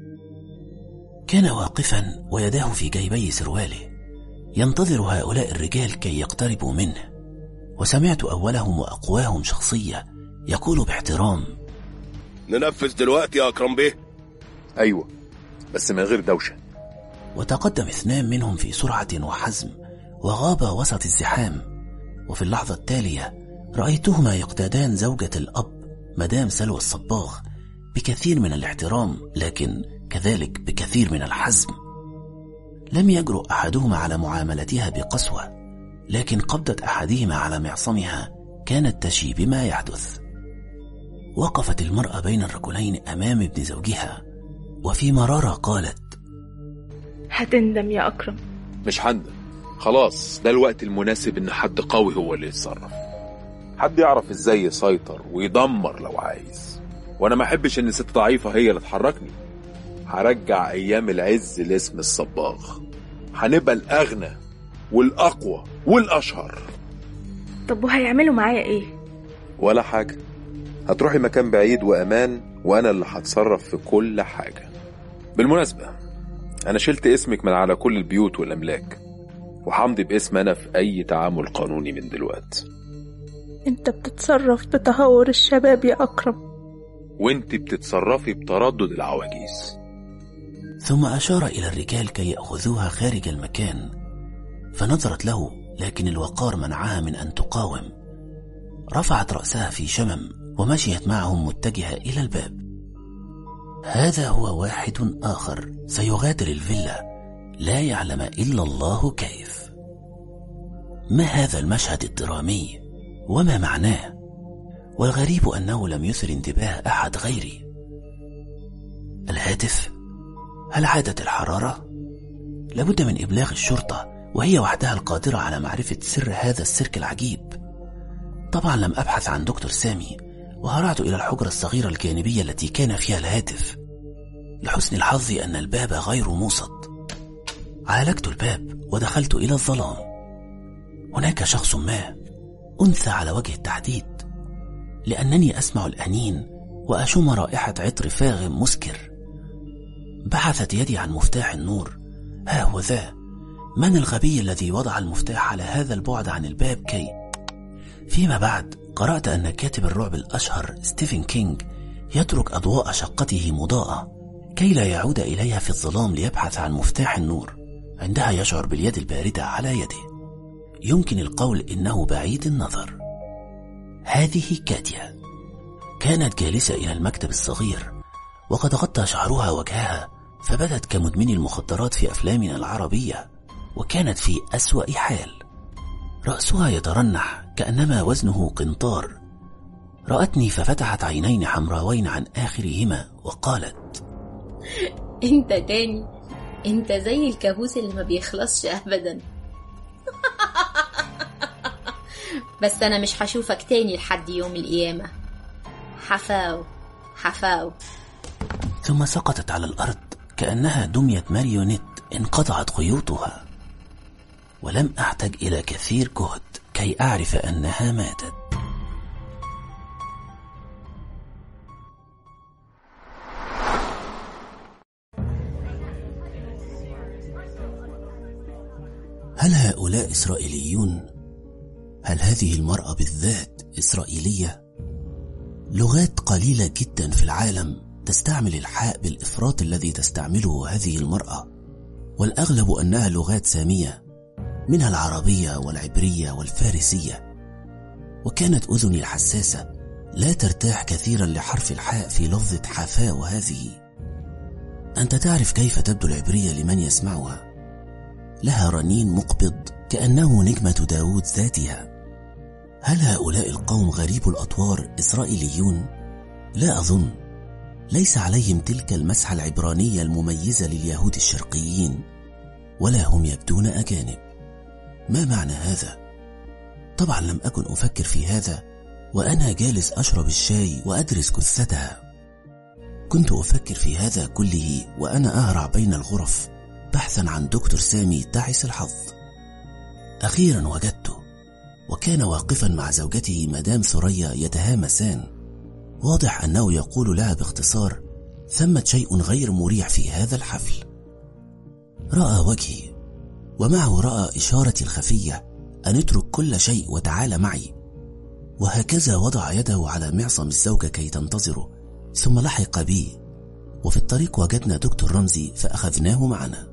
كان واقفا ويداه في جيبي سرواله ينتظر هؤلاء الرجال كي يقتربوا منه، وسمعت أولهم وأقواهم شخصية يقول باحترام: ننفذ دلوقتي يا أكرم بيه؟ أيوة، بس من غير دوشة. وتقدم 2 منهم في سرعة وحزم وغاب وسط الزحام. وفي اللحظة التالية رأيتهما يقتادان زوجة الأب مدام سلوى الصباغ بكثير من الاحترام، لكن كذلك بكثير من الحزم. لم يجرؤ أحدهما على معاملتها بقسوة، لكن قبضة أحدهما على معصمها كانت تشي بما يحدث. وقفت المرأة بين الرجلين أمام ابن زوجها، وفي مرارة قالت: هتندم يا أكرم. مش هندم، خلاص ده الوقت المناسب إن حد قوي هو اللي يتصرف، حد يعرف إزاي يسيطر ويدمر لو عايز. وأنا ما أحبش إن ست ضعيفة هي اللي تحركني. هرجع أيام العز لاسم الصباغ، هنبقى الأغنى والأقوى والأشهر. طب وهيعملوا معايا إيه؟ ولا حاجة، هتروحي مكان بعيد وأمان، وأنا اللي هتصرف في كل حاجة. بالمناسبة أنا شلت اسمك من على كل البيوت والأملاك، وحمضي باسم أنا في أي تعامل قانوني من دلوقتي. أنت بتتصرف بتهور الشباب يا أكرم، وأنت بتتصرفي بتردد العواجيز. ثم أشار إلى الرجال كي يأخذوها خارج المكان، فنظرت له، لكن الوقار منعها من أن تقاوم. رفعت رأسها في شمم ومشيت معهم متجهة إلى الباب. هذا هو واحد آخر سيغادر الفيلا، لا يعلم إلا الله كيف. ما هذا المشهد الدرامي وما معناه؟ والغريب أنه لم يثر انتباه أحد غيري. الهاتف؟ هل عادت الحرارة؟ لابد من إبلاغ الشرطة، وهي وحدها القادرة على معرفة سر هذا السيرك العجيب. طبعا لم أبحث عن دكتور سامي، وهرعت إلى الحجرة الصغيرة الجانبية التي كان فيها الهاتف. لحسن الحظ أن الباب غير موصد. عالجت الباب ودخلت إلى الظلام. هناك شخص ما، أنثى على وجه التحديد، لأنني أسمع الأنين وأشم رائحة عطر فاغم مسكر. بحثت يدي عن مفتاح النور. ها هو ذا. من الغبي الذي وضع المفتاح على هذا البعد عن الباب كي... فيما بعد قرأت أن كاتب الرعب الأشهر ستيفن كينغ يترك أضواء شقته مضاءة كي لا يعود إليها في الظلام ليبحث عن مفتاح النور. عندها يشعر باليد الباردة على يده. يمكن القول إنه بعيد النظر. هذه كاتيا كانت جالسة إلى المكتب الصغير، وقد غطى شعرها وجهها، فبدت كمدمن المخدرات في أفلامنا العربية، وكانت في أسوأ حال. رأسها يترنح كأنما وزنه قنطار. رأتني ففتحت عينين حمراوين عن آخرهما وقالت: انت تاني، انت زي الكابوس اللي ما بيخلصش أبدا. بس أنا مش هشوفك تاني لحد يوم القيامة. حفاو حفاو. ثم سقطت على الأرض كأنها دمية ماريونيت انقطعت خيوطها. ولم أحتج إلى كثير جهد كي أعرف أنها ماتت. هل هؤلاء إسرائيليون؟ هل هذه المرأة بالذات إسرائيلية؟ لغات قليلة جدا في العالم تستعمل الحاء بالإفراط الذي تستعمله هذه المرأة، والأغلب أنها لغات سامية، منها العربية والعبرية والفارسية. وكانت أذني الحساسة لا ترتاح كثيرا لحرف الحاء في لفظة حفاء. وهذه أنت تعرف كيف تبدو العبرية لمن يسمعها، لها رنين مقبض كأنه نجمة داود ذاتها. هل هؤلاء القوم غريب الأطوار إسرائيليون؟ لا أظن، ليس عليهم تلك المسحة العبرانية المميزة لليهود الشرقيين، ولا هم يبدون أجانب. ما معنى هذا؟ طبعا لم أكن أفكر في هذا وأنا جالس أشرب الشاي وأدرس جثتها. كنت أفكر في هذا كله وأنا أهرع بين الغرف بحثا عن دكتور سامي تعس الحظ. أخيرا وجدته، وكان واقفا مع زوجته مدام ثريا يتهامسان. واضح أنه يقول لها باختصار: ثمة شيء غير مريح في هذا الحفل. رأى وجهي، ومعه رأى إشارتي الخفية أن اترك كل شيء وتعال معي، وهكذا وضع يده على معصم الزوجة كي تنتظره، ثم لحق بي. وفي الطريق وجدنا دكتور رمزي فأخذناه معنا.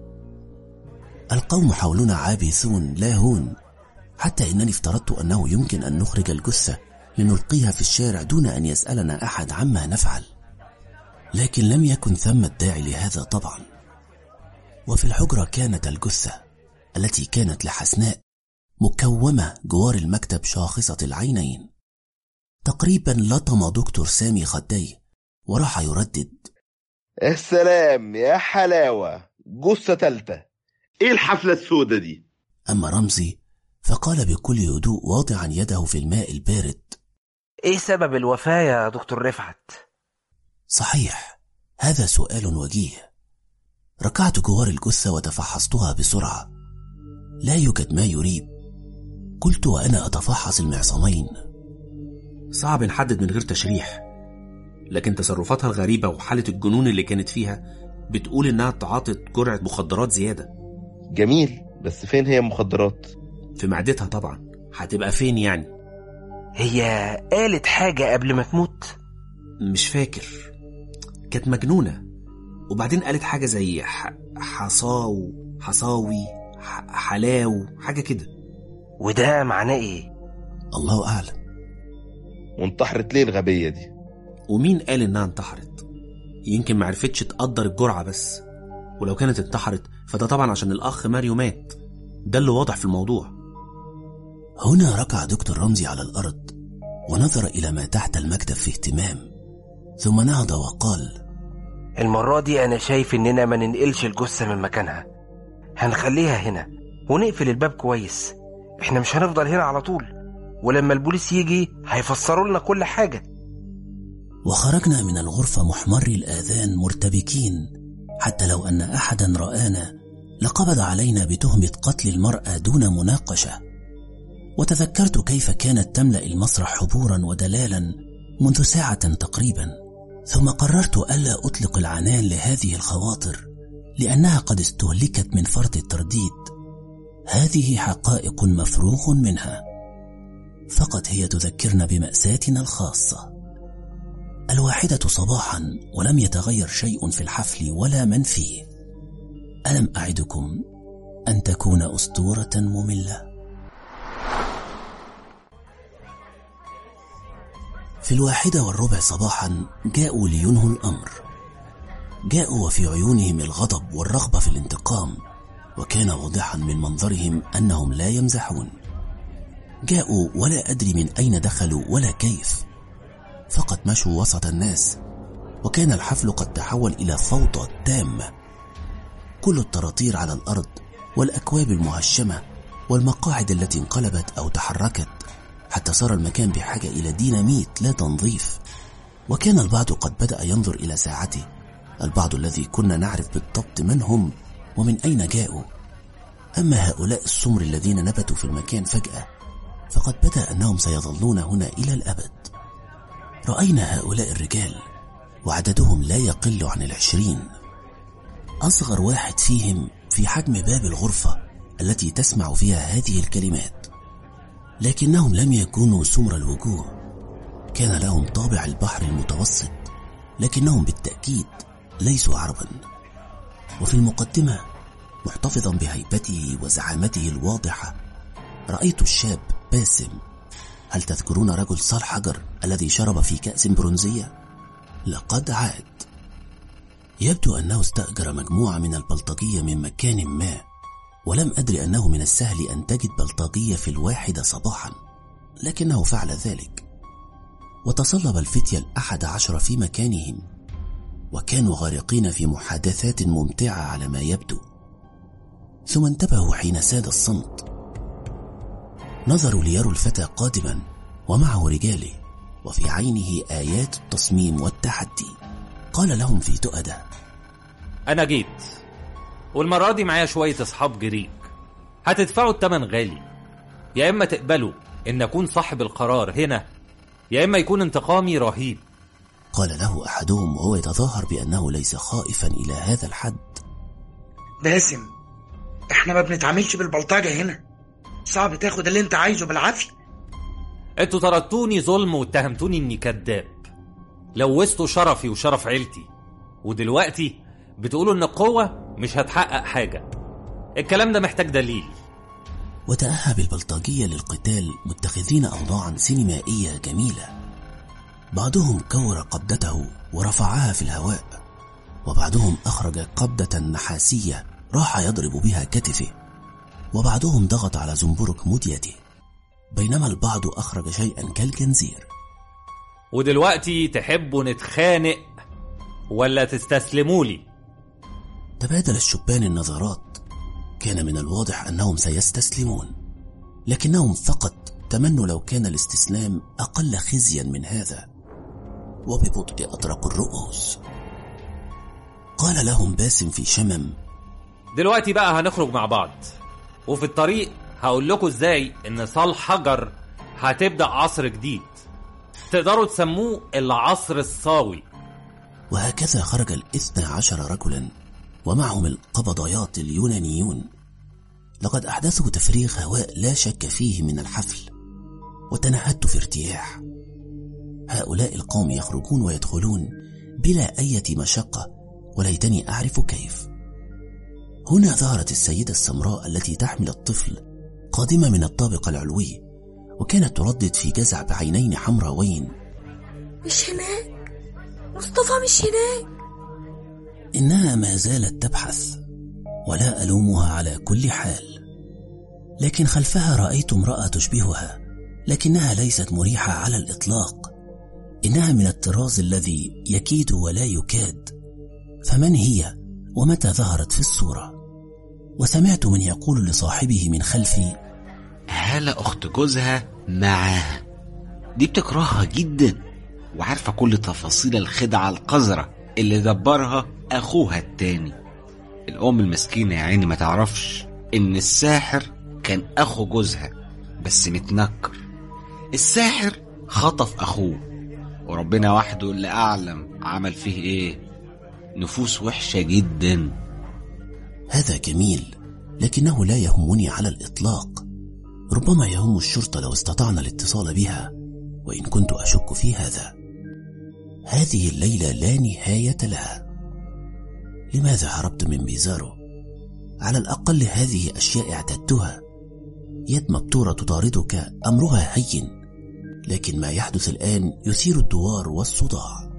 القوم حولنا عابثون لاهون، حتى إنني افترضت أنه يمكن أن نخرج الجثة لنلقيها في الشارع دون أن يسألنا أحد عما نفعل، لكن لم يكن ثمة داعي لهذا طبعا. وفي الحجرة كانت الجثة التي كانت لحسناء مكومة جوار المكتب شاخصة العينين. تقريبا لطم دكتور سامي خديه وراح يردد: السلام يا حلاوة، جثة تالتة، ايه الحفلة السودة دي؟ أما رمزي فقال بكل هدوء واضعا يده في الماء البارد: ايه سبب الوفاة يا دكتور رفعت؟ صحيح، هذا سؤال وجيه. ركعت جوار الجثة وتفحصتها بسرعة، لا يوجد ما يريب، قلت وأنا أتفحص المعصمين. صعب نحدد من غير تشريح، لكن تصرفاتها الغريبة وحالة الجنون اللي كانت فيها بتقول إنها تعاطت جرعة مخدرات زيادة. جميل، بس فين هي المخدرات؟ في معدتها طبعا، هتبقى فين يعني؟ هي قالت حاجة قبل ما تموت؟ مش فاكر، كانت مجنونة، وبعدين قالت حاجة زي حصاوي حلاو، حاجة كده. وده معناه ايه؟ الله أعلم. وانتحرت ليه الغبية دي؟ ومين قال إنها انتحرت؟ يمكن معرفتش تقدر الجرعة بس، ولو كانت انتحرت فده طبعا عشان الأخ ماريو مات، ده اللي واضح في الموضوع. هنا ركع دكتور رمزي على الأرض ونظر إلى ما تحت المكتب في اهتمام، ثم نهض وقال: المرة دي أنا شايف إننا ما ننقلش الجثة من مكانها، هنخليها هنا ونقفل الباب كويس. إحنا مش هنفضل هنا على طول، ولما البوليس يجي هيفسروا لنا كل حاجة. وخرجنا من الغرفة محمري الآذان مرتبكين، حتى لو أن أحدا رآنا لقبض علينا بتهمة قتل المرأة دون مناقشة. وتذكرت كيف كانت تملأ المسرح حبورا ودلالا منذ ساعة تقريبا، ثم قررت ألا أطلق العنان لهذه الخواطر لأنها قد استهلكت من فرط الترديد. هذه حقائق مفروغ منها، فقط هي تذكرنا بمأساتنا الخاصة. الواحدة صباحا ولم يتغير شيء في الحفل ولا من فيه. ألم أعدكم أن تكون أسطورة مملة؟ في 1:15 صباحا جاءوا لينهوا الأمر. جاءوا وفي عيونهم الغضب والرغبة في الانتقام، وكان واضحا من منظرهم أنهم لا يمزحون. جاءوا ولا أدري من أين دخلوا ولا كيف، فقط مشوا وسط الناس، وكان الحفل قد تحول إلى فوضى تامة. كل الطراطير على الأرض، والأكواب المهشمة، والمقاعد التي انقلبت أو تحركت، حتى صار المكان بحاجة إلى ديناميت لا تنظيف. وكان البعض قد بدأ ينظر إلى ساعته، البعض الذي كنا نعرف بالضبط من هم ومن أين جاءوا. أما هؤلاء السمر الذين نبتوا في المكان فجأة فقد بدا أنهم سيظلون هنا إلى الأبد. رأينا هؤلاء الرجال وعددهم لا يقل عن 20. أصغر واحد فيهم في حجم باب الغرفة التي تسمع فيها هذه الكلمات، لكنهم لم يكونوا سمر الوجوه، كان لهم طابع البحر المتوسط، لكنهم بالتأكيد ليسوا عربا. وفي المقدمة محتفظا بهيبته وزعامته الواضحة رأيت الشاب باسم. هل تذكرون رجل صال حجر الذي شرب في كأس برونزية؟ لقد عاد. يبدو أنه استأجر مجموعة من البلطجية من مكان ما، ولم أدري أنه من السهل أن تجد بلطجية في 1 صباحا، لكنه فعل ذلك. وتصلب الفتية 11 في مكانهم، وكانوا غارقين في محادثات ممتعة على ما يبدو. ثم انتبهوا حين ساد الصمت، نظروا ليروا الفتى قادما ومعه رجاله وفي عينه آيات التصميم والتحدي. قال لهم في تؤدة: أنا جيت، والمرة دي معايا شوية أصحاب جريك، هتدفعوا الثمن غالي، يا إما تقبلوا إن أكون صاحب القرار هنا، يا إما يكون انتقامي رهيب. قال له أحدهم وهو يتظاهر بأنه ليس خائفا إلى هذا الحد: باسم، احنا ما بنتعاملش بالبلطجة هنا، صعب تاخد اللي انت عايزه بالعافية. انتوا طردتوني ظلم واتهمتوني اني كذاب، لوثتوا شرفي وشرف عيلتي، ودلوقتي بتقولوا ان القوة مش هتحقق حاجة. الكلام ده محتاج دليل. وتأهب البلطجية للقتال متخذين أوضاعا سينمائية جميلة. بعضهم كور قبضته ورفعها في الهواء، وبعضهم أخرج قبضة نحاسية راح يضرب بها كتفه، وبعضهم ضغط على زنبرك مديته، بينما البعض أخرج شيئا كالجنزير. ودلوقتي تحبوا نتخانق ولا تستسلموا لي؟ تبادل الشبان النظرات. كان من الواضح أنهم سيستسلمون، لكنهم فقط تمنوا لو كان الاستسلام أقل خزيا من هذا. وببطء أطرقوا الرؤوس. قال لهم باسم في شمم: دلوقتي بقى هنخرج مع بعض، وفي الطريق هقول لكم ازاي ان صال حجر هتبدأ عصر جديد تقدروا تسموه العصر الصاوي. وهكذا خرج 12 رجلا ومعهم القبضيات اليونانيون. لقد أحدثوا تفريغ هواء لا شك فيه من الحفل، وتنهدت في ارتياح. هؤلاء القوم يخرجون ويدخلون بلا أي مشقة، وليتني أعرف كيف. هنا ظهرت السيدة السمراء التي تحمل الطفل قادمة من الطابق العلوي، وكانت تردد في جزع بعينين حمراوين: مش هناك، مصطفى مش هناك. إنها ما زالت تبحث، ولا ألومها على كل حال. لكن خلفها رأيت امرأة تشبهها، لكنها ليست مريحة على الإطلاق. إنها من الطراز الذي يكيد ولا يكاد. فمن هي ومتى ظهرت في الصورة؟ وسمعت من يقول لصاحبه من خلفي: هلا أخت جوزها معاها، دي بتكرهها جدا وعارفة كل تفاصيل الخدعة القذرة اللي دبرها أخوها التاني. الأم المسكينة يا عيني ما تعرفش إن الساحر كان أخو جوزها بس متنكر. الساحر خطف أخوه، وربنا وحده اللي أعلم عمل فيه إيه. نفوس وحشة جدا. هذا جميل، لكنه لا يهمني على الإطلاق. ربما يهم الشرطة لو استطعنا الاتصال بها، وإن كنت أشك في هذا. هذه الليلة لا نهاية لها. لماذا هربت من بيزارو؟ على الأقل هذه أشياء اعتدتها. يد مبتورة تطاردك أمرها هين، لكن ما يحدث الآن يثير الدوار والصداع.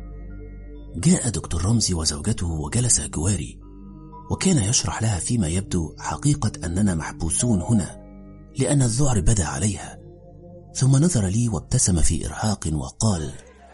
جاء دكتور رمزي وزوجته وجلس جواري، وكان يشرح لها فيما يبدو حقيقة أننا محبوسون هنا لأن الذعر بدا عليها. ثم نظر لي وابتسم في إرهاق وقال: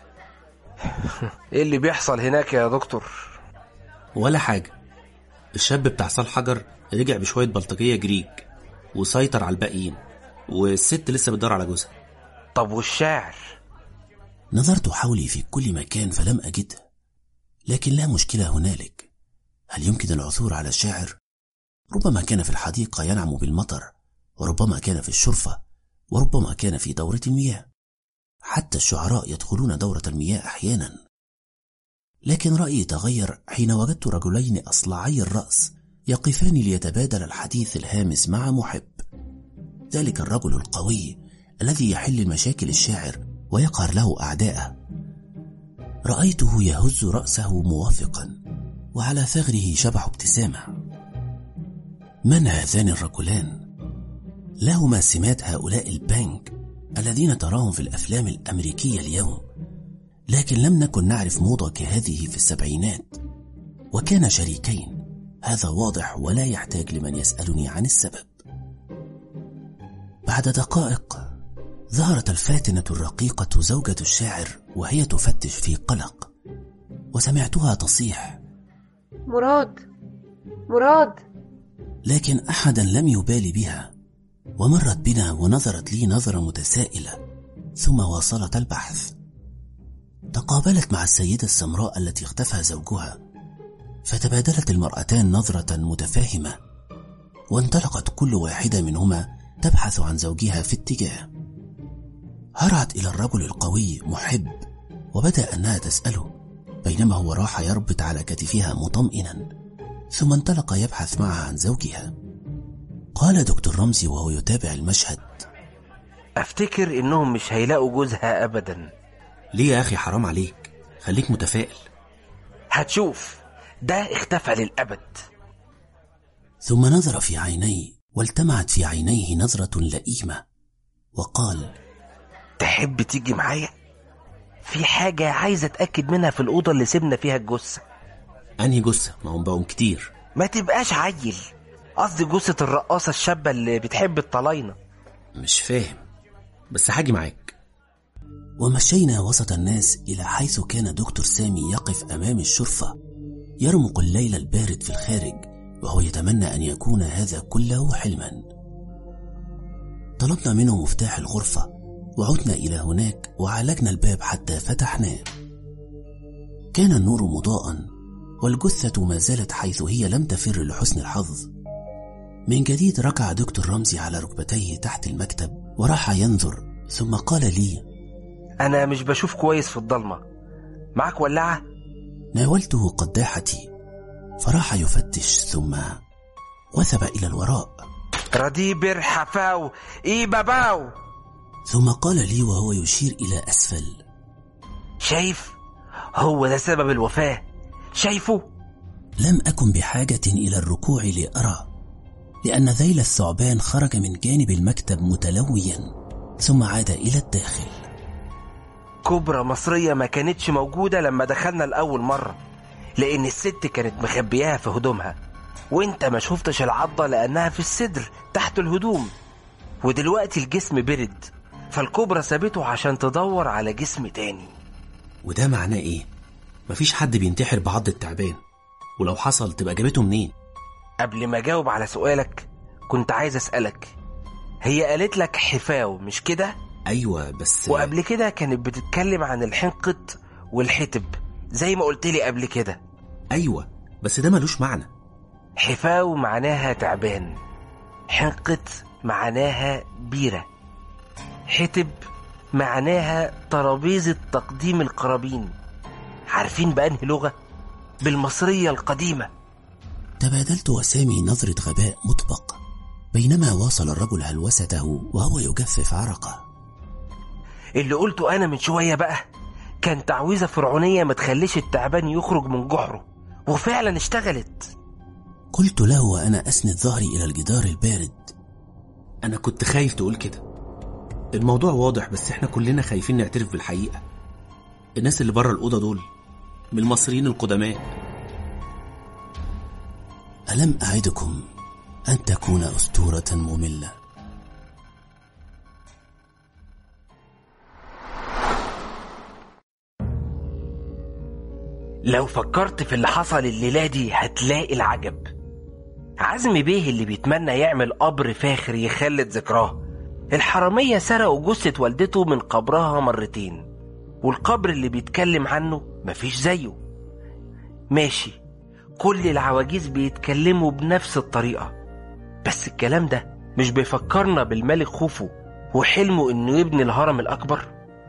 ايه اللي بيحصل هناك يا دكتور؟ ولا حاجة. الشاب بتاع صال حجر رجع بشوية بلطجية جريك وسيطر على الباقيين، والست لسه بتدور على جوزها. طب والشاعر؟ نظرت حولي في كل مكان فلم أجده، لكن لا مشكلة هنالك. هل يمكن العثور على الشاعر؟ ربما كان في الحديقة ينعم بالمطر، وربما كان في الشرفة، وربما كان في دورة المياه. حتى الشعراء يدخلون دورة المياه أحيانا. لكن رأيي تغير حين وجدت رجلين أصلعي الرأس يقفان ليتبادل الحديث الهامس مع محب. ذلك الرجل القوي الذي يحل مشاكل الشاعر ويقهر له أعداءه. رأيته يهز رأسه موافقا، وعلى ثغره شبح ابتسامة. من هذان الرجلان؟ لهما سمات هؤلاء البنك الذين تراهم في الأفلام الأمريكية اليوم، لكن لم نكن نعرف موضة كهذه في السبعينات. وكان شريكين، هذا واضح ولا يحتاج لمن يسألني عن السبب. بعد دقائق ظهرت الفاتنة الرقيقة زوجة الشاعر وهي تفتش في قلق، وسمعتها تصيح: مراد مراد. لكن أحدا لم يبالي بها، ومرت بنا ونظرت لي نظرة متسائلة، ثم واصلت البحث. تقابلت مع السيدة السمراء التي اختفى زوجها، فتبادلت المرأتان نظرة متفاهمة، وانطلقت كل واحدة منهما تبحث عن زوجها في اتجاه. هرعت إلى الرجل القوي محب، وبدأ أنها تسأله، بينما هو راح يربط على كتفها مطمئنا، ثم انطلق يبحث معها عن زوجها. قال دكتور رمزي وهو يتابع المشهد: أفتكر إنهم مش هيلاقوا جوزها أبدا. ليه يا أخي؟ حرام عليك، خليك متفائل. هتشوف، ده اختفى للأبد. ثم نظر في عيني، والتمعت في عينيه نظرة لئيمة، وقال: تحب تيجي معايا؟ في حاجة عايز أتأكد منها في الأوضة اللي سيبنا فيها الجثة. أنهي جثة؟ ما هم بقوا كتير. ما تبقاش عيل، قصدي جثة الرقاصة الشابة اللي بتحب الطلاينة. مش فاهم، بس هاجي معاك. ومشينا وسط الناس إلى حيث كان دكتور سامي يقف أمام الشرفة يرمق الليل البارد في الخارج، وهو يتمنى أن يكون هذا كله حلما. طلبنا منه مفتاح الغرفة، وعدنا إلى هناك وعالجنا الباب حتى فتحناه. كان النور مضاء، والجثة ما زالت حيث هي لم تفر لحسن الحظ. من جديد ركع دكتور رمزي على ركبتيه تحت المكتب وراح ينظر، ثم قال لي: أنا مش بشوف كويس في الضلمة، معك ولاعة؟ ناولته قداحتي، فراح يفتش ثم وثب إلى الوراء: رديبر حفاو إيه باباو. ثم قال لي وهو يشير إلى أسفل: شايف؟ هو ده سبب الوفاة، شايفه؟ لم أكن بحاجة إلى الركوع لأرى، لأن ذيل الثعبان خرج من جانب المكتب متلويا، ثم عاد إلى الداخل. كبرى مصرية ما كانتش موجودة لما دخلنا الأول مرة، لأن الست كانت مخبياها في هدومها، وانت ما شفتش العضة لأنها في الصدر تحت الهدوم. ودلوقتي الجسم برد، فالكبرى سابته عشان تدور على جسم تاني. وده معناه ايه؟ مفيش حد بينتحر بعض التعبان، ولو حصل تبقى جابته منين؟ قبل ما اجاوب على سؤالك كنت عايز اسألك، هي قالت لك حفاو مش كده؟ ايوه بس. وقبل كده كانت بتتكلم عن الحنقط والحتب زي ما قلت لي قبل كده. ايوه بس ده ملوش معنى. حفاو معناها تعبان، حنقط معناها بيرة، حتب معناها ترابيزة تقديم القرابين. عارفين بأنهي لغة؟ بالمصرية القديمة. تبادلت وسامي نظرة غباء مطبق، بينما واصل الرجل هلوسته وهو يجفف عرقه. اللي قلته أنا من شوية بقى كان تعويذة فرعونية ما تخليش التعبان يخرج من جحره، وفعلا اشتغلت. قلت له وأنا أسند ظهري إلى الجدار البارد: أنا كنت خايف تقول كده. الموضوع واضح، بس احنا كلنا خايفين نعترف بالحقيقة. الناس اللي بره الأوضة دول من المصريين القدماء. ألم أعدكم أن تكون أسطورة مملة؟ لو فكرت في اللي حصل الليلة دي هتلاقي العجب. عزمي بيه اللي بيتمنى يعمل قبر فاخر يخلد ذكراه، الحرامية سرقوا جثة والدته من قبرها مرتين، والقبر اللي بيتكلم عنه مفيش زيه. ماشي، كل العواجيز بيتكلموا بنفس الطريقة، بس الكلام ده مش بيفكرنا بالملك خوفو وحلمه انه يبني الهرم الاكبر؟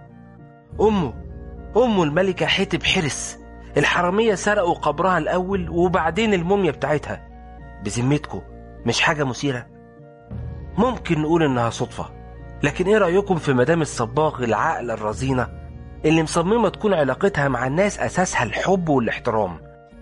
امه الملكة حتب حرس، الحرامية سرقوا قبرها الاول وبعدين الموميا بتاعتها. بذمتكم مش حاجة مثيرة؟ ممكن نقول انها صدفة، لكن ايه رأيكم في مدام الصباغ العاقلة الرزينة اللي مصممة تكون علاقتها مع الناس اساسها الحب والاحترام،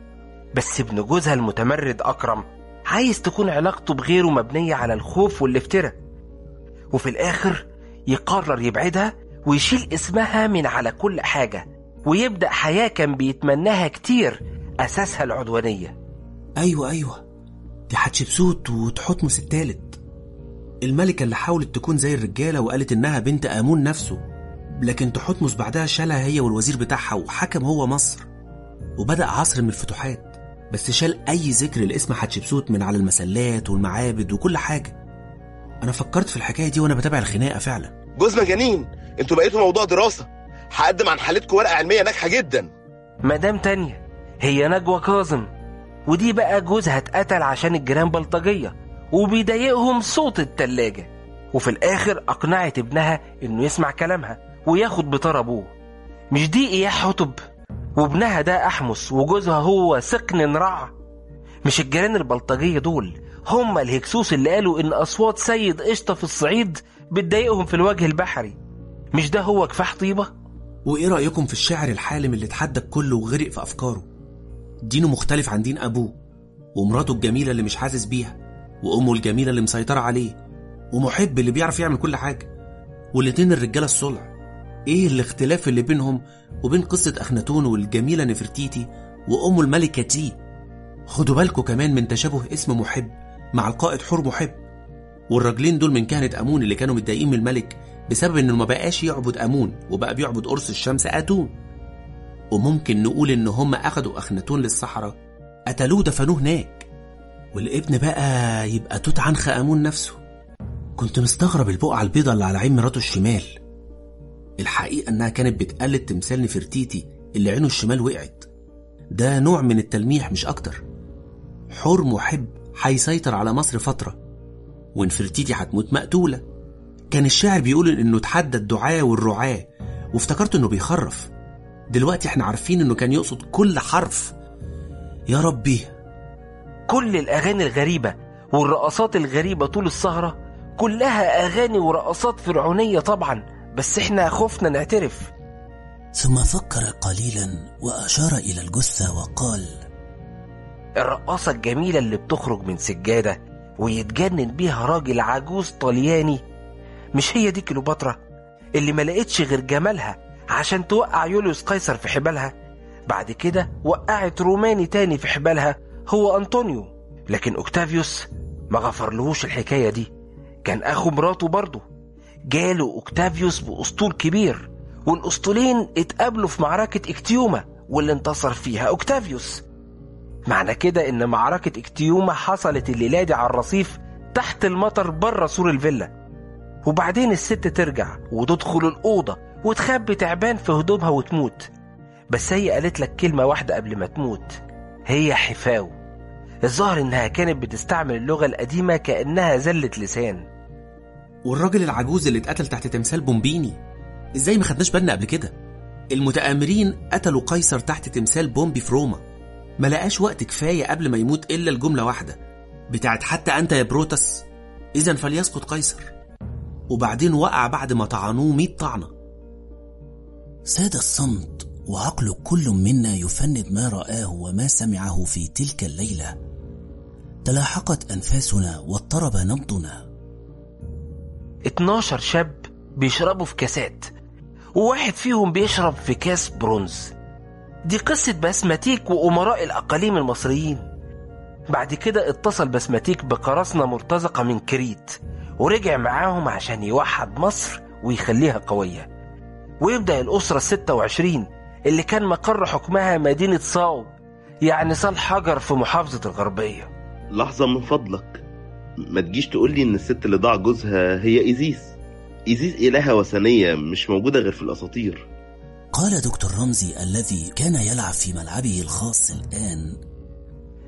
بس ابن جوزها المتمرد اكرم عايز تكون علاقته بغيره مبنية على الخوف والافتراء، وفي الاخر يقرر يبعدها ويشيل اسمها من على كل حاجة ويبدأ حياة كان بيتمناها كتير اساسها العدوانية. ايوه دي حتشبسوت وتحتمس الثالث، الملكة اللي حاولت تكون زي الرجالة وقالت انها بنت آمون نفسه، لكن تحتمس بعدها شالها هي والوزير بتاعها وحكم هو مصر وبدأ عصر من الفتوحات، بس شال اي ذكر لاسم حتشبسوت من على المسلات والمعابد وكل حاجة. انا فكرت في الحكاية دي وانا بتابع الخناقة فعلا. جوز مجانين، انتوا بقيتوا موضوع دراسة. هقدم عن حالتكم ورقة علمية ناجحة جدا. مدام تانية هي نجوى كاظم، ودي بقى جوزها اتقتل عشان الجيران بلطجية وبيضايقهم صوت التلاجة، وفي الاخر اقنعت ابنها انه يسمع كلامها وياخد بطار ابوه. مش دي اياه حتب؟ وابنها ده احمس وجوزها هو سقن رع. مش الجيران البلطجية دول هم الهكسوس اللي قالوا ان اصوات سيد قشطة في الصعيد بتضايقهم في الوجه البحري؟ مش ده هو كفاح طيبة؟ وايه رأيكم في الشاعر الحالم اللي اتحدى كله وغرق في افكاره؟ دينه مختلف عن دين ابوه، ومراته الجميلة اللي مش حاسس بيها، وامه الجميلة اللي مسيطرة عليه، ومحب اللي بيعرف يعمل كل حاجة، والاتنين الرجالة الصلع. ايه الاختلاف اللي بينهم وبين قصة اخناتون والجميلة نفرتيتي وامه الملكة تي؟ خدوا بالكم كمان من تشابه اسم محب مع القائد حور محب، والراجلين دول من كهنة امون اللي كانوا متضايقين من الملك بسبب انه ما بقاش يعبد امون وبقى بيعبد قرص الشمس اتون. وممكن نقول ان هم اخدوا اخناتون للصحراء، قتلوه دفنوه هناك، والابن بقى يبقى توت عنخ امون نفسه. كنت مستغرب البقعة البيضة اللي على عين مراته الشمال، الحقيقة انها كانت بتقلد تمثال نفرتيتي اللي عينه الشمال وقعت. ده نوع من التلميح مش اكتر. حور محب هيسيطر على مصر فترة ونفرتيتي هتموت مقتولة. كان الشاعر بيقول انه تحدى الدعاة والرعاة وافتكرت انه بيخرف، دلوقتي احنا عارفين انه كان يقصد كل حرف. يا ربي، كل الاغاني الغريبة والرقصات الغريبة طول السهرة كلها اغاني ورقصات فرعونية طبعا، بس احنا خفنا نعترف. ثم فكر قليلا واشار الى الجثة وقال: الرقاصة الجميلة اللي بتخرج من سجادة ويتجنن بيها راجل عجوز طلياني، مش هي دي كليوباترا اللي ما لقيتش غير جمالها عشان توقع يوليوس قيصر في حبالها؟ بعد كده وقعت روماني تاني في حبالها هو أنطونيو، لكن أوكتافيوس ما غفرلهوش الحكاية دي. كان أخو مراته برضه، جاله أوكتافيوس بأسطول كبير، والأسطولين اتقابلوا في معركة إكتيوما واللي انتصر فيها أوكتافيوس. معنى كده إن معركة إكتيوما حصلت الليلة دي على الرصيف تحت المطر بره سور الفيلا، وبعدين الست ترجع وتدخل الأوضة وتخبي تعبان في هدومها وتموت. بس هي قالت لك كلمة واحدة قبل ما تموت، هي حفاو. الظاهر إنها كانت بتستعمل اللغة القديمة كأنها زلة لسان. والراجل العجوز اللي اتقتل تحت تمثال بومبيني، ازاي ما خدناش بالنا قبل كده؟ المتآمرين قتلوا قيصر تحت تمثال بومبي في روما، ما لقاش وقت كفاية قبل ما يموت إلا الجملة واحدة بتاعت حتى أنت يا بروتس إذن فليسقط قيصر، وبعدين وقع بعد ما طعنوه 100 طعنة. ساد الصمت وعقل كل منا يفند ما رآه وما سمعه في تلك الليلة. تلاحقت أنفاسنا واضطرب نبضنا. 12 شاب بيشربوا في كاسات، وواحد فيهم بيشرب في كاس برونز. دي قصة بسمتيك وأمراء الأقاليم المصريين. بعد كده اتصل بسمتيك بقراصنة مرتزقة من كريت ورجع معاهم عشان يوحد مصر ويخليها قوية، ويبدأ الأسرة 26 اللي كان مقر حكمها مدينة صاو، يعني صال حجر في محافظة الغربية. لحظة من فضلك، ما تجيش تقولي إن الست اللي ضاع جوزها هي إيزيس إلهة وثنية مش موجودة غير في الأساطير. قال دكتور رمزي الذي كان يلعب في ملعبه الخاص الآن: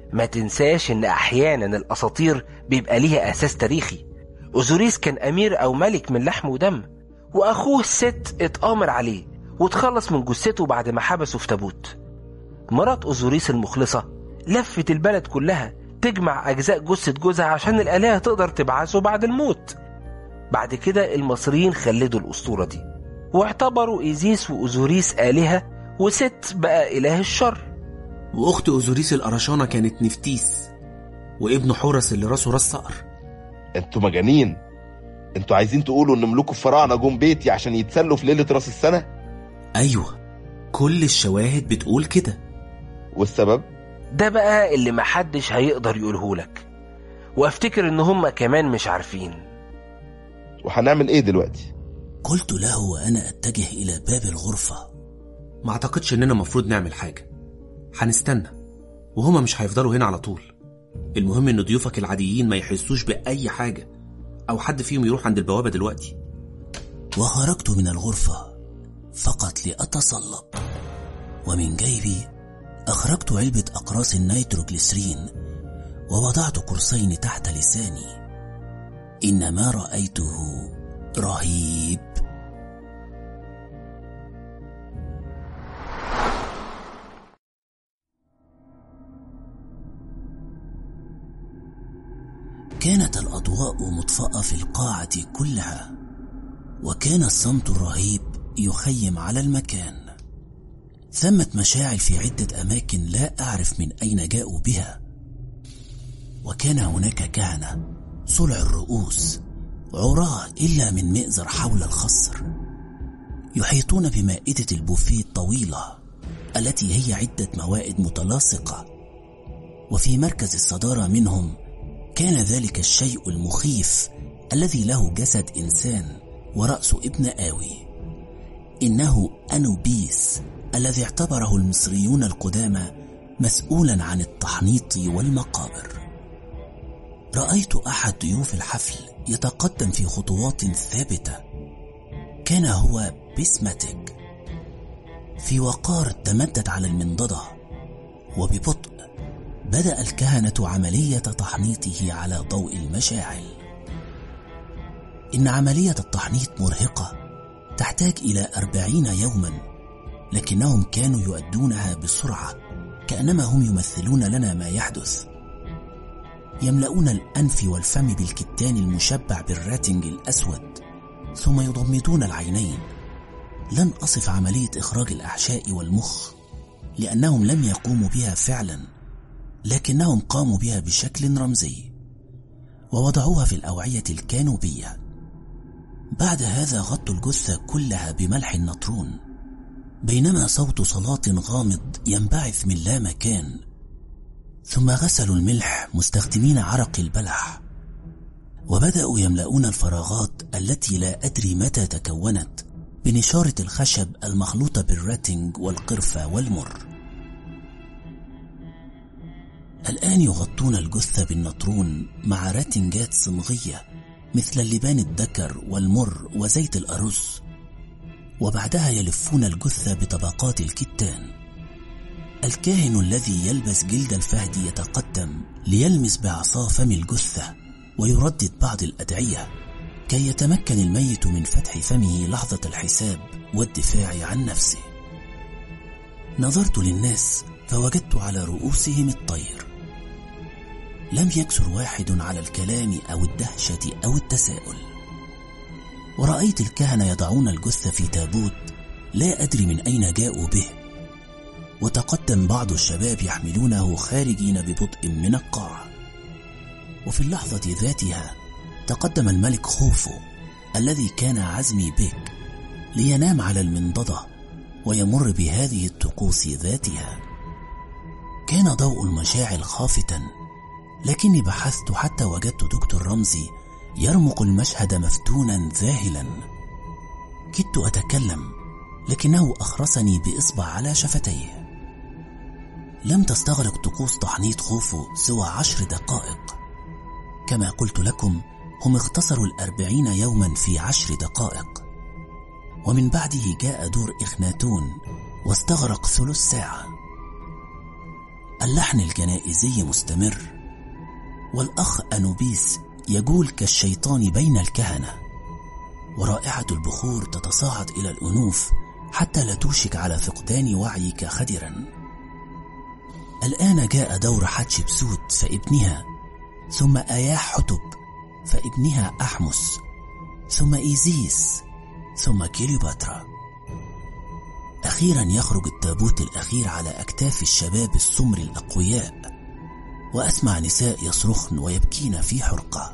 ما تنساش ان احيانا الاساطير بيبقى ليها اساس تاريخي. اوزوريس كان امير او ملك من لحم ودم، واخوه ست اتآمر عليه وتخلص من جثته بعد ما حبسه في تابوت. مرات اوزوريس المخلصة لفت البلد كلها تجمع اجزاء جثة جوزها عشان الالهة تقدر تبعثه بعد الموت. بعد كده المصريين خلدوا الاسطورة دي واعتبروا ايزيس واوزوريس آلهة، وست بقى اله الشر. واخت اوزوريس القرشانة كانت نفتيس، وابنه حورس اللي راسه راس صقر. انتوا مجانين، انتوا عايزين تقولوا ان ملوك الفراعنة جم بيتي عشان يتسلوا في ليلة راس السنة؟ ايوه، كل الشواهد بتقول كده. والسبب؟ ده بقى اللي محدش هيقدر يقولهولك، وافتكر ان هم كمان مش عارفين. وهنعمل ايه دلوقتي؟ قلت له وأنا أتجه إلى باب الغرفة. ما اعتقدش اننا مفروض نعمل حاجة، هنستنى، وهما مش هيفضلوا هنا على طول. المهم ان ضيوفك العاديين ما يحسوش بأي حاجة، او حد فيهم يروح عند البوابة دلوقتي. وخرجت من الغرفة فقط لأتصلب، ومن جيبي أخرجت علبة أقراص النيتروجليسرين ووضعت قرصين تحت لساني. إن ما رأيته رهيب. كانت الأضواء مطفأة في القاعة كلها، وكان الصمت الرهيب يخيم على المكان. ثمة مشاعل في عدة أماكن لا أعرف من أين جاءوا بها، وكان هناك كهنة صلع الرؤوس عراة إلا من مئزر حول الخصر، يحيطون بمائدة البوفيه الطويلة التي هي عدة موائد متلاصقة. وفي مركز الصدارة منهم كان ذلك الشيء المخيف الذي له جسد إنسان ورأس ابن آوي. إنه أنوبيس الذي اعتبره المصريون القدامى مسؤولا عن التحنيط والمقابر. رأيت أحد ضيوف الحفل يتقدم في خطوات ثابتة. كان هو بسمتك. في وقار تمدد على المنضدة، وببطء بدأ الكهنة عملية تحنيطه على ضوء المشاعل. إن عملية التحنيط مرهقة، تحتاج إلى 40 يوما، لكنهم كانوا يؤدونها بسرعة كأنما هم يمثلون لنا ما يحدث. يملؤون الأنف والفم بالكتان المشبع بالراتنج الأسود، ثم يضمدون العينين. لن أصف عملية إخراج الأحشاء والمخ لأنهم لم يقوموا بها فعلا، لكنهم قاموا بها بشكل رمزي ووضعوها في الأوعية الكانوبية. بعد هذا غطوا الجثة كلها بملح النطرون، بينما صوت صلاة غامض ينبعث من لا مكان. ثم غسلوا الملح مستخدمين عرق البلح، وبدأوا يملؤون الفراغات التي لا أدري متى تكونت بنشارة الخشب المخلوطة بالراتنج والقرفة والمر. الآن يغطون الجثة بالنطرون مع راتنجات صمغية مثل اللبان الدكر والمر وزيت الأرز، وبعدها يلفون الجثة بطبقات الكتان. الكاهن الذي يلبس جلد الفهد يتقدم ليلمس بعصا فم الجثة ويردد بعض الأدعية كي يتمكن الميت من فتح فمه لحظة الحساب والدفاع عن نفسه. نظرت للناس فوجدت على رؤوسهم الطير. لم يكسر واحد على الكلام أو الدهشة أو التساؤل. ورأيت الكهنة يضعون الجثة في تابوت لا أدري من أين جاءوا به، وتقدم بعض الشباب يحملونه خارجين ببطء من القاعة. وفي اللحظة ذاتها تقدم الملك خوفو الذي كان عزمي بك لينام على المنضدة ويمر بهذه الطقوس ذاتها. كان ضوء المشاعل خافتا، لكني بحثت حتى وجدت دكتور رمزي يرمق المشهد مفتونا ذاهلا. كدت أتكلم، لكنه أخرسني بإصبع على شفتيه. لم تستغرق طقوس تحنيط خوفو سوى 10 دقائق. كما قلت لكم، هم اختصروا 40 يوما في 10 دقائق، ومن بعده جاء دور إخناتون واستغرق ثلث ساعة. اللحن الجنائزي مستمر، والأخ أنوبيس يجول كالشيطان بين الكهنة، ورائحة البخور تتصاعد إلى الأنوف حتى لا توشك على فقدان وعيك خدرا. الآن جاء دور حتشبسوت فابنها، ثم آياح حتب فابنها أحمس، ثم إيزيس، ثم كليوباترا. أخيرا يخرج التابوت الأخير على أكتاف الشباب السمر الأقوياء، وأسمع نساء يصرخن ويبكين في حرقة.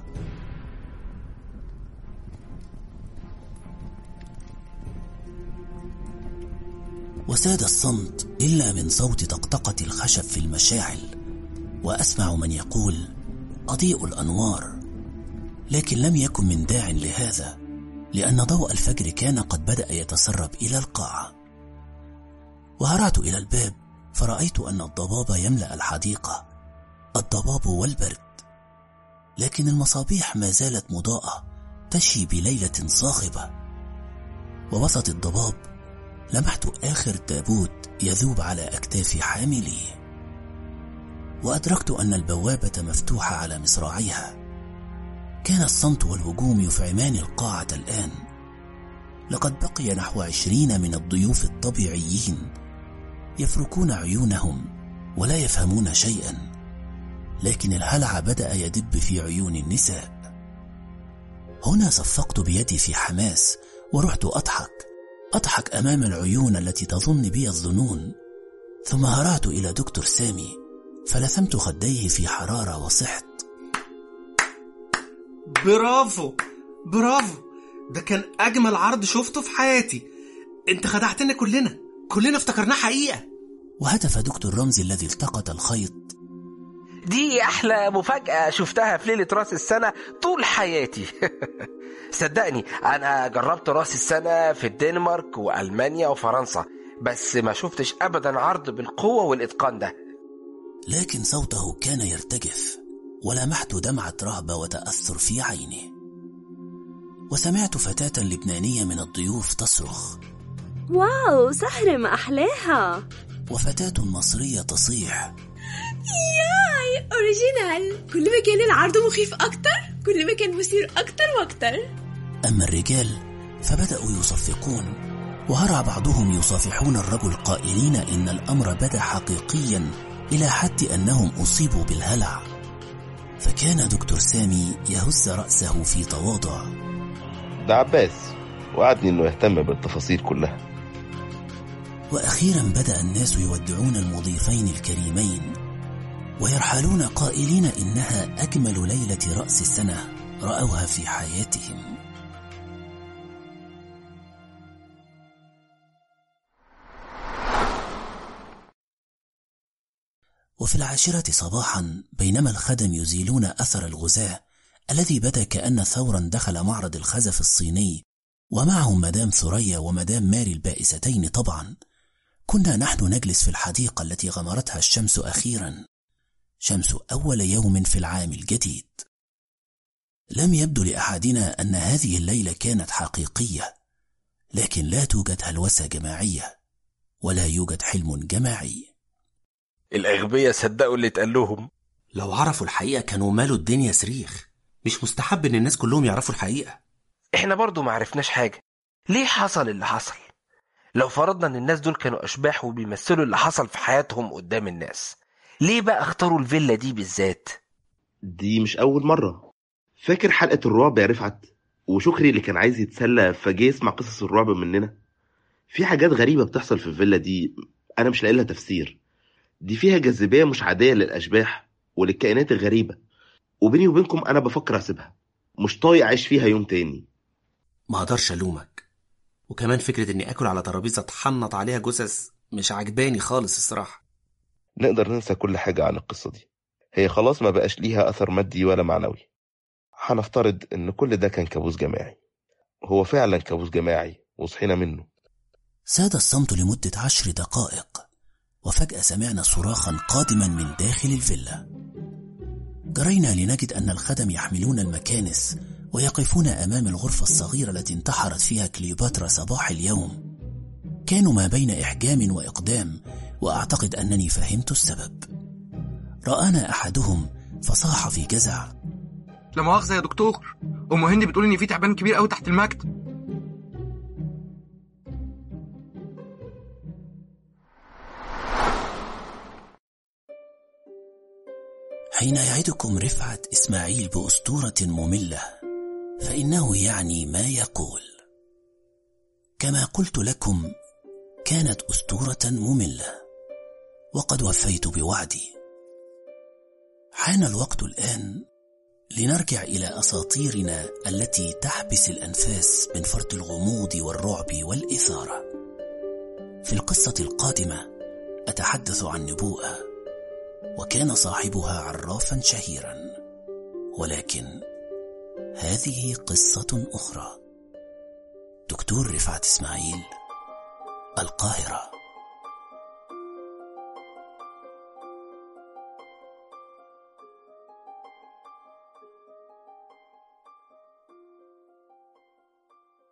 وساد الصمت إلا من صوت طقطقة الخشب في المشاعل، وأسمع من يقول أضيء الأنوار، لكن لم يكن من داع لهذا، لأن ضوء الفجر كان قد بدأ يتسرب إلى القاعة. وهرعت إلى الباب فرأيت أن الضباب يملأ الحديقة، الضباب والبرد، لكن المصابيح ما زالت مضاءة تشي بليلة صاخبة. ووسط الضباب لمحت آخر تابوت يذوب على أكتاف حامليه، وأدركت أن البوابة مفتوحة على مصراعيها. كان الصمت والهجوم يفعمان القاعة الآن. لقد بقي نحو 20 من الضيوف الطبيعيين يفركون عيونهم ولا يفهمون شيئا، لكن الهلع بدأ يدب في عيون النساء. هنا صفقت بيدي في حماس ورحت أضحك أمام العيون التي تظن بي الظنون، ثم هرعت إلى دكتور سامي فلثمت خديه في حرارة وصحت. برافو برافو، ده كان أجمل عرض شفته في حياتي. انت خدعتنا، كلنا افتكرناه حقيقة. وهتف دكتور رمزي الذي التقط الخيط: دي أحلى مفاجأة شفتها في ليلة رأس السنة طول حياتي. صدقني أنا جربت رأس السنة في الدنمارك وألمانيا وفرنسا، بس ما شفتش أبدا عرض بالقوة والإتقان ده. لكن صوته كان يرتجف، ولمحت دمعة رهبة وتأثر في عينه. وسمعت فتاة لبنانية من الضيوف تصرخ: واو، سهرة ما أحلاها. وفتاة مصرية تصيح: ياي أوريجينال، كل ما كان العرض مخيف أكتر كل ما كان مثير أكتر وأكتر. أما الرجال فبدأوا يصفقون، وهرع بعضهم يصافحون الرجل قائلين إن الأمر بدا حقيقيا إلى حد أنهم أصيبوا بالهلع. فكان دكتور سامي يهز رأسه في تواضع: ده عباس وعدني إنه يهتم بالتفاصيل كلها. وأخيرا بدأ الناس يودعون المضيفين الكريمين ويرحلون قائلين إنها أجمل ليلة رأس السنة رأوها في حياتهم. وفي 10 صباحا، بينما الخدم يزيلون أثر الغزاة الذي بدا كأن ثورا دخل معرض الخزف الصيني، ومعهم مدام ثريا ومدام ماري البائستين طبعا، كنا نحن نجلس في الحديقة التي غمرتها الشمس أخيرا، شمس أول يوم في العام الجديد. لم يبدو لأحدنا أن هذه الليلة كانت حقيقية، لكن لا توجد هلوسة جماعية ولا يوجد حلم جماعي. الأغبياء صدقوا اللي اتقال لهم. لو عرفوا الحقيقة كانوا مالوا الدنيا صريخ. مش مستحب ان الناس كلهم يعرفوا الحقيقة. احنا برضو ما عرفناش حاجة. ليه حصل اللي حصل؟ لو فرضنا ان الناس دول كانوا أشباح وبيمثلوا اللي حصل في حياتهم قدام الناس، ليه بقى اختاروا الفيلا دي بالذات؟ دي مش أول مرة. فاكر حلقة الرعب يا رفعت؟ وشكري اللي كان عايز يتسلى فجاه يسمع قصص الرعب مننا. في حاجات غريبة بتحصل في الفيلا دي أنا مش لاقي لها تفسير. دي فيها جاذبية مش عادية للأشباح وللكائنات الغريبة، وبيني وبينكم أنا بفكر أسيبها، مش طايق أعيش فيها يوم تاني. ما اقدرش ألومك، وكمان فكرة إني أكل على ترابيزة تحنط عليها جثث مش عجباني خالص الصراحة. نقدر ننسى كل حاجة عن القصة دي، هي خلاص ما بقاش ليها أثر مادي ولا معنوي. هنفترض إن كل ده كان كابوس جماعي. هو فعلا كابوس جماعي وصحينا منه. ساد الصمت لمدة 10 دقائق، وفجأة سمعنا صراخا قادما من داخل الفيلا. جرينا لنجد أن الخدم يحملون المكانس ويقفون أمام الغرفة الصغيرة التي انتحرت فيها كليوباترا صباح اليوم. كانوا ما بين إحجام وإقدام، وأعتقد أنني فهمت السبب. رآنا أحدهم فصاح في جزع: لا مؤاخذة يا دكتور، أم هند بتقول إن في تعبان كبير قوي تحت المكتب. حين يعدكم رفعت إسماعيل بأسطورة مملة فإنه يعني ما يقول. كما قلت لكم كانت أسطورة مملة وقد وفيت بوعدي. حان الوقت الآن لنرجع إلى أساطيرنا التي تحبس الأنفاس من فرط الغموض والرعب والإثارة. في القصة القادمة أتحدث عن نبوءة وكان صاحبها عرافا شهيرا، ولكن هذه قصة أخرى. دكتور رفعت إسماعيل، القاهرة.